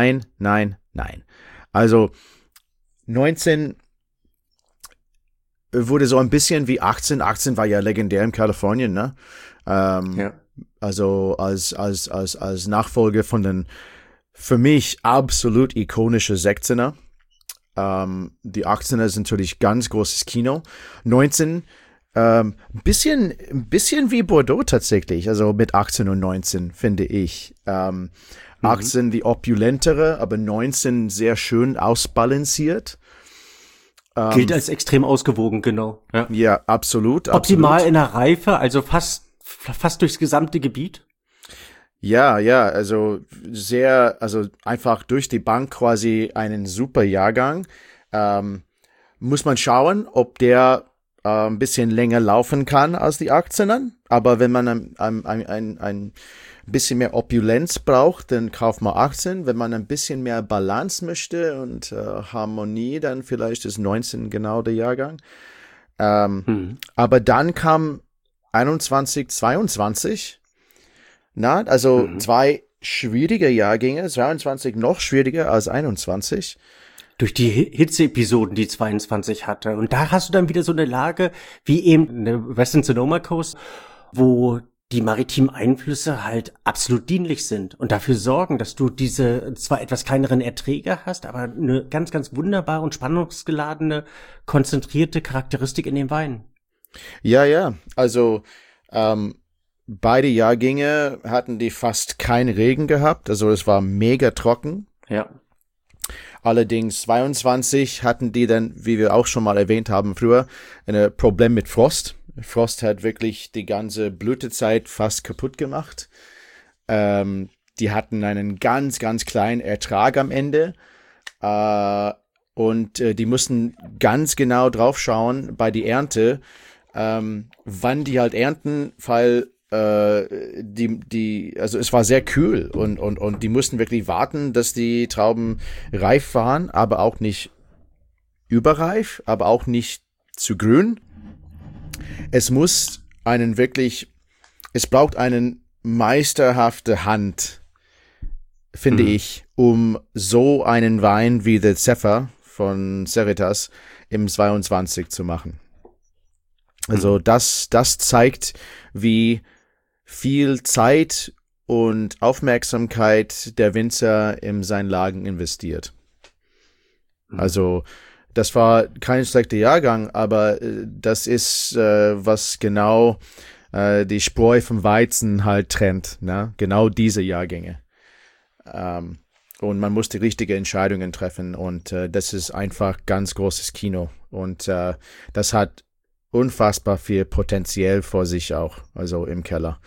Also 19 wurde so ein bisschen wie 18. 18 war ja legendär in Kalifornien, ne? Ja. Also als Nachfolger von den für mich absolut ikonische 16er. Die 18er ist natürlich ganz großes Kino. 19 ein bisschen wie Bordeaux tatsächlich, also mit 18 und 19, finde ich. 18 die opulentere, aber 19 sehr schön ausbalanciert. Gilt als extrem ausgewogen, genau. Ja, absolut. Optimal in der Reife, also fast durchs gesamte Gebiet. Ja, also einfach durch die Bank quasi einen super Jahrgang. Muss man schauen, ob der ein bisschen länger laufen kann als die 18er. Aber wenn man ein bisschen mehr Opulenz braucht, dann kauft man 18. Wenn man ein bisschen mehr Balance möchte und Harmonie, dann vielleicht ist 19 genau der Jahrgang. Aber dann kam 21, 22. Also 2 schwierige Jahrgänge, 22 noch schwieriger als 21. Durch die Hitze-Episoden, die 22 hatte. Und da hast du dann wieder so eine Lage, wie eben in der Western Sonoma Coast, wo die maritimen Einflüsse halt absolut dienlich sind und dafür sorgen, dass du diese zwar etwas kleineren Erträge hast, aber eine ganz, ganz wunderbare und spannungsgeladene, konzentrierte Charakteristik in den Weinen. Ja, also beide Jahrgänge hatten die fast keinen Regen gehabt, also es war mega trocken. Ja. Allerdings 22 hatten die dann, wie wir auch schon mal erwähnt haben früher, ein Problem mit Frost. Frost hat wirklich die ganze Blütezeit fast kaputt gemacht. Die hatten einen ganz, ganz kleinen Ertrag am Ende. Und die mussten ganz genau drauf schauen bei der Ernte, wann die halt ernten, weil also es war sehr kühl und die mussten wirklich warten, dass die Trauben reif waren, aber auch nicht überreif, aber auch nicht zu grün. Es braucht einen meisterhafte Hand, finde ich, um so einen Wein wie The Zephyr von Seritas im 22 zu machen. Also das zeigt, wie viel Zeit und Aufmerksamkeit der Winzer in seinen Lagen investiert. Also das war kein schlechter Jahrgang, aber das ist, was genau die Spreu vom Weizen halt trennt, ne? Genau diese Jahrgänge. Und man muss die richtigen Entscheidungen treffen und das ist einfach ganz großes Kino. Und das hat unfassbar viel Potenzial vor sich auch, also im Keller.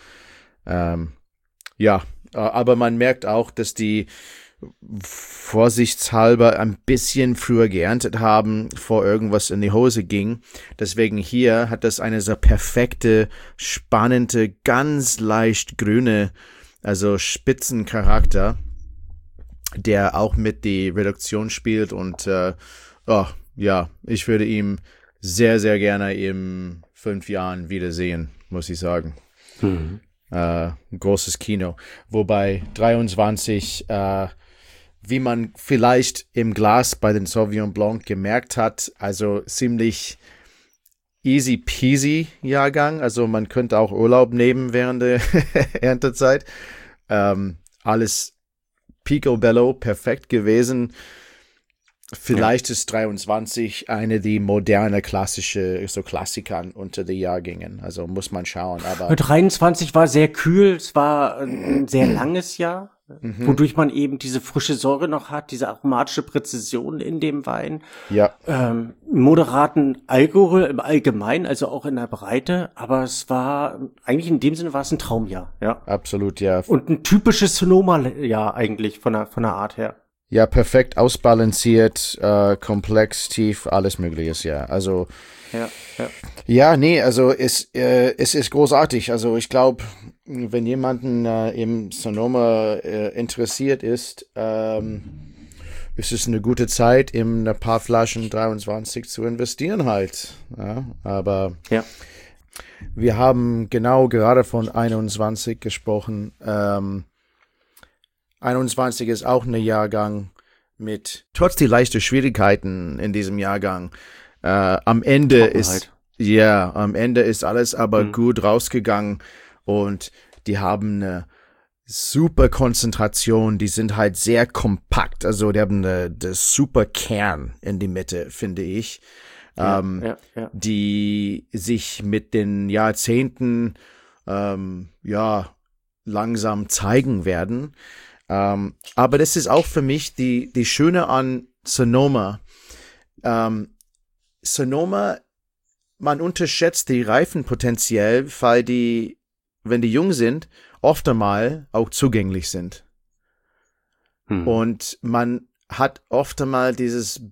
Aber man merkt auch, dass die vorsichtshalber ein bisschen früher geerntet haben, bevor irgendwas in die Hose ging. Deswegen hier hat das eine so perfekte, spannende, ganz leicht grüne, also Spitzencharakter, der auch mit die Reduktion spielt und ich würde ihm sehr, sehr gerne in 5 Jahren wiedersehen, muss ich sagen. Großes Kino. Wobei 23, wie man vielleicht im Glas bei den Sauvignon Blanc gemerkt hat, also ziemlich easy peasy Jahrgang. Also man könnte auch Urlaub nehmen während der Erntezeit. Alles picobello, perfekt gewesen. Vielleicht ist 23 eine die moderne klassische, so Klassikern unter den Jahrgängen. Also muss man schauen. Aber 23 war sehr kühl, es war ein sehr langes Jahr, wodurch man eben diese frische Säure noch hat, diese aromatische Präzision in dem Wein. Ja. Moderaten Alkohol im Allgemeinen, also auch in der Breite, aber es war, eigentlich in dem Sinne war es ein Traumjahr, ja. Absolut, ja. Und ein typisches Sonoma-Jahr eigentlich von der Art her. Ja, perfekt ausbalanciert, komplex, tief, alles Mögliche, ja. Also, also es ist großartig. Also ich glaube, wenn jemanden im Sonoma interessiert ist, ist es eine gute Zeit, in ein paar Flaschen 23 zu investieren halt. Ja, aber wir haben genau gerade von 21 gesprochen. 21 ist auch ein Jahrgang mit, trotz die leichten Schwierigkeiten in diesem Jahrgang, am Ende ist alles aber gut rausgegangen und die haben eine super Konzentration, die sind halt sehr kompakt, also die haben das super Kern in die Mitte, finde ich, die sich mit den Jahrzehnten langsam zeigen werden. Aber das ist auch für mich die Schöne an Sonoma. Sonoma, man unterschätzt die Reifenpotenzial, weil die, wenn die jung sind, oft einmal auch zugänglich sind. Und man hat oft einmal dieses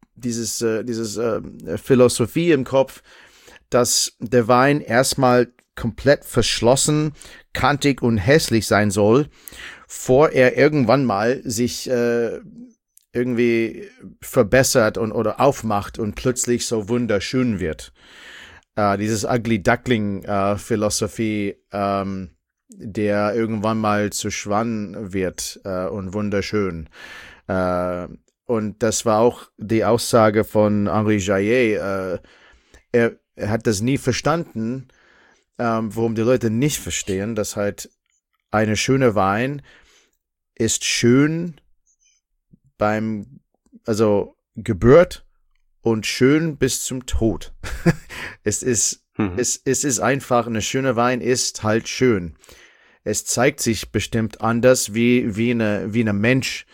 Philosophie im Kopf, dass der Wein erstmal komplett verschlossen, kantig und hässlich sein soll, vor er irgendwann mal sich irgendwie verbessert oder aufmacht und plötzlich so wunderschön wird. Dieses Ugly Duckling Philosophie, der irgendwann mal zu Schwan wird und wunderschön. Und das war auch die Aussage von Henri Jayer. Er hat das nie verstanden, warum die Leute nicht verstehen, dass halt eine schöne Wein ist schön Geburt und schön bis zum Tod. Es ist Es ist einfach, eine schöne Wein ist halt schön. Es zeigt sich bestimmt anders wie eine Mensch.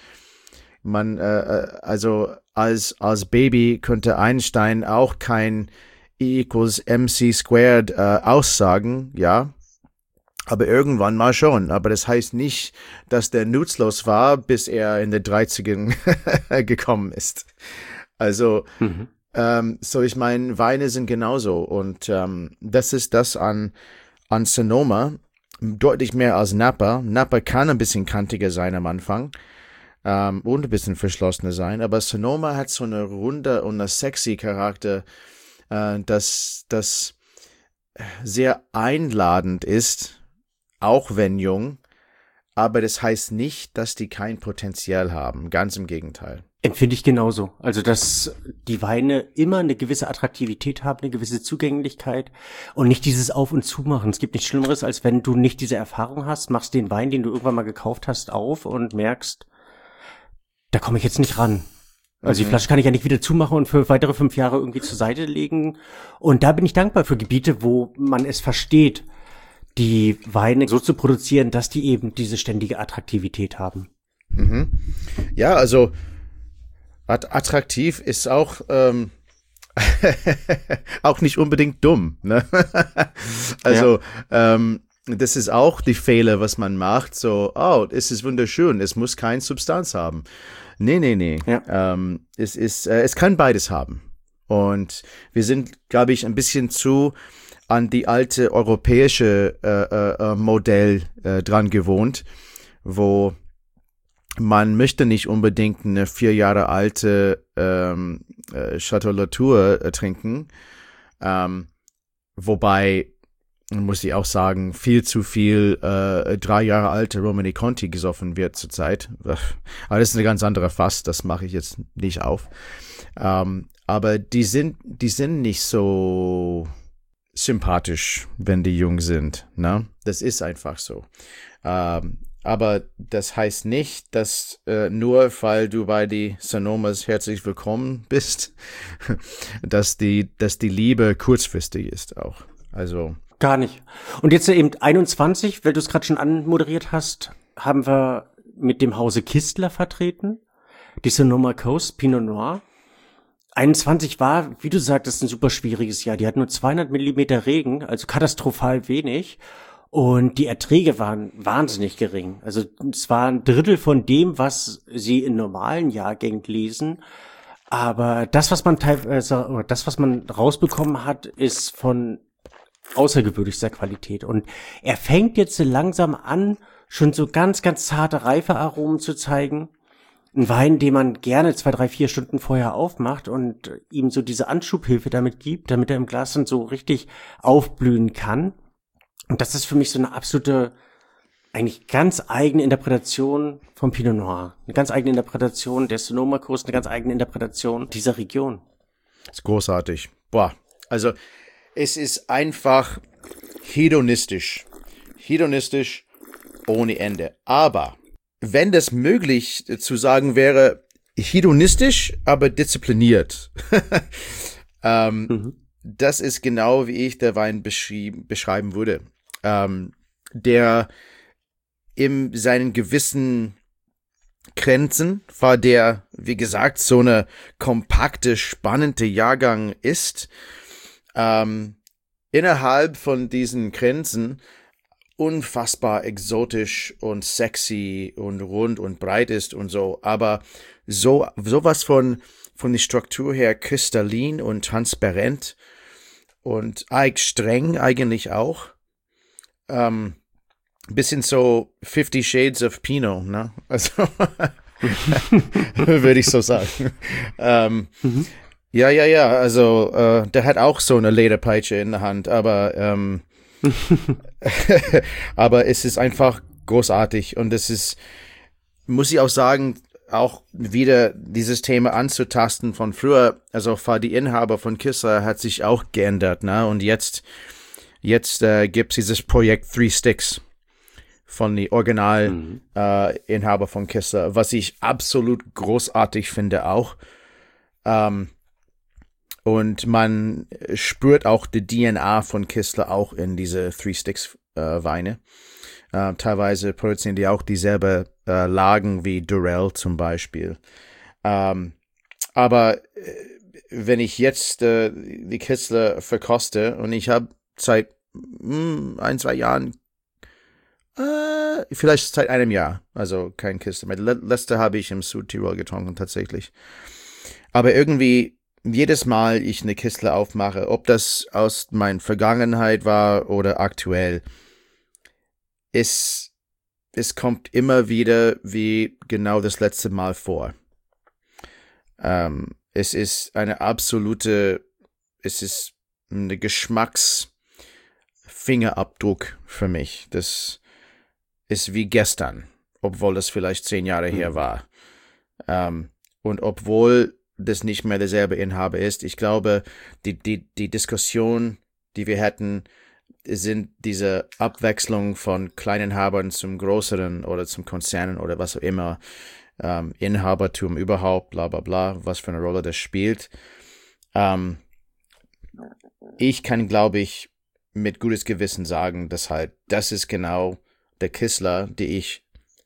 Also als Baby könnte Einstein auch kein E = mc² aussagen, ja. Aber irgendwann mal schon. Aber das heißt nicht, dass der nutzlos war, bis er in den 30ern gekommen ist. Also, ich meine, Weine sind genauso. Und das ist das an Sonoma. Deutlich mehr als Napa. Napa kann ein bisschen kantiger sein am Anfang. Und ein bisschen verschlossener sein. Aber Sonoma hat so eine runde und eine sexy Charakter, das sehr einladend ist. Auch wenn jung, aber das heißt nicht, dass die kein Potenzial haben. Ganz im Gegenteil. Empfinde ich genauso. Also, dass die Weine immer eine gewisse Attraktivität haben, eine gewisse Zugänglichkeit und nicht dieses Auf- und Zumachen. Es gibt nichts Schlimmeres, als wenn du nicht diese Erfahrung hast, machst den Wein, den du irgendwann mal gekauft hast, auf und merkst, da komme ich jetzt nicht ran. Also die Flasche kann ich ja nicht wieder zumachen und für weitere 5 Jahre irgendwie zur Seite legen. Und da bin ich dankbar für Gebiete, wo man es versteht, die Weine so zu produzieren, dass die eben diese ständige Attraktivität haben. Ja, also attraktiv ist auch auch nicht unbedingt dumm. Ne? Also das ist auch die Fehler, was man macht. So, es ist wunderschön, es muss keine Substanz haben. Nee. Ja. Es kann beides haben. Und wir sind, glaube ich, ein bisschen zu an die alte europäische Modell dran gewohnt, wo man möchte nicht unbedingt eine 4 Jahre alte Chateau Latour trinken, wobei, muss ich auch sagen, viel zu viel 3 Jahre alte Romani Conti gesoffen wird zurzeit. Aber das ist eine ganz andere Fass, das mache ich jetzt nicht auf. Aber die sind nicht so sympathisch, wenn die jung sind. Ne? Das ist einfach so. Aber das heißt nicht, dass nur weil du bei die Sonomas herzlich willkommen bist, dass die Liebe kurzfristig ist auch. Also gar nicht. Und jetzt eben 21, weil du es gerade schon anmoderiert hast, haben wir mit dem Hause Kistler vertreten. Die Sonoma Coast Pinot Noir. 21 war, wie du sagtest, ein super schwieriges Jahr. Die hat nur 200 Millimeter Regen, also katastrophal wenig. Und die Erträge waren wahnsinnig gering. Also es war ein Drittel von dem, was sie in normalen Jahrgängen lesen. Aber das, was man rausbekommen hat, ist von außergewöhnlichster Qualität. Und er fängt jetzt so langsam an, schon so ganz, ganz zarte Reifearomen zu zeigen. Ein Wein, den man gerne 2, 3, 4 Stunden vorher aufmacht und ihm so diese Anschubhilfe damit gibt, damit er im Glas dann so richtig aufblühen kann. Und das ist für mich so eine absolute, eigentlich ganz eigene Interpretation vom Pinot Noir. Eine ganz eigene Interpretation der Sonoma Coast, eine ganz eigene Interpretation dieser Region. Das ist großartig. Boah, also es ist einfach hedonistisch. Hedonistisch ohne Ende. Aber wenn das möglich zu sagen wäre, hedonistisch, aber diszipliniert. Das ist genau, wie ich der Wein beschreiben würde. Der in seinen gewissen Grenzen war der, wie gesagt, so eine kompakte, spannende Jahrgang ist. Innerhalb von diesen Grenzen unfassbar exotisch und sexy und rund und breit ist und so, aber sowas von der Struktur her kristallin und transparent und streng eigentlich auch. Bisschen so 50 Shades of Pinot, ne? Also würde ich so sagen. Ja, also der hat auch so eine Lederpeitsche in der Hand, aber aber es ist einfach großartig und es ist, muss ich auch sagen, auch wieder dieses Thema anzutasten von früher, also die Inhaber von Kistler hat sich auch geändert, ne? Und jetzt gibt's dieses Projekt Three Sticks von die Original Inhaber von Kistler, was ich absolut großartig finde auch. Und man spürt auch die DNA von Kistler auch in diese Three Sticks Weine. Teilweise produzieren die auch dieselbe Lagen wie Durell zum Beispiel. Aber wenn ich jetzt die Kistler verkoste und ich habe seit 1-2 Jahren, vielleicht seit einem Jahr, also kein Kistler mehr. Letzte habe ich im Südtirol getrunken tatsächlich. Aber irgendwie jedes Mal ich eine Kistler aufmache, ob das aus meiner Vergangenheit war oder aktuell, es kommt immer wieder wie genau das letzte Mal vor. Es ist eine Geschmacksfingerabdruck für mich. Das ist wie gestern, obwohl das vielleicht 10 Jahre her war. Und obwohl das nicht mehr derselbe Inhaber ist, ich glaube, die Diskussion, die wir hätten, sind diese Abwechslung von kleinen Inhabern zum größeren oder zum Konzernen oder was auch immer, Inhabertum überhaupt, bla bla bla, was für eine Rolle das spielt. Ich kann, glaube ich, mit gutes Gewissen sagen, dass halt, das ist genau der Kistler, die ich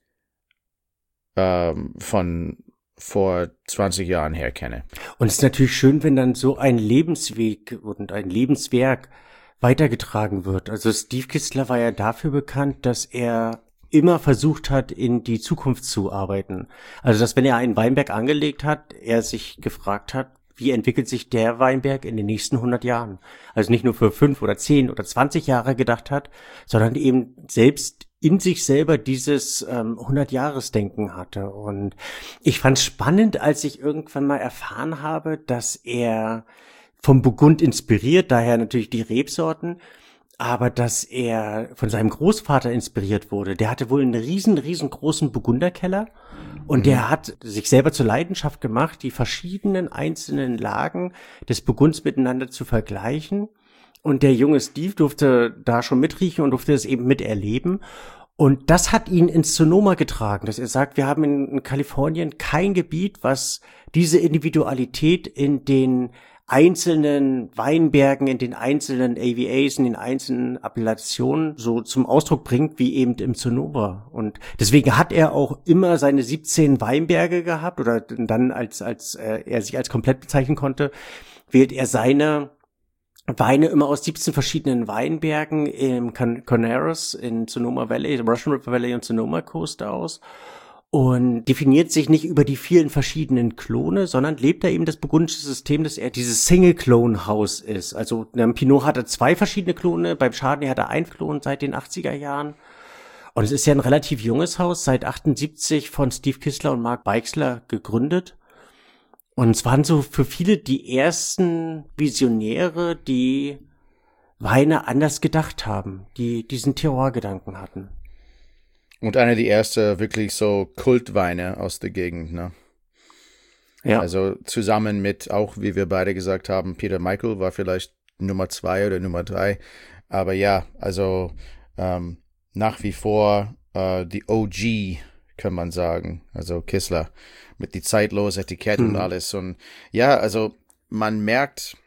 von vor 20 Jahren her kenne. Und es ist natürlich schön, wenn dann so ein Lebensweg und ein Lebenswerk weitergetragen wird. Also Steve Kistler war ja dafür bekannt, dass er immer versucht hat, in die Zukunft zu arbeiten. Also dass, wenn er einen Weinberg angelegt hat, er sich gefragt hat, wie entwickelt sich der Weinberg in den nächsten 100 Jahren? Also nicht nur für 5 oder 10 oder 20 Jahre gedacht hat, sondern eben selbst in sich selber dieses 100-Jahres-Denken hatte. Und ich fand es spannend, als ich irgendwann mal erfahren habe, dass er vom Burgund inspiriert, daher natürlich die Rebsorten, aber dass er von seinem Großvater inspiriert wurde. Der hatte wohl einen riesengroßen Burgunderkeller und der hat sich selber zur Leidenschaft gemacht, die verschiedenen einzelnen Lagen des Burgunds miteinander zu vergleichen. Und der junge Steve durfte da schon mitriechen und durfte es eben miterleben. Und das hat ihn ins Sonoma getragen, dass er sagt, wir haben in Kalifornien kein Gebiet, was diese Individualität in den einzelnen Weinbergen, in den einzelnen AVAs, in den einzelnen Appellationen so zum Ausdruck bringt, wie eben im Sonoma. Und deswegen hat er auch immer seine 17 Weinberge gehabt, oder dann, als er sich als komplett bezeichnen konnte, wählt er seine Weine immer aus 17 verschiedenen Weinbergen im Carneros in Sonoma Valley, Russian River Valley und Sonoma Coast aus. Und definiert sich nicht über die vielen verschiedenen Klone, sondern lebt da eben das burgundische System, dass er dieses Single-Clone-Haus ist. Also beim Pinot hat er 2 verschiedene Klone, beim Chardonnay hat er 1 Klon seit den 80er Jahren. Und es ist ja ein relativ junges Haus, seit 78 von Steve Kistler und Mark Beixler gegründet. Und es waren so für viele die ersten Visionäre, die Weine anders gedacht haben, die diesen Terroir-Gedanken hatten. Und einer der ersten wirklich so Kultweine aus der Gegend, ne? Ja. Also zusammen mit, auch wie wir beide gesagt haben, Peter Michael war vielleicht Nummer 2 oder Nummer 3. Aber ja, also nach wie vor die OG, kann man sagen. Also Kistler mit die zeitlose Etikett und alles. Und ja, also man merkt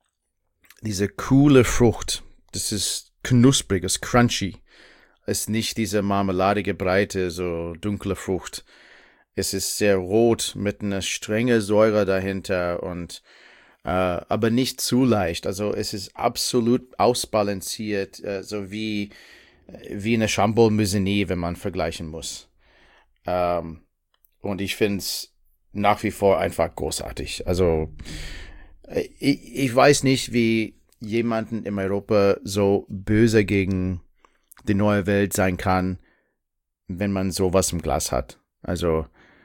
diese coole Frucht. Das ist knusprig, ist crunchy. Es ist nicht diese marmeladige Breite, so dunkle Frucht. Es ist sehr rot mit einer strenge Säure dahinter und aber nicht zu leicht. Also es ist absolut ausbalanciert, so wie eine Chambord Musigny, wenn man vergleichen muss. Und ich finde es nach wie vor einfach großartig. Also ich weiß nicht, wie jemanden in Europa so böse gegen die neue Welt sein kann, wenn man sowas im Glas hat. Also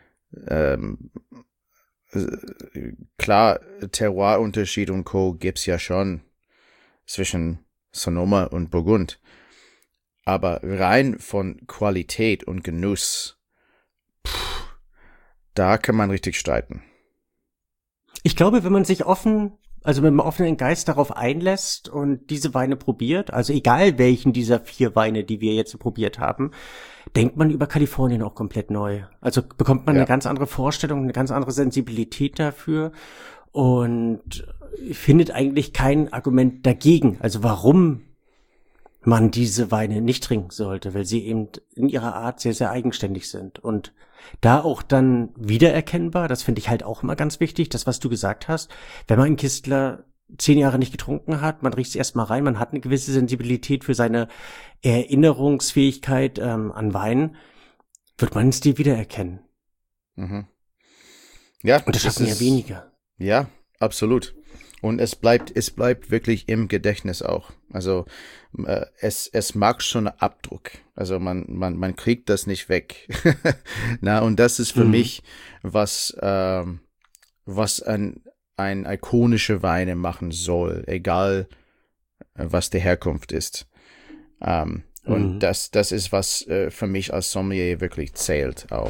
klar, Terroirunterschied und Co. gibt's ja schon zwischen Sonoma und Burgund. Aber rein von Qualität und Genuss, da kann man richtig streiten. Ich glaube, wenn man sich mit einem offenen Geist darauf einlässt und diese Weine probiert, also egal welchen dieser 4 Weine, die wir jetzt probiert haben, denkt man über Kalifornien auch komplett neu. Also bekommt man eine ganz andere Vorstellung, eine ganz andere Sensibilität dafür. und findet eigentlich kein Argument dagegen. Also warum man diese Weine nicht trinken sollte, weil sie eben in ihrer Art sehr, sehr eigenständig sind. Und da auch dann wiedererkennbar, das finde ich halt auch immer ganz wichtig, das, was du gesagt hast, wenn man einen Kistler 10 Jahre nicht getrunken hat, man riecht es erstmal rein, man hat eine gewisse Sensibilität für seine Erinnerungsfähigkeit an Wein, wird man den Stil wiedererkennen. Mhm. Ja, und das schaffen ja weniger. Ja, absolut. Und es bleibt wirklich im Gedächtnis auch. Also es mag schon einen Abdruck. Also man kriegt das nicht weg. Na, und das ist für mich was ein ikonische Weine machen soll, egal was die Herkunft ist. Und das ist, was für mich als Sommelier wirklich zählt auch.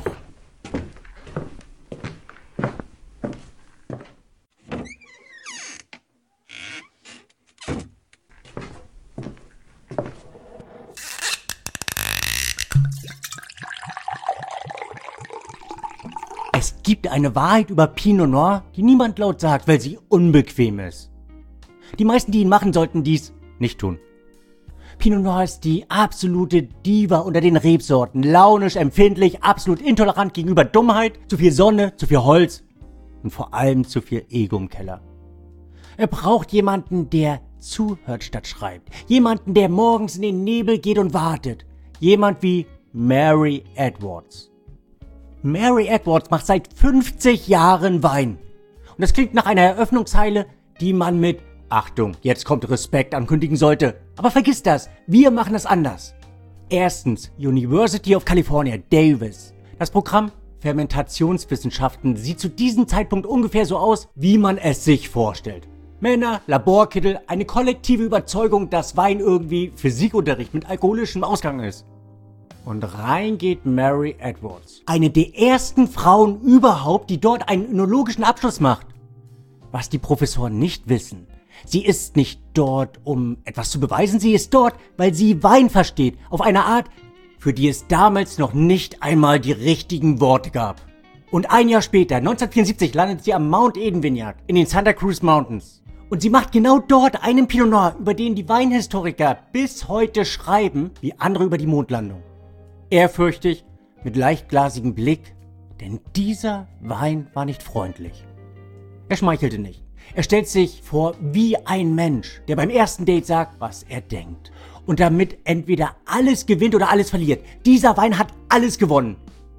Es gibt eine Wahrheit über Pinot Noir, die niemand laut sagt, weil sie unbequem ist. Die meisten, die ihn machen, sollten dies nicht tun. Pinot Noir ist die absolute Diva unter den Rebsorten. Launisch, empfindlich, absolut intolerant gegenüber Dummheit, zu viel Sonne, zu viel Holz und vor allem zu viel Ego im Keller. Er braucht jemanden, der zuhört statt schreibt. Jemanden, der morgens in den Nebel geht und wartet. Jemand wie Mary Edwards. Mary Edwards macht seit 50 Jahren Wein. Und das klingt nach einer Eröffnungszeile, die man mit Achtung, jetzt kommt Respekt ankündigen sollte. Aber vergiss das, wir machen das anders. Erstens, University of California, Davis. Das Programm Fermentationswissenschaften sieht zu diesem Zeitpunkt ungefähr so aus, wie man es sich vorstellt. Männer, Laborkittel, eine kollektive Überzeugung, dass Wein irgendwie Physikunterricht mit alkoholischem Ausgang ist. Und rein geht Mary Edwards. Eine der ersten Frauen überhaupt, die dort einen önologischen Abschluss macht. Was die Professoren nicht wissen, sie ist nicht dort, um etwas zu beweisen, sie ist dort, weil sie Wein versteht, auf eine Art, für die es damals noch nicht einmal die richtigen Worte gab. Und ein Jahr später, 1974, landet sie am Mount Eden Vineyard in den Santa Cruz Mountains. Und sie macht genau dort einen Pinot Noir, über den die Weinhistoriker bis heute schreiben, wie andere über die Mondlandung. Ehrfürchtig, mit leichtglasigem Blick, denn dieser Wein war nicht freundlich. Er schmeichelte nicht. Er stellt sich vor wie ein Mensch, der beim ersten Date sagt, was er denkt. Und damit entweder alles gewinnt oder alles verliert. Dieser Wein hat alles gewonnen.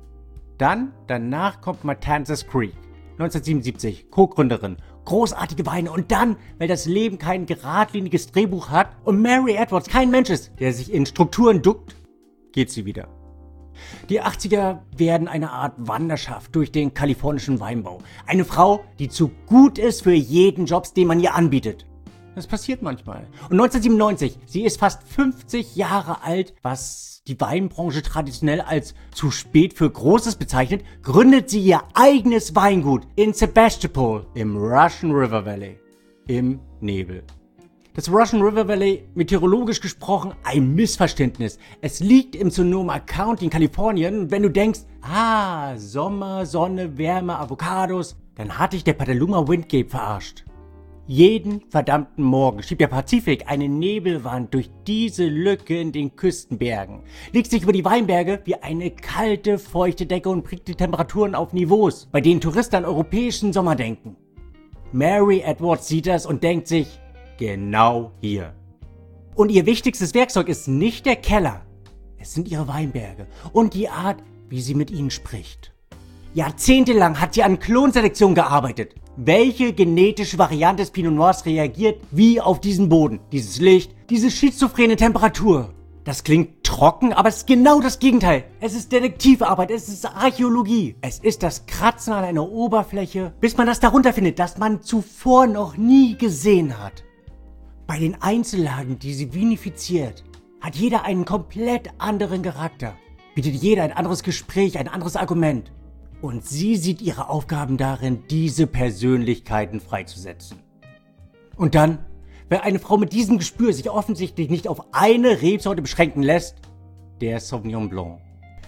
Danach kommt Matanzas Creek, 1977, Co-Gründerin. Großartige Weine und dann, weil das Leben kein geradliniges Drehbuch hat und Mary Edwards kein Mensch ist, der sich in Strukturen duckt, geht sie wieder. Die 80er werden eine Art Wanderschaft durch den kalifornischen Weinbau. Eine Frau, die zu gut ist für jeden Job, den man ihr anbietet. Das passiert manchmal. Und 1997, sie ist fast 50 Jahre alt, was die Weinbranche traditionell als zu spät für Großes bezeichnet, gründet sie ihr eigenes Weingut in Sebastopol im Russian River Valley im Nebel. Das Russian River Valley, meteorologisch gesprochen, ein Missverständnis. Es liegt im Sonoma County in Kalifornien. Wenn du denkst, Sommer, Sonne, Wärme, Avocados, dann hat dich der Petaluma Windgate verarscht. Jeden verdammten Morgen schiebt der Pazifik eine Nebelwand durch diese Lücke in den Küstenbergen, legt sich über die Weinberge wie eine kalte, feuchte Decke und bringt die Temperaturen auf Niveaus, bei denen Touristen an europäischen Sommer denken. Mary Edwards sieht das und denkt sich, genau hier. Und ihr wichtigstes Werkzeug ist nicht der Keller, es sind ihre Weinberge und die Art, wie sie mit ihnen spricht. Jahrzehntelang hat sie an Klonselektion gearbeitet. Welche genetische Variante des Pinot Noirs reagiert wie auf diesen Boden, dieses Licht, diese schizophrene Temperatur? Das klingt trocken, aber es ist genau das Gegenteil. Es ist Detektivarbeit, es ist Archäologie. Es ist das Kratzen an einer Oberfläche, bis man das darunter findet, das man zuvor noch nie gesehen hat. Bei den Einzellagen, die sie vinifiziert, hat jeder einen komplett anderen Charakter. Bietet jeder ein anderes Gespräch, ein anderes Argument. Und sie sieht ihre Aufgaben darin, diese Persönlichkeiten freizusetzen. Und dann, wenn eine Frau mit diesem Gespür sich offensichtlich nicht auf eine Rebsorte beschränken lässt, der Sauvignon Blanc.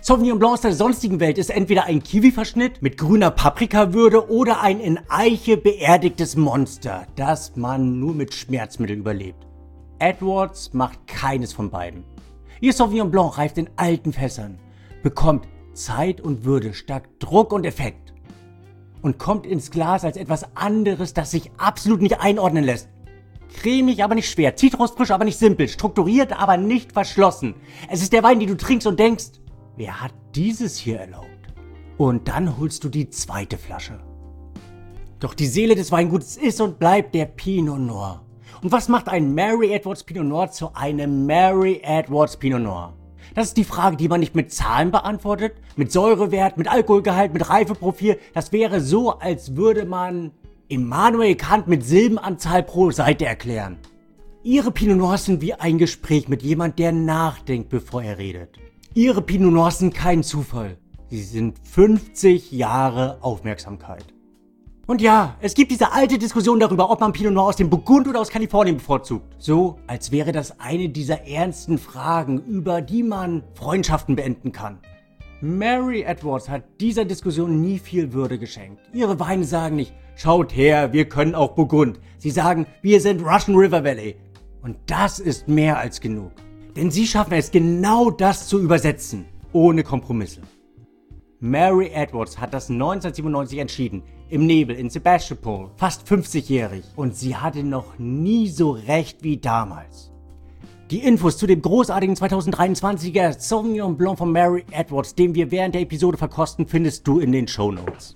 Sauvignon Blanc aus der sonstigen Welt ist entweder ein Kiwi-Verschnitt mit grüner Paprikawürde oder ein in Eiche beerdigtes Monster, das man nur mit Schmerzmitteln überlebt. Edwards macht keines von beiden. Ihr Sauvignon Blanc reift in alten Fässern, bekommt Zeit und Würde statt Druck und Effekt und kommt ins Glas als etwas anderes, das sich absolut nicht einordnen lässt. Cremig, aber nicht schwer, zitrusfrisch, aber nicht simpel, strukturiert, aber nicht verschlossen. Es ist der Wein, den du trinkst und denkst, wer hat dieses hier erlaubt? Und dann holst du die zweite Flasche. Doch die Seele des Weingutes ist und bleibt der Pinot Noir. Und was macht ein Mary Edwards Pinot Noir zu einem Mary Edwards Pinot Noir? Das ist die Frage, die man nicht mit Zahlen beantwortet, mit Säurewert, mit Alkoholgehalt, mit Reifeprofil. Das wäre so, als würde man Immanuel Kant mit Silbenanzahl pro Seite erklären. Ihre Pinot Noirs sind wie ein Gespräch mit jemand, der nachdenkt, bevor er redet. Ihre Pinot Noirs sind kein Zufall. Sie sind 50 Jahre Aufmerksamkeit. Und ja, es gibt diese alte Diskussion darüber, ob man Pinot Noir aus dem Burgund oder aus Kalifornien bevorzugt. So, als wäre das eine dieser ernsten Fragen, über die man Freundschaften beenden kann. Mary Edwards hat dieser Diskussion nie viel Würde geschenkt. Ihre Weine sagen nicht, schaut her, wir können auch Burgund. Sie sagen, wir sind Russian River Valley. Und das ist mehr als genug. Denn sie schaffen es, genau das zu übersetzen, ohne Kompromisse. Mary Edwards hat das 1997 entschieden, im Nebel in Sebastopol, fast 50-jährig. Und sie hatte noch nie so recht wie damals. Die Infos zu dem großartigen 2023er Sauvignon Blanc von Mary Edwards, den wir während der Episode verkosten, findest du in den Shownotes.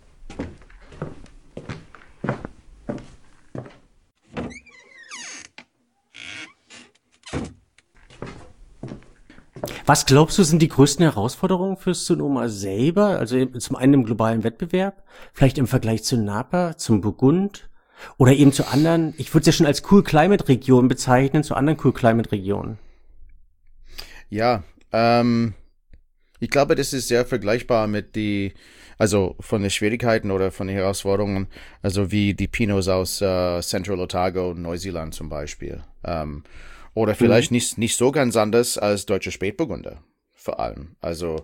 Was glaubst du, sind die größten Herausforderungen für Sonoma selber? Also zum einen im globalen Wettbewerb, vielleicht im Vergleich zu Napa, zum Burgund oder eben zu anderen, ich würde es ja schon als Cool-Climate-Region bezeichnen, zu anderen Cool-Climate-Regionen. Ja, ich glaube, das ist sehr vergleichbar mit also von den Schwierigkeiten oder von den Herausforderungen, also wie die Pinots aus Central Otago, Neuseeland zum Beispiel. Oder vielleicht nicht so ganz anders als deutsche Spätburgunder, vor allem. Also,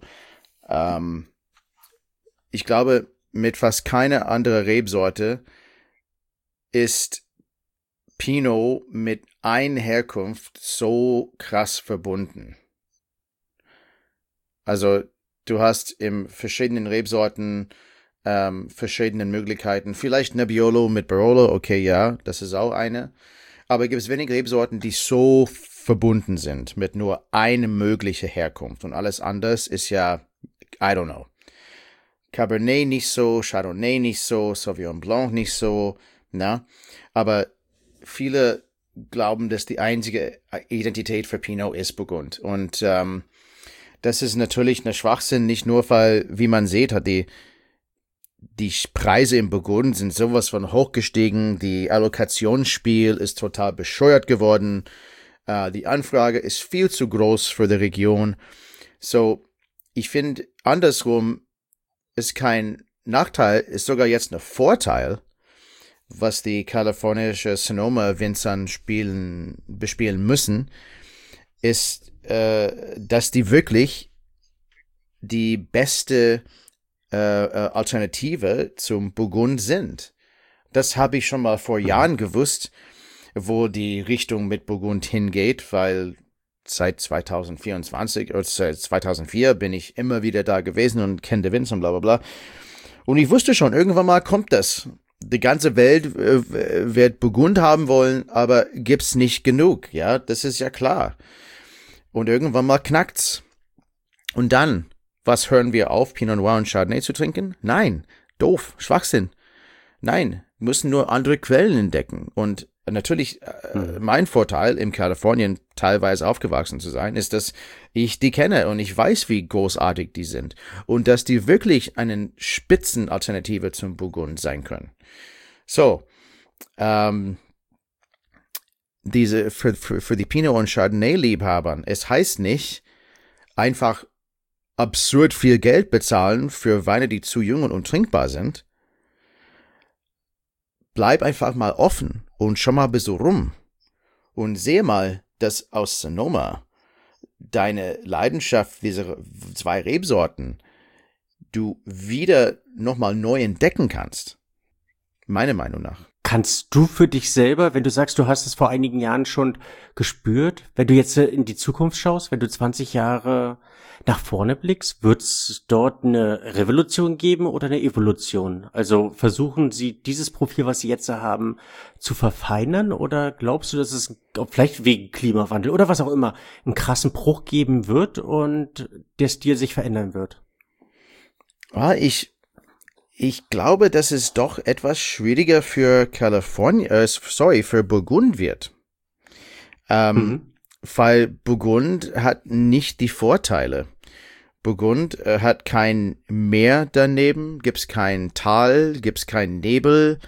ich glaube, mit fast keiner anderen Rebsorte ist Pinot mit einer Herkunft so krass verbunden. Also, du hast in verschiedenen Rebsorten verschiedene Möglichkeiten. Vielleicht Nebbiolo mit Barolo, okay, ja, das ist auch eine. Aber gibt es wenig Rebsorten, die so verbunden sind mit nur eine mögliche Herkunft. Und alles anders ist ja, I don't know. Cabernet nicht so, Chardonnay nicht so, Sauvignon Blanc nicht so, na. Aber viele glauben, dass die einzige Identität für Pinot ist Burgund. Und das ist natürlich ein Schwachsinn, nicht nur, weil, wie man sieht, hat die Preise im Burgund sind sowas von hochgestiegen, die Allokationsspiel ist total bescheuert geworden, die Anfrage ist viel zu groß für die Region. So, ich finde, andersrum ist kein Nachteil, ist sogar jetzt ein Vorteil, was die kalifornische Sonoma-Winzern bespielen müssen, ist, dass die wirklich die beste Alternative zum Burgund sind. Das habe ich schon mal vor Jahren gewusst, wo die Richtung mit Burgund hingeht, weil seit 2024 oder seit 2004 bin ich immer wieder da gewesen und kenne die Winzer und bla bla bla. Und ich wusste schon, irgendwann mal kommt das. Die ganze Welt wird Burgund haben wollen, aber gibt's nicht genug, ja, das ist ja klar. Und irgendwann mal knackt's. Und dann, was hören wir auf, Pinot Noir und Chardonnay zu trinken? Nein, doof, Schwachsinn. Nein, müssen nur andere Quellen entdecken. Und natürlich, mein Vorteil, in Kalifornien teilweise aufgewachsen zu sein, ist, dass ich die kenne und ich weiß, wie großartig die sind. Und dass die wirklich eine Spitzenalternative zum Burgund sein können. So, für die Pinot und Chardonnay-Liebhabern, es heißt nicht, einfach absurd viel Geld bezahlen für Weine, die zu jung und untrinkbar sind. Bleib einfach mal offen und schau mal ein bisschen rum und sehe mal, dass aus Sonoma deine Leidenschaft, diese 2 Rebsorten, du wieder nochmal neu entdecken kannst. Meiner Meinung nach. Kannst du für dich selber, wenn du sagst, du hast es vor einigen Jahren schon gespürt, wenn du jetzt in die Zukunft schaust, wenn du 20 Jahre nach vorne blickst, wird es dort eine Revolution geben oder eine Evolution? Also versuchen sie dieses Profil, was sie jetzt haben, zu verfeinern, oder glaubst du, dass es vielleicht wegen Klimawandel oder was auch immer einen krassen Bruch geben wird und der Stil sich verändern wird? Ich glaube, dass es doch etwas schwieriger für für Burgund wird. Weil Burgund hat nicht die Vorteile. Burgund hat kein Meer daneben, gibt's kein Tal, gibt's keinen Nebel.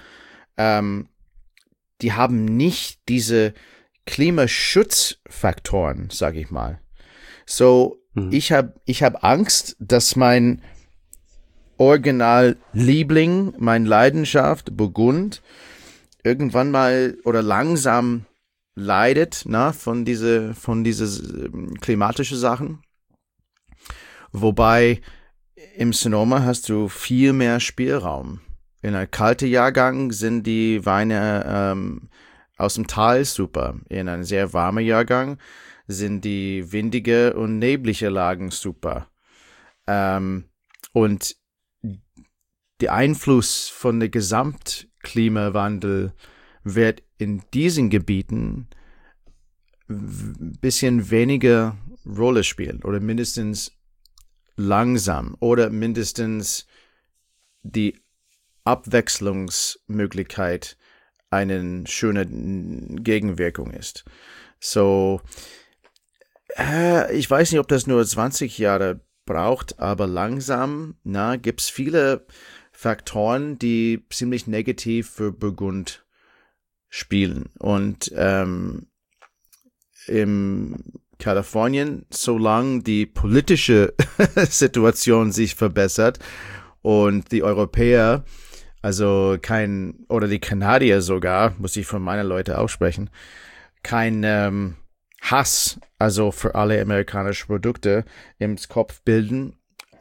Die haben nicht diese Klimaschutzfaktoren, sag ich mal. So, ich hab Angst, dass mein Original-Liebling, meine Leidenschaft, Burgund, irgendwann mal oder langsam leidet, von diese klimatische Sachen. Wobei im Sonoma hast du viel mehr Spielraum. In einem kalten Jahrgang sind die Weine aus dem Tal super. In einem sehr warmen Jahrgang sind die windige und neblige Lagen super. Und der Einfluss von der Gesamtklimawandel wird in diesen Gebieten ein bisschen weniger Rolle spielen oder mindestens langsam oder mindestens die Abwechslungsmöglichkeit eine schöne Gegenwirkung ist. So, ich weiß nicht, ob das nur 20 Jahre braucht, aber langsam, gibt's viele Faktoren, die ziemlich negativ für Burgund spielen. Und im Kalifornien, solange die politische Situation sich verbessert und die Europäer, also oder die Kanadier sogar, muss ich von meinen Leuten aussprechen, kein Hass, also für alle amerikanischen Produkte im Kopf bilden,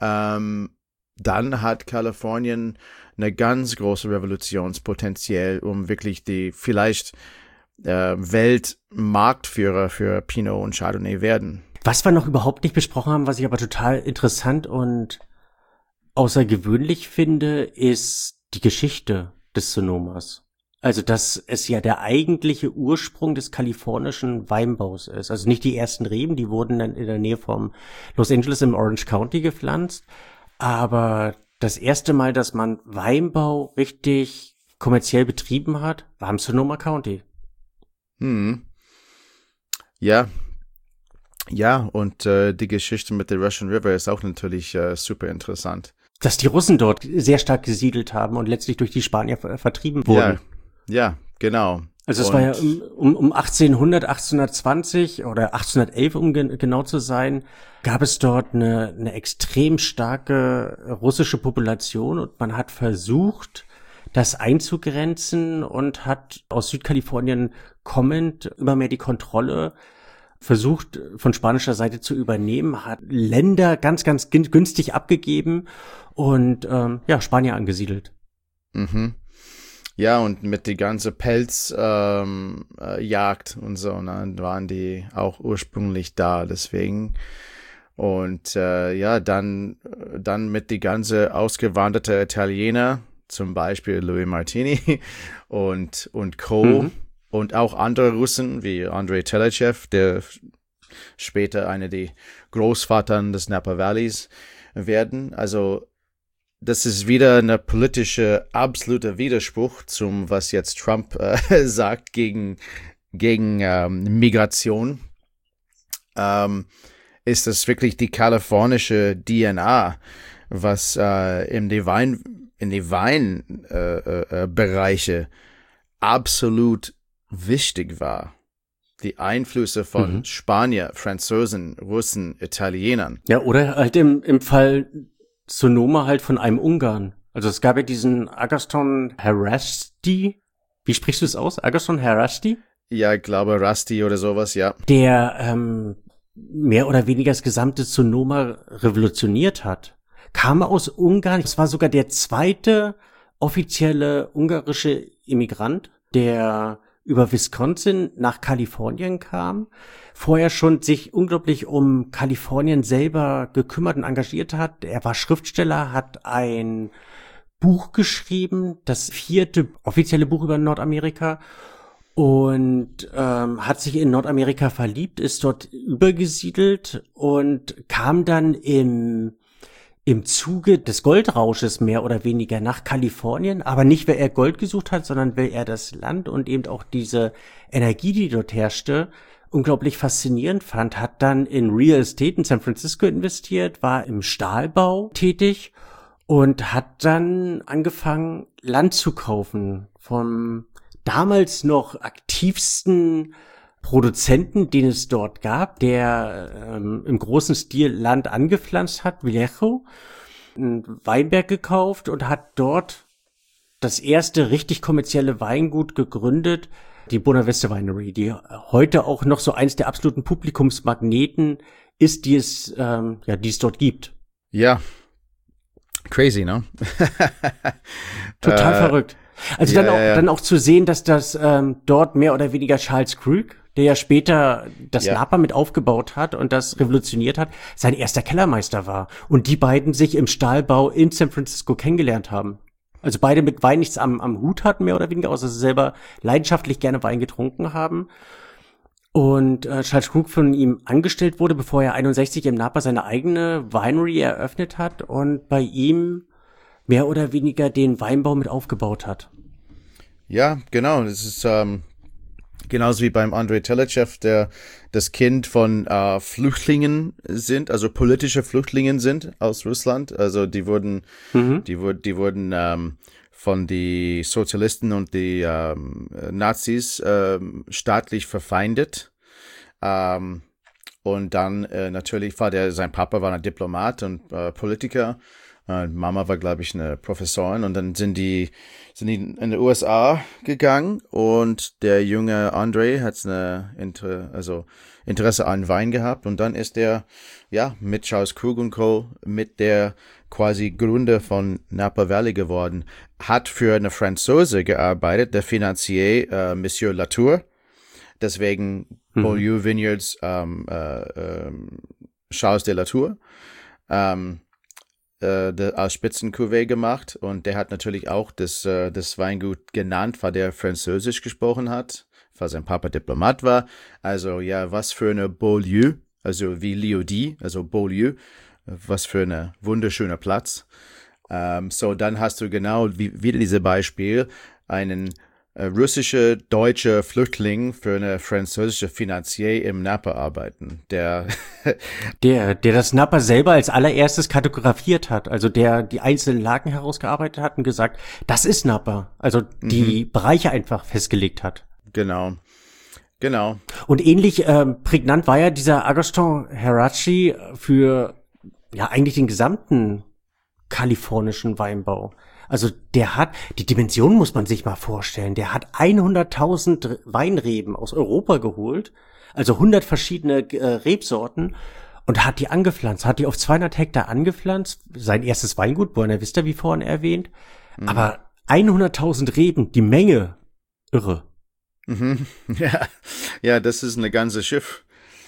dann hat Kalifornien eine ganz große Revolutionspotenzial, um wirklich die vielleicht Weltmarktführer für Pinot und Chardonnay werden. Was wir noch überhaupt nicht besprochen haben, was ich aber total interessant und außergewöhnlich finde, ist die Geschichte des Sonomas. Also, dass es ja der eigentliche Ursprung des kalifornischen Weinbaus ist. Also nicht die ersten Reben, die wurden dann in der Nähe vom Los Angeles im Orange County gepflanzt. Aber das erste Mal, dass man Weinbau richtig kommerziell betrieben hat, war im Sonoma County. Ja. Ja, und die Geschichte mit der Russian River ist auch natürlich super interessant. Dass die Russen dort sehr stark gesiedelt haben und letztlich durch die Spanier vertrieben wurden. Ja, genau. Also es war ja um 1800, 1820 oder 1811, um genau zu sein, gab es dort eine extrem starke russische Population und man hat versucht, das einzugrenzen und hat aus Südkalifornien kommend immer mehr die Kontrolle versucht von spanischer Seite zu übernehmen, hat Länder ganz, ganz günstig abgegeben und Spanier angesiedelt. Ja, und mit die ganze Pelzjagd und so, waren die auch ursprünglich da, deswegen. Und dann mit die ganze ausgewanderte Italiener, zum Beispiel Louis Martini und Co. Und auch andere Russen wie Andrei Telechev, der später einer der Großvatern des Napa Valleys werden. Also das ist wieder eine politische absoluter Widerspruch zum, was jetzt Trump sagt gegen Migration. Ist das wirklich die kalifornische DNA, was in die Weinbereiche absolut wichtig war. Die Einflüsse von Spanier, Franzosen, Russen, Italienern. Ja, oder halt im Fall Sonoma halt von einem Ungarn. Also es gab ja diesen Agoston Haraszti. Wie sprichst du es aus? Agoston Haraszti? Ja, ich glaube Rasti oder sowas, ja. Der mehr oder weniger das gesamte Sonoma revolutioniert hat. Kam aus Ungarn. Es war sogar der zweite offizielle ungarische Immigrant, der über Wisconsin nach Kalifornien kam, vorher schon sich unglaublich um Kalifornien selber gekümmert und engagiert hat. Er war Schriftsteller, hat ein Buch geschrieben, das 4. offizielle Buch über Nordamerika, und hat sich in Nordamerika verliebt, ist dort übergesiedelt und kam dann im Zuge des Goldrausches mehr oder weniger nach Kalifornien, aber nicht, weil er Gold gesucht hat, sondern weil er das Land und eben auch diese Energie, die dort herrschte, unglaublich faszinierend fand, hat dann in Real Estate in San Francisco investiert, war im Stahlbau tätig und hat dann angefangen, Land zu kaufen vom damals noch aktivsten Produzenten, den es dort gab, der im großen Stil Land angepflanzt hat, Vallejo, einen Weinberg gekauft und hat dort das erste richtig kommerzielle Weingut gegründet, die Bonavista Winery, die heute auch noch so eins der absoluten Publikumsmagneten ist, die es dort gibt. Ja, crazy, ne? Total verrückt. Also dann auch zu sehen, dass das dort mehr oder weniger Charles Krug, der ja später das Napa mit aufgebaut hat und das revolutioniert hat, sein erster Kellermeister war. Und die beiden sich im Stahlbau in San Francisco kennengelernt haben. Also beide mit Wein nichts am Hut hatten, mehr oder weniger, außer sie selber leidenschaftlich gerne Wein getrunken haben. Und Charles Krug von ihm angestellt wurde, bevor er 61 im Napa seine eigene Winery eröffnet hat und bei ihm mehr oder weniger den Weinbau mit aufgebaut hat. Ja, genau. Das ist genauso wie beim Andrei Telechev, der das Kind von Flüchtlingen sind, also politische Flüchtlingen sind aus Russland. Also die wurden von die Sozialisten und die Nazis staatlich verfeindet. Und dann natürlich sein Papa war ein Diplomat und Politiker. Mama war, glaube ich, eine Professorin, und dann sind die in die USA gegangen, und der junge Andrei hat Interesse an Wein gehabt, und dann ist er mit Charles Krug und Co. mit der quasi Gründer von Napa Valley geworden, hat für eine Franzose gearbeitet, der Financier Monsieur Latour, deswegen Beaulieu Vineyards Charles de Latour. Als Spitzencuvée gemacht, und der hat natürlich auch das Weingut genannt, weil der Französisch gesprochen hat, weil sein Papa Diplomat war. Also was für eine Beaulieu, also wie Lieu-dit, also Beaulieu, was für eine wunderschöner Platz. So dann hast du genau wieder dieses Beispiel, einen russische-deutsche Flüchtling für eine französische Finanzier im Napa arbeiten, der das Napa selber als allererstes kartografiert hat, also der die einzelnen Lagen herausgearbeitet hat und gesagt, das ist Napa, also die Bereiche einfach festgelegt hat. Genau. Und ähnlich prägnant war ja dieser Agostin Heraci für eigentlich den gesamten kalifornischen Weinbau. Also die Dimension muss man sich mal vorstellen, der hat 100.000 Weinreben aus Europa geholt, also 100 verschiedene Rebsorten, und hat die angepflanzt, hat die auf 200 Hektar angepflanzt, sein erstes Weingut, Buena Vista, wie vorhin erwähnt, aber 100.000 Reben, die Menge, irre. Ja, das ist eine ganze Schiff.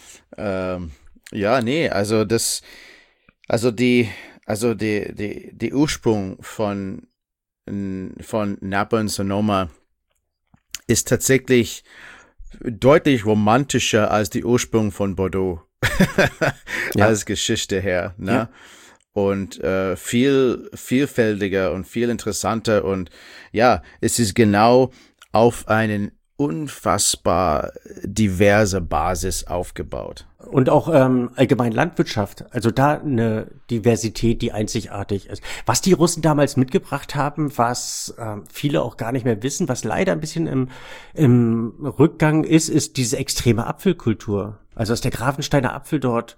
Die Ursprung von Napa und Sonoma ist tatsächlich deutlich romantischer als die Ursprung von Bordeaux als Geschichte her, ne? Ja. Und viel vielfältiger und viel interessanter, und es ist genau auf einen unfassbar diverse Basis aufgebaut. Und auch allgemein Landwirtschaft, also da eine Diversität, die einzigartig ist. Was die Russen damals mitgebracht haben, was viele auch gar nicht mehr wissen, was leider ein bisschen im Rückgang ist diese extreme Apfelkultur. Also dass der Grafensteiner Apfel dort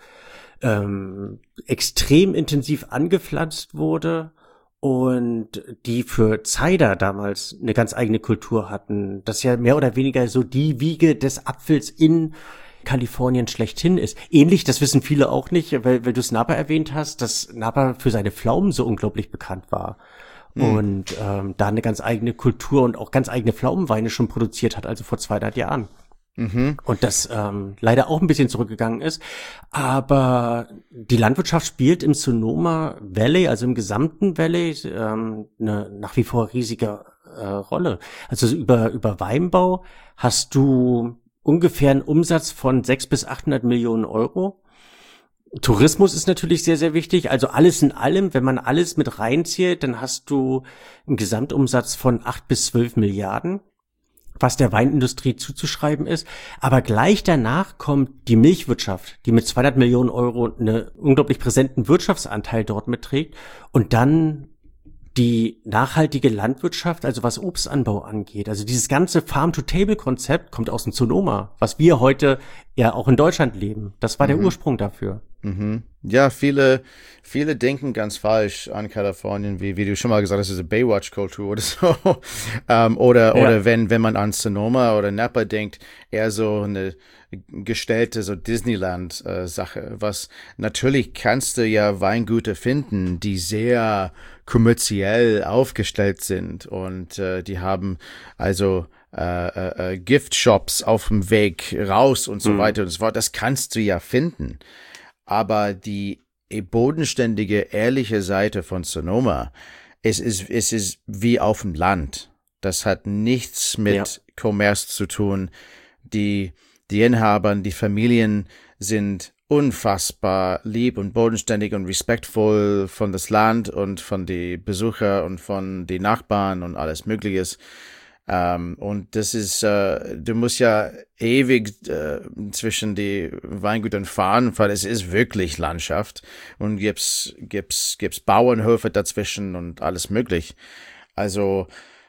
extrem intensiv angepflanzt wurde, und die für Cider damals eine ganz eigene Kultur hatten. Das ist ja mehr oder weniger so die Wiege des Apfels in Kalifornien schlechthin ist. Ähnlich, das wissen viele auch nicht, weil du Napa erwähnt hast, dass Napa für seine Pflaumen so unglaublich bekannt war. Und da eine ganz eigene Kultur und auch ganz eigene Pflaumenweine schon produziert hat, also vor 200 Jahren. Und das leider auch ein bisschen zurückgegangen ist. Aber die Landwirtschaft spielt im Sonoma Valley, also im gesamten Valley, eine nach wie vor riesige Rolle. Also über Weinbau hast du ungefähr einen Umsatz von 600 bis 800 Millionen Euro. Tourismus ist natürlich sehr, sehr wichtig. Also alles in allem, wenn man alles mit reinzählt, dann hast du einen Gesamtumsatz von 8 bis 12 Milliarden, was der Weinindustrie zuzuschreiben ist. Aber gleich danach kommt die Milchwirtschaft, die mit 200 Millionen Euro einen unglaublich präsenten Wirtschaftsanteil dort mitträgt. Und dann die nachhaltige Landwirtschaft, also was Obstanbau angeht. Also dieses ganze Farm-to-Table-Konzept kommt aus dem Sonoma, was wir heute ja auch in Deutschland leben. Das war der Ursprung dafür. Ja, viele denken ganz falsch an Kalifornien, wie du schon mal gesagt hast, diese Baywatch-Kultur oder so. Oder wenn man an Sonoma oder Napa denkt, eher so eine gestellte so Disneyland-Sache. Was natürlich kannst du ja Weingüter finden, die sehr kommerziell aufgestellt sind und die haben also Gift-Shops auf dem Weg raus und so weiter und so fort. Das kannst du ja finden. Aber die bodenständige, ehrliche Seite von Sonoma, es ist wie auf dem Land. Das hat nichts mit Kommerz zu tun. Die Inhaber, die Familien sind unfassbar lieb und bodenständig und respektvoll von das Land und von die Besucher und von die Nachbarn und alles Mögliches. Und das ist, du musst ja ewig zwischen die Weingütern fahren, weil es ist wirklich Landschaft und gibt's Bauernhöfe dazwischen und alles möglich. Also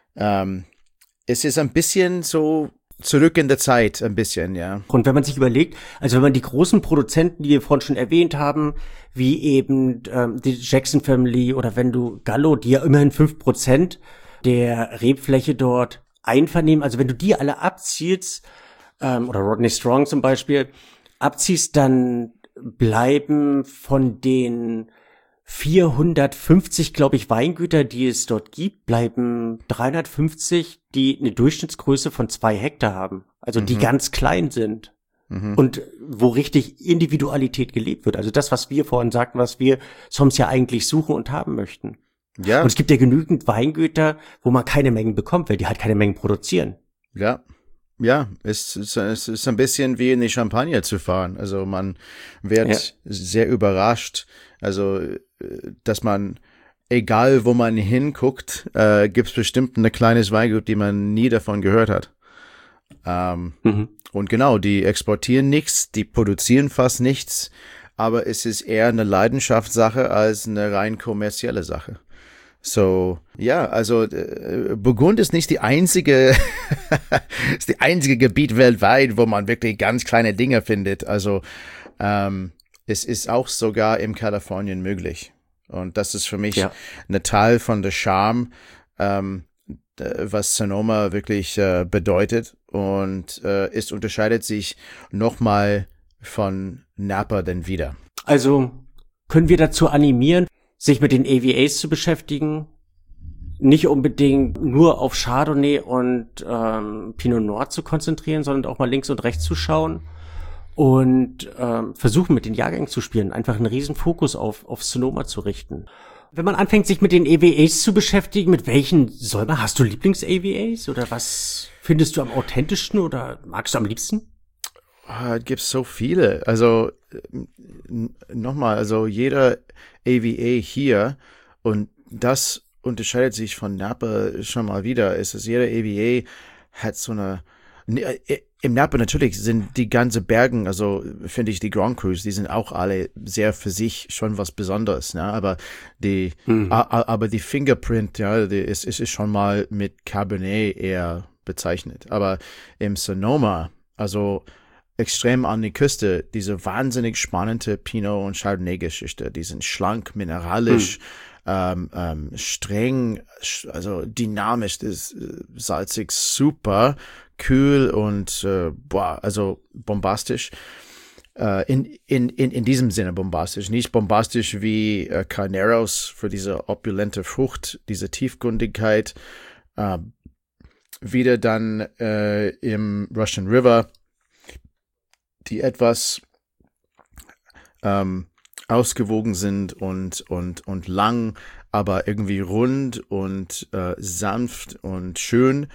es ist ein bisschen so zurück in der Zeit, ein bisschen, ja. Und wenn man sich überlegt, also wenn man die großen Produzenten, die wir vorhin schon erwähnt haben, wie eben die Jackson Family oder wenn du Gallo, die ja immerhin 5% der Rebfläche dort einvernehmen, also wenn du die alle abziehst, oder Rodney Strong zum Beispiel, abziehst, dann bleiben von den 450, glaube ich, Weingüter, die es dort gibt, bleiben 350, die eine Durchschnittsgröße von 2 Hektar haben. Also die ganz klein sind. Und wo richtig Individualität gelebt wird. Also das, was wir vorhin sagten, was wir sonst ja eigentlich suchen und haben möchten. Ja. Und es gibt ja genügend Weingüter, wo man keine Mengen bekommt, weil die halt keine Mengen produzieren. Ja. Ja, es ist ein bisschen wie in die Champagne zu fahren. Also man wird sehr überrascht. Also, dass man, egal wo man hinguckt, gibt's bestimmt ein kleines Weingut, die man nie davon gehört hat. Und genau, die exportieren nichts, die produzieren fast nichts, aber es ist eher eine Leidenschaftssache als eine rein kommerzielle Sache. So, ja, also Burgund ist nicht ist die einzige Gebiet weltweit, wo man wirklich ganz kleine Dinge findet. Also es ist auch sogar in Kalifornien möglich. Und das ist für mich ein Teil von der Charme, was Sonoma wirklich bedeutet. Und es unterscheidet sich nochmal von Napa dann wieder. Also können wir dazu animieren, sich mit den AVAs zu beschäftigen, nicht unbedingt nur auf Chardonnay und Pinot Noir zu konzentrieren, sondern auch mal links und rechts zu schauen und versuchen mit den Jahrgängen zu spielen, einfach einen riesen Fokus auf Sonoma zu richten. Wenn man anfängt, sich mit den AVAs zu beschäftigen, mit welchen soll man? Hast du Lieblings-AVAs oder was findest du am authentischsten oder magst du am liebsten? Es gibt so viele. Also nochmal, also jeder AVA hier, und das unterscheidet sich von Napa schon mal wieder, ist, dass jeder AVA hat so eine, im Napa natürlich sind die ganze Bergen, also finde ich die Grand Crus, die sind auch alle sehr für sich schon was Besonderes, ne? Aber die Fingerprint, ja, ist schon mal mit Cabernet eher bezeichnet. Aber im Sonoma, also extrem an die Küste, diese wahnsinnig spannende Pinot- und Chardonnay-Geschichte. Die sind schlank, mineralisch, streng, also dynamisch, ist salzig, super kühl und also bombastisch. In diesem Sinne bombastisch. Nicht bombastisch wie Carneros für diese opulente Frucht, diese Tiefgründigkeit. Wieder dann im Russian River, die etwas ausgewogen sind und lang, aber irgendwie rund und sanft und schön.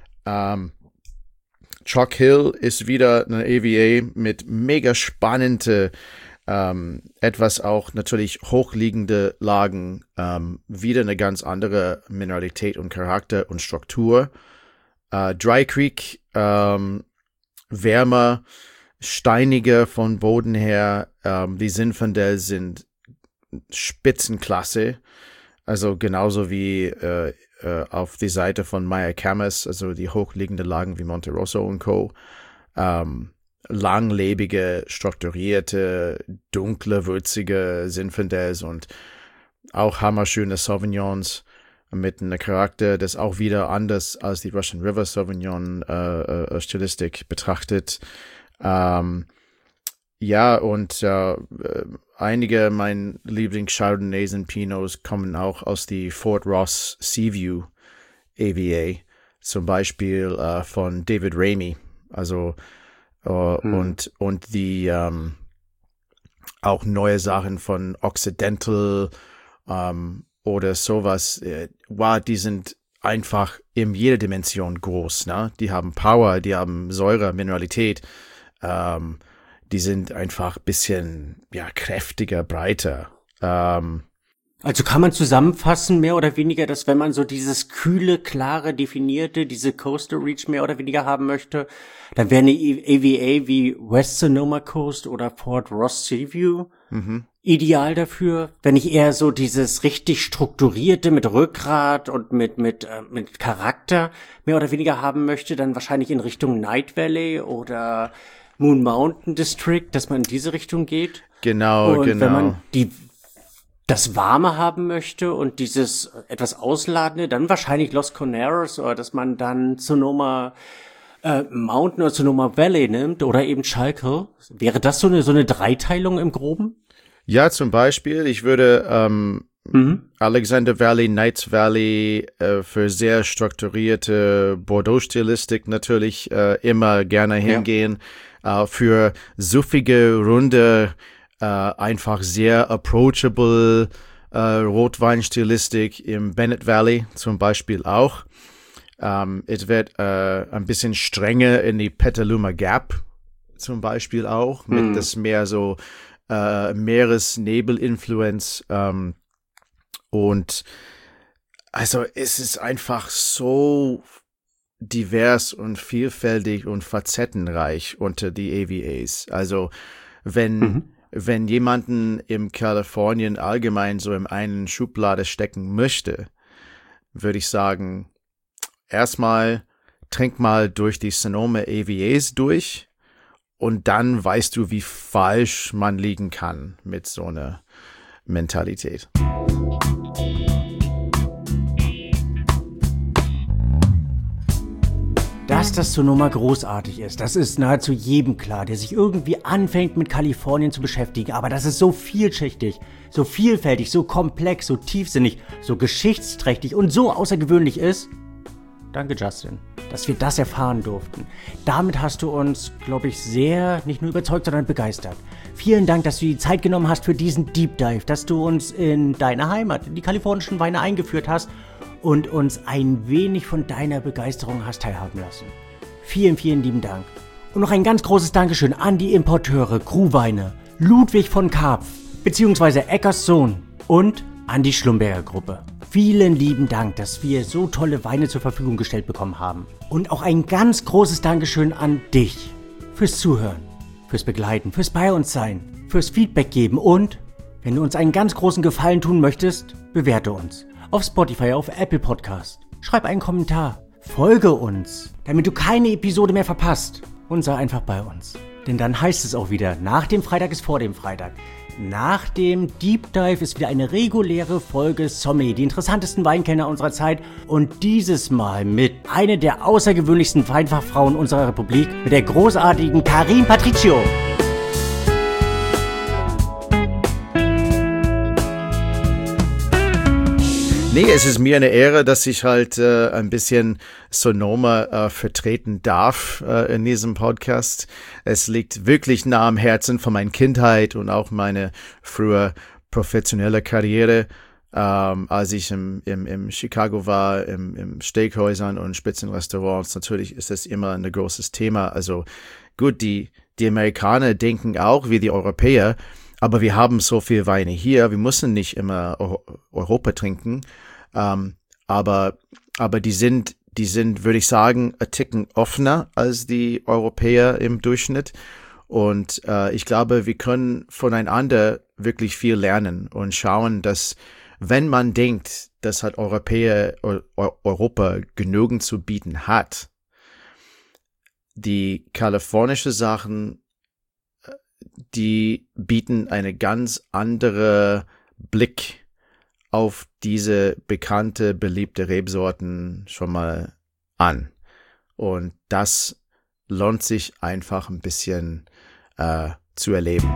Chalk Hill ist wieder eine AVA mit mega spannende, etwas auch natürlich hochliegende Lagen, wieder eine ganz andere Mineralität und Charakter und Struktur. Dry Creek, wärmer, steiniger von Boden her, die Zinfandel sind Spitzenklasse, also genauso wie auf die Seite von Meyer Kammes, also die hochliegende Lagen wie Monte Rosso und Co. Langlebige, strukturierte, dunkle, würzige Zinfandels und auch hammerschöne Sauvignons mit einem Charakter, das auch wieder anders als die Russian River Sauvignon Stilistik betrachtet. Einige meiner Lieblings-Chardonnays und Pinots kommen auch aus die Fort Ross Seaview AVA, zum Beispiel von David Ramey, also und die auch neue Sachen von Occidental oder sowas, die sind einfach in jeder Dimension groß, ne? Die haben Power, die haben Säure, Mineralität, die sind einfach ein bisschen, kräftiger, breiter. Also kann man zusammenfassen, mehr oder weniger, dass wenn man so dieses kühle, klare, definierte, diese Coastal Reach mehr oder weniger haben möchte, dann wäre eine AVA wie West Sonoma Coast oder Fort Ross Seaview ideal dafür. Wenn ich eher so dieses richtig strukturierte mit Rückgrat und mit Charakter mehr oder weniger haben möchte, dann wahrscheinlich in Richtung Night Valley oder Moon Mountain District, dass man in diese Richtung geht. Genau. Wenn man das Warme haben möchte und dieses etwas Ausladende, dann wahrscheinlich Los Carneros, oder dass man dann Sonoma Mountain oder Sonoma Valley nimmt oder eben Chalk Hill. Wäre das so eine Dreiteilung im Groben? Ja, zum Beispiel, ich würde Alexander Valley, Knights Valley für sehr strukturierte Bordeaux-Stilistik natürlich immer gerne hingehen. Für suffige, runde, einfach sehr approachable Rotwein-Stilistik im Bennett Valley zum Beispiel auch. Es wird ein bisschen strenger in die Petaluma Gap zum Beispiel auch, mit das mehr so Meeresnebel-Influenz. Und also es ist einfach so divers und vielfältig und facettenreich unter die AVAs. Also wenn jemanden im Kalifornien allgemein so in einen Schublade stecken möchte, würde ich sagen, erstmal trink mal durch die Sonoma AVAs durch und dann weißt du, wie falsch man liegen kann mit so einer Mentalität. Dass das Sonoma großartig ist, das ist nahezu jedem klar, der sich irgendwie anfängt mit Kalifornien zu beschäftigen. Aber dass es so vielschichtig, so vielfältig, so komplex, so tiefsinnig, so geschichtsträchtig und so außergewöhnlich ist. Danke, Justin, dass wir das erfahren durften. Damit hast du uns, glaube ich, sehr nicht nur überzeugt, sondern begeistert. Vielen Dank, dass du die Zeit genommen hast für diesen Deep Dive, dass du uns in deine Heimat, in die kalifornischen Weine eingeführt hast und uns ein wenig von deiner Begeisterung hast teilhaben lassen. Vielen, vielen lieben Dank. Und noch ein ganz großes Dankeschön an die Importeure Kruweine, Ludwig von Karpf, beziehungsweise Eckers Sohn und an die Schlumberger Gruppe. Vielen lieben Dank, dass wir so tolle Weine zur Verfügung gestellt bekommen haben. Und auch ein ganz großes Dankeschön an dich fürs Zuhören, fürs Begleiten, fürs Bei uns sein, fürs Feedback geben und, wenn du uns einen ganz großen Gefallen tun möchtest, bewerte uns. Auf Spotify, auf Apple Podcast. Schreib einen Kommentar. Folge uns, damit du keine Episode mehr verpasst. Und sei einfach bei uns. Denn dann heißt es auch wieder, nach dem Freitag ist vor dem Freitag. Nach dem Deep Dive ist wieder eine reguläre Folge Sommelier, die interessantesten Weinkenner unserer Zeit und dieses Mal mit einer der außergewöhnlichsten Weinfachfrauen unserer Republik, mit der großartigen Karin Patricio. Nee, es ist mir eine Ehre, dass ich halt ein bisschen Sonoma vertreten darf in diesem Podcast. Es liegt wirklich nah am Herzen von meiner Kindheit und auch meine frühe professionelle Karriere. Als ich im Chicago war, im Steakhäusern und Spitzenrestaurants, natürlich ist das immer ein großes Thema. Also gut, die Amerikaner denken auch wie die Europäer, aber wir haben so viel Weine hier, wir müssen nicht immer Europa trinken, aber die sind, würde ich sagen, ein Ticken offener als die Europäer im Durchschnitt und ich glaube, wir können voneinander wirklich viel lernen und schauen, dass wenn man denkt, dass halt Europa genügend zu bieten hat, die kalifornische Sachen, die bieten eine ganz andere Blick auf diese bekannte, beliebte Rebsorten schon mal an. Und das lohnt sich einfach ein bisschen zu erleben.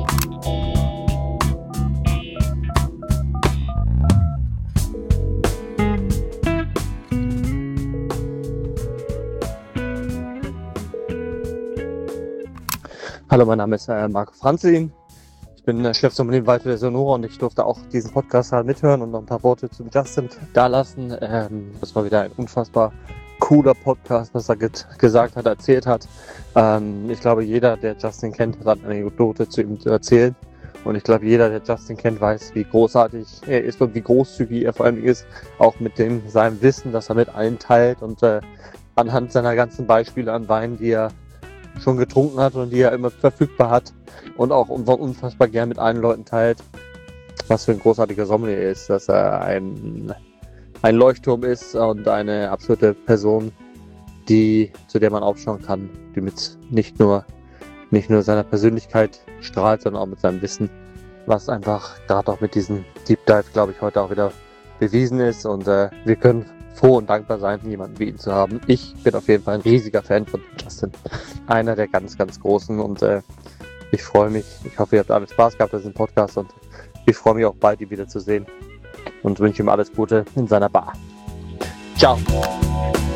Hallo, mein Name ist Marco Franzlin. Ich bin Chefsommelier im Waldviertel der Sonora und ich durfte auch diesen Podcast halt mithören und noch ein paar Worte zum Justin dalassen. Das war wieder ein unfassbar cooler Podcast, was er gesagt hat, erzählt hat. Ich glaube, jeder, der Justin kennt, hat eine Anekdote zu ihm zu erzählen. Und ich glaube, jeder, der Justin kennt, weiß, wie großartig er ist und wie großzügig er vor allem ist. Auch mit seinem Wissen, das er mit allen teilt und anhand seiner ganzen Beispiele an Weinen, die er schon getrunken hat und die er immer verfügbar hat und auch unfassbar gern mit allen Leuten teilt, was für ein großartiger Sommelier ist, dass er ein Leuchtturm ist und eine absolute Person, zu der man aufschauen kann, die mit nicht nur seiner Persönlichkeit strahlt, sondern auch mit seinem Wissen, was einfach gerade auch mit diesem Deep Dive, glaube ich, heute auch wieder bewiesen ist und wir können froh und dankbar sein, jemanden wie ihn zu haben. Ich bin auf jeden Fall ein riesiger Fan von Justin. Einer der ganz, ganz Großen und ich freue mich. Ich hoffe, ihr habt alle Spaß gehabt bei diesem Podcast und ich freue mich auch bald, ihn wiederzusehen und wünsche ihm alles Gute in seiner Bar. Ciao!